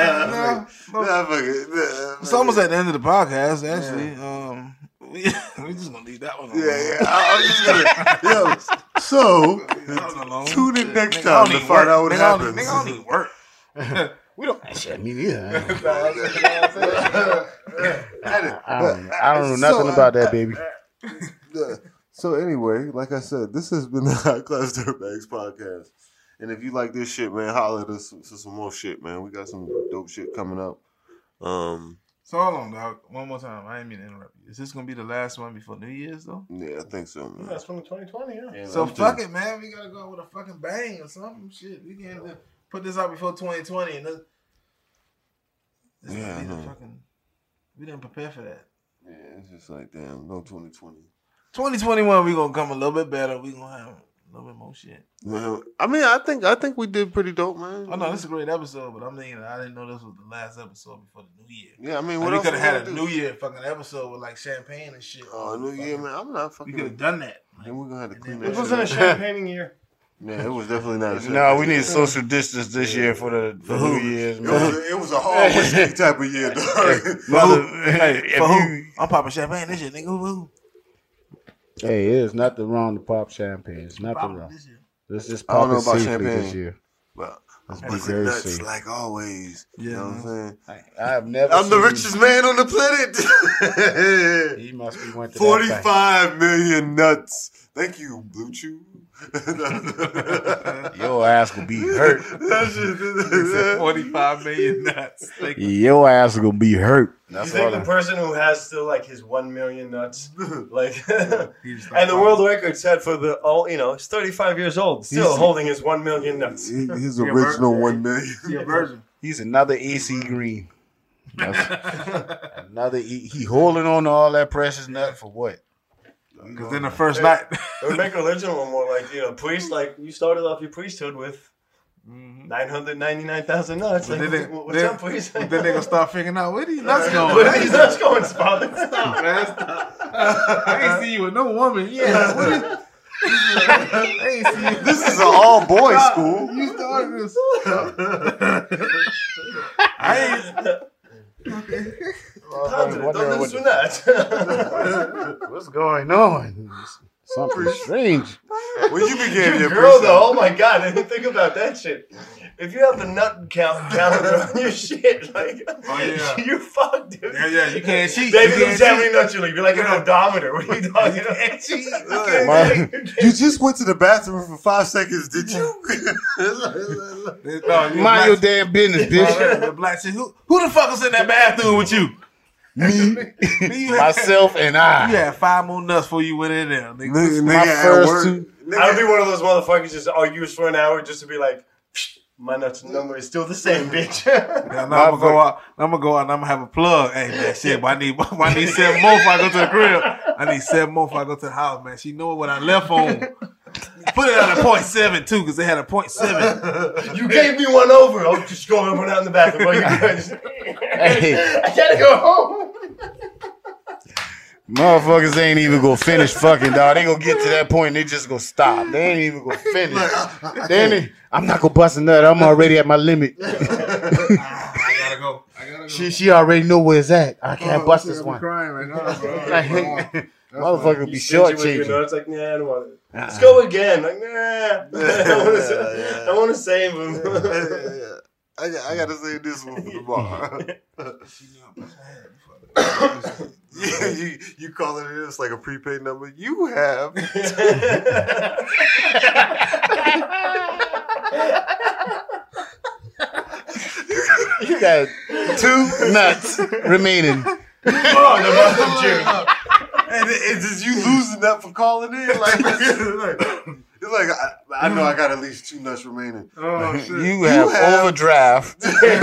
It's almost at the end of the podcast, actually. We just gonna leave that one alone. Yeah. I'm just gonna. So tune in next time to find out what happens. Nigga don't need work. We don't. Shit, me neither. I don't know nothing about that, baby. So anyway, like I said, this has been the High Class Dirtbags podcast. And if you like this shit, man, holler at us for some more shit, man. We got some dope shit coming up. So hold on, dog. One more time. I didn't mean to interrupt you. Is this gonna be the last one before New Year's, though? Yeah, I think so, man. That's from 2020, yeah. So fuck it, man. We gotta go with a fucking bang or something. Shit, we can't put this out before 2020, and this Yeah, be the I know. fucking. We didn't prepare for that. Yeah, it's just like, damn, no 2020. 2021, we gonna come a little bit better. We gonna have a little bit more shit. Well, I mean, I think we did pretty dope, man. Oh no, this is a great episode, but I didn't know this was the last episode before the New Year. Yeah, I mean, Like, what we else could we have had a gonna New do? Year fucking episode with like champagne and shit. Oh, New Year, man. I'm not fucking. We could have done that. Then we're gonna have to clean It that shit wasn't a up. champagning year. Yeah, it was definitely not a No, we need social distance this year for New Year's, man. It was a hard whiskey type of year, dog. Hey, For who? I'm popping champagne this shit, nigga. Who? Hey, it's nothing wrong to pop champagne. It's nothing Popping wrong. this shit. Let's just I don't pop know it about safely champagne. this year. Well, I'm Be busting very nuts safe. like always. You know what I'm saying? I have never. I'm the seen- richest man on the planet. He must be went to that bank. 45 million nuts. Thank you, Blue Chew. Your ass will be hurt. 45 million nuts. Your ass will be hurt. You That's think all. the person who has still like his 1 million nuts, like, He's and the world record set for the he's 35 years old, still holding his 1 million nuts. His original 1 million. a virgin. He's another AC Green. That's another. He holding on to all that precious nut for what? Because then the first night. It would make religion a little more like, priest, like you started off your priesthood with 999,000 nuts. But Like, then what's up, priest? Then they gonna start figuring out where these nuts going. Where are these nuts going, Spotted? Stop, man. Stop. I ain't see you with no woman. Yeah. What is, I ain't see you. This is an all boys school. You started this. I ain't. What's going on? Something strange. When you became your Girl, though, oh my god, I didn't think about that shit. If you have the nut calendar on your shit, like, you're fucked, dude. Yeah, you can't cheat. Baby, You lose can't how many nuts you leave. You're like an odometer. What are you talking You about? can't cheat. You just went to the bathroom for 5 seconds, did you? Mind your damn business, bitch. The black shit. Who the fuck was in that bathroom with you? Me, You had, myself, and you I. had 5 more nuts before you went in there. Nigga. Nigga, My at first work, two. I'd be one of those motherfuckers just argues for an hour just to be like, my nuts number is still the same, bitch. Now I'm gonna go out. I'm gonna go out and I'm gonna have a plug. Hey man, shit, I need 7 more before I go to the crib. I need 7 more before I go to the house, man. She know what I left on. Put it on a 0.7 too, because they had a 0.7. You gave me one over. I'll just go and run out in the bathroom. Bro. Hey, I gotta go home. motherfuckers ain't even gonna finish fucking, dog. They gonna get to that point and they just gonna stop. They ain't even gonna finish. I'm not gonna bust a nut. I'm already at my limit. I gotta go. She already know where it's at. I can't bust this I'm one. crying right now, bro. Motherfucker be shortchanging. It's like, nah, I don't want it. Let's go again. Like, nah. I want to save him. I gotta say this one for tomorrow. you calling it this like a prepaid number? You have. You got 2 nuts remaining. And it's just you losing that for calling in. Like, it's like I know I got at least 2 nuts remaining. Oh shit! You have overdraft.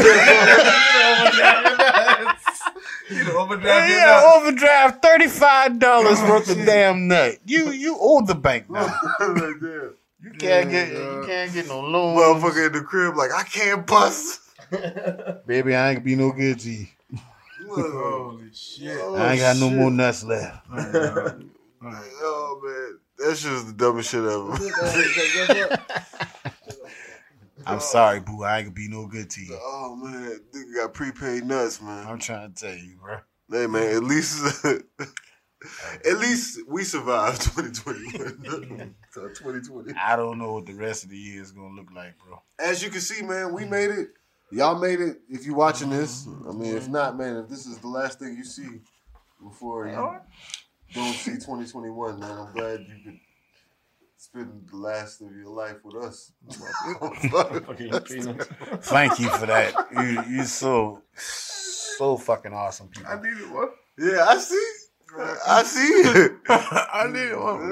Overdraft $35 worth of damn nut. You owe the bank now. You can't get no loan. Motherfucker in the crib like I can't bust. Baby, I ain't gonna be no good to you. Holy shit! I ain't got no more nuts left. Oh man, that shit is the dumbest shit ever. I'm sorry, boo. I ain't gonna be no good to you. Oh man, nigga got prepaid nuts, man. I'm trying to tell you, bro. Hey man, at least we survived 2020. 2020. I don't know what the rest of the year is gonna look like, bro. As you can see, man, we made it. Y'all made it. If you watching this, I mean, if not, man, if this is the last thing you see before you don't see 2021, man, I'm glad you could spend the last of your life with us. Thank you for that. You're so fucking awesome, people. I needed one. Yeah, I see. I see it. I needed one.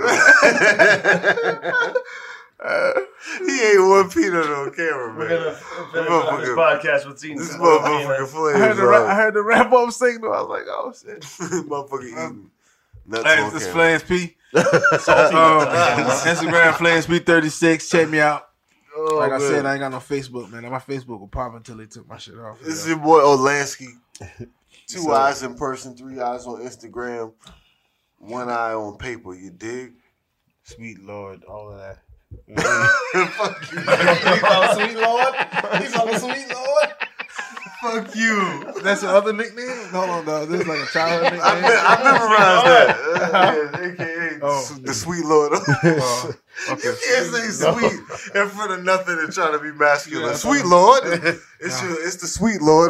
He ain't 1 peanut on camera, man. We're gonna finish off this podcast with eating This some motherfucker flames. I heard the wrap up signal. I was like, oh shit. Motherfucker eating. Hey, this is Flames P. Instagram Flames P36. Check me out. Oh, like I man. said, I ain't got no Facebook, man. My Facebook will pop until they took my shit off. This is your boy Olansky. 2 eyes in person, 3 eyes on Instagram, 1 eye on paper. You dig? Sweet Lord, all of that. Fuck you. Sweet Lord. He's on the Sweet Lord. Fuck you. That's your other nickname? Hold on, dog. This is like a childhood nickname. I memorized that. AKA the Sweet Lord. Okay. You can't say sweet in front of nothing and try to be masculine. Yeah, Sweet Lord. It's the Sweet Lord.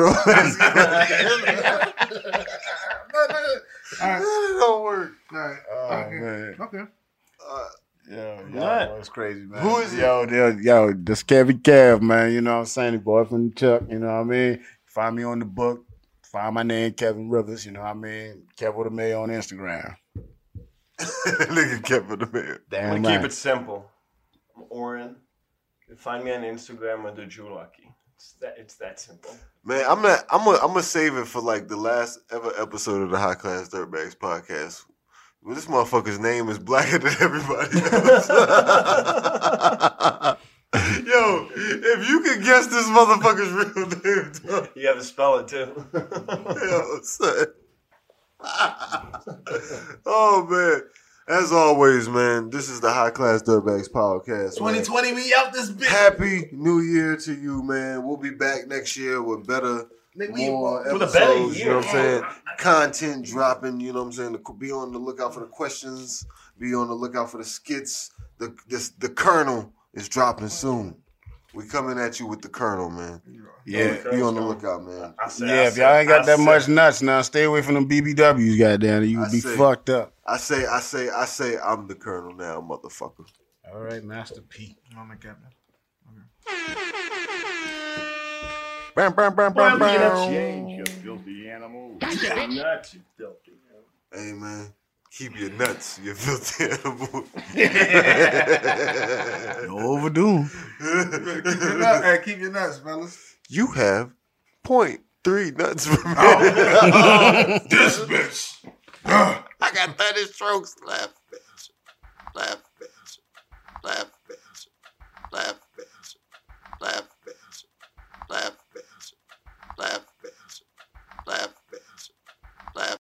That don't work. All right. Oh, man. Okay. Yo, it's crazy, man. Who is it? Yo, this Kevin Kev, man. You know what I'm saying? The boy from the Chuck, you know what I mean? Find me on the book. Find my name, Kevin Rivers, you know what I mean? Kev with a Mayor on Instagram. Nigga Kev with a Mayor. Damn I'm right. gonna keep it simple. I'm Oren. You find me on Instagram under Drew Lucky. It's that simple. Man, I'm gonna save it for like the last ever episode of the High Class Dirtbags podcast. Well, this motherfucker's name is blacker than everybody else. Yo, if you can guess this motherfucker's real name, dog. You have to spell it too. Yo, son. Oh man. As always, man, this is the High Class Dirtbags podcast. 2020, we out this bitch. Happy New Year to you, man. We'll be back next year with better, more with a episodes. better year. You know what I'm saying? Content dropping. You know what I'm saying? Be on the lookout for the questions. Be on the lookout for the skits. The Colonel is dropping soon. We coming at you with the Colonel, man. Yeah. Be on the lookout, man. If y'all ain't got that much nuts now, stay away from them BBWs, goddamn. You will be fucked up. I say, I'm the Colonel now, motherfucker. All right, Master P. I'm the captain. Bam, bam, bam, bam, bam. Change, you filthy animal. Not you filthy animal. Hey, man. Keep your nuts, you filthy animal. No overdue. Keep your nuts, fellas. You have 0.3 nuts per minute. This bitch. I got 30 strokes left, bitch. Left, bitch. Left.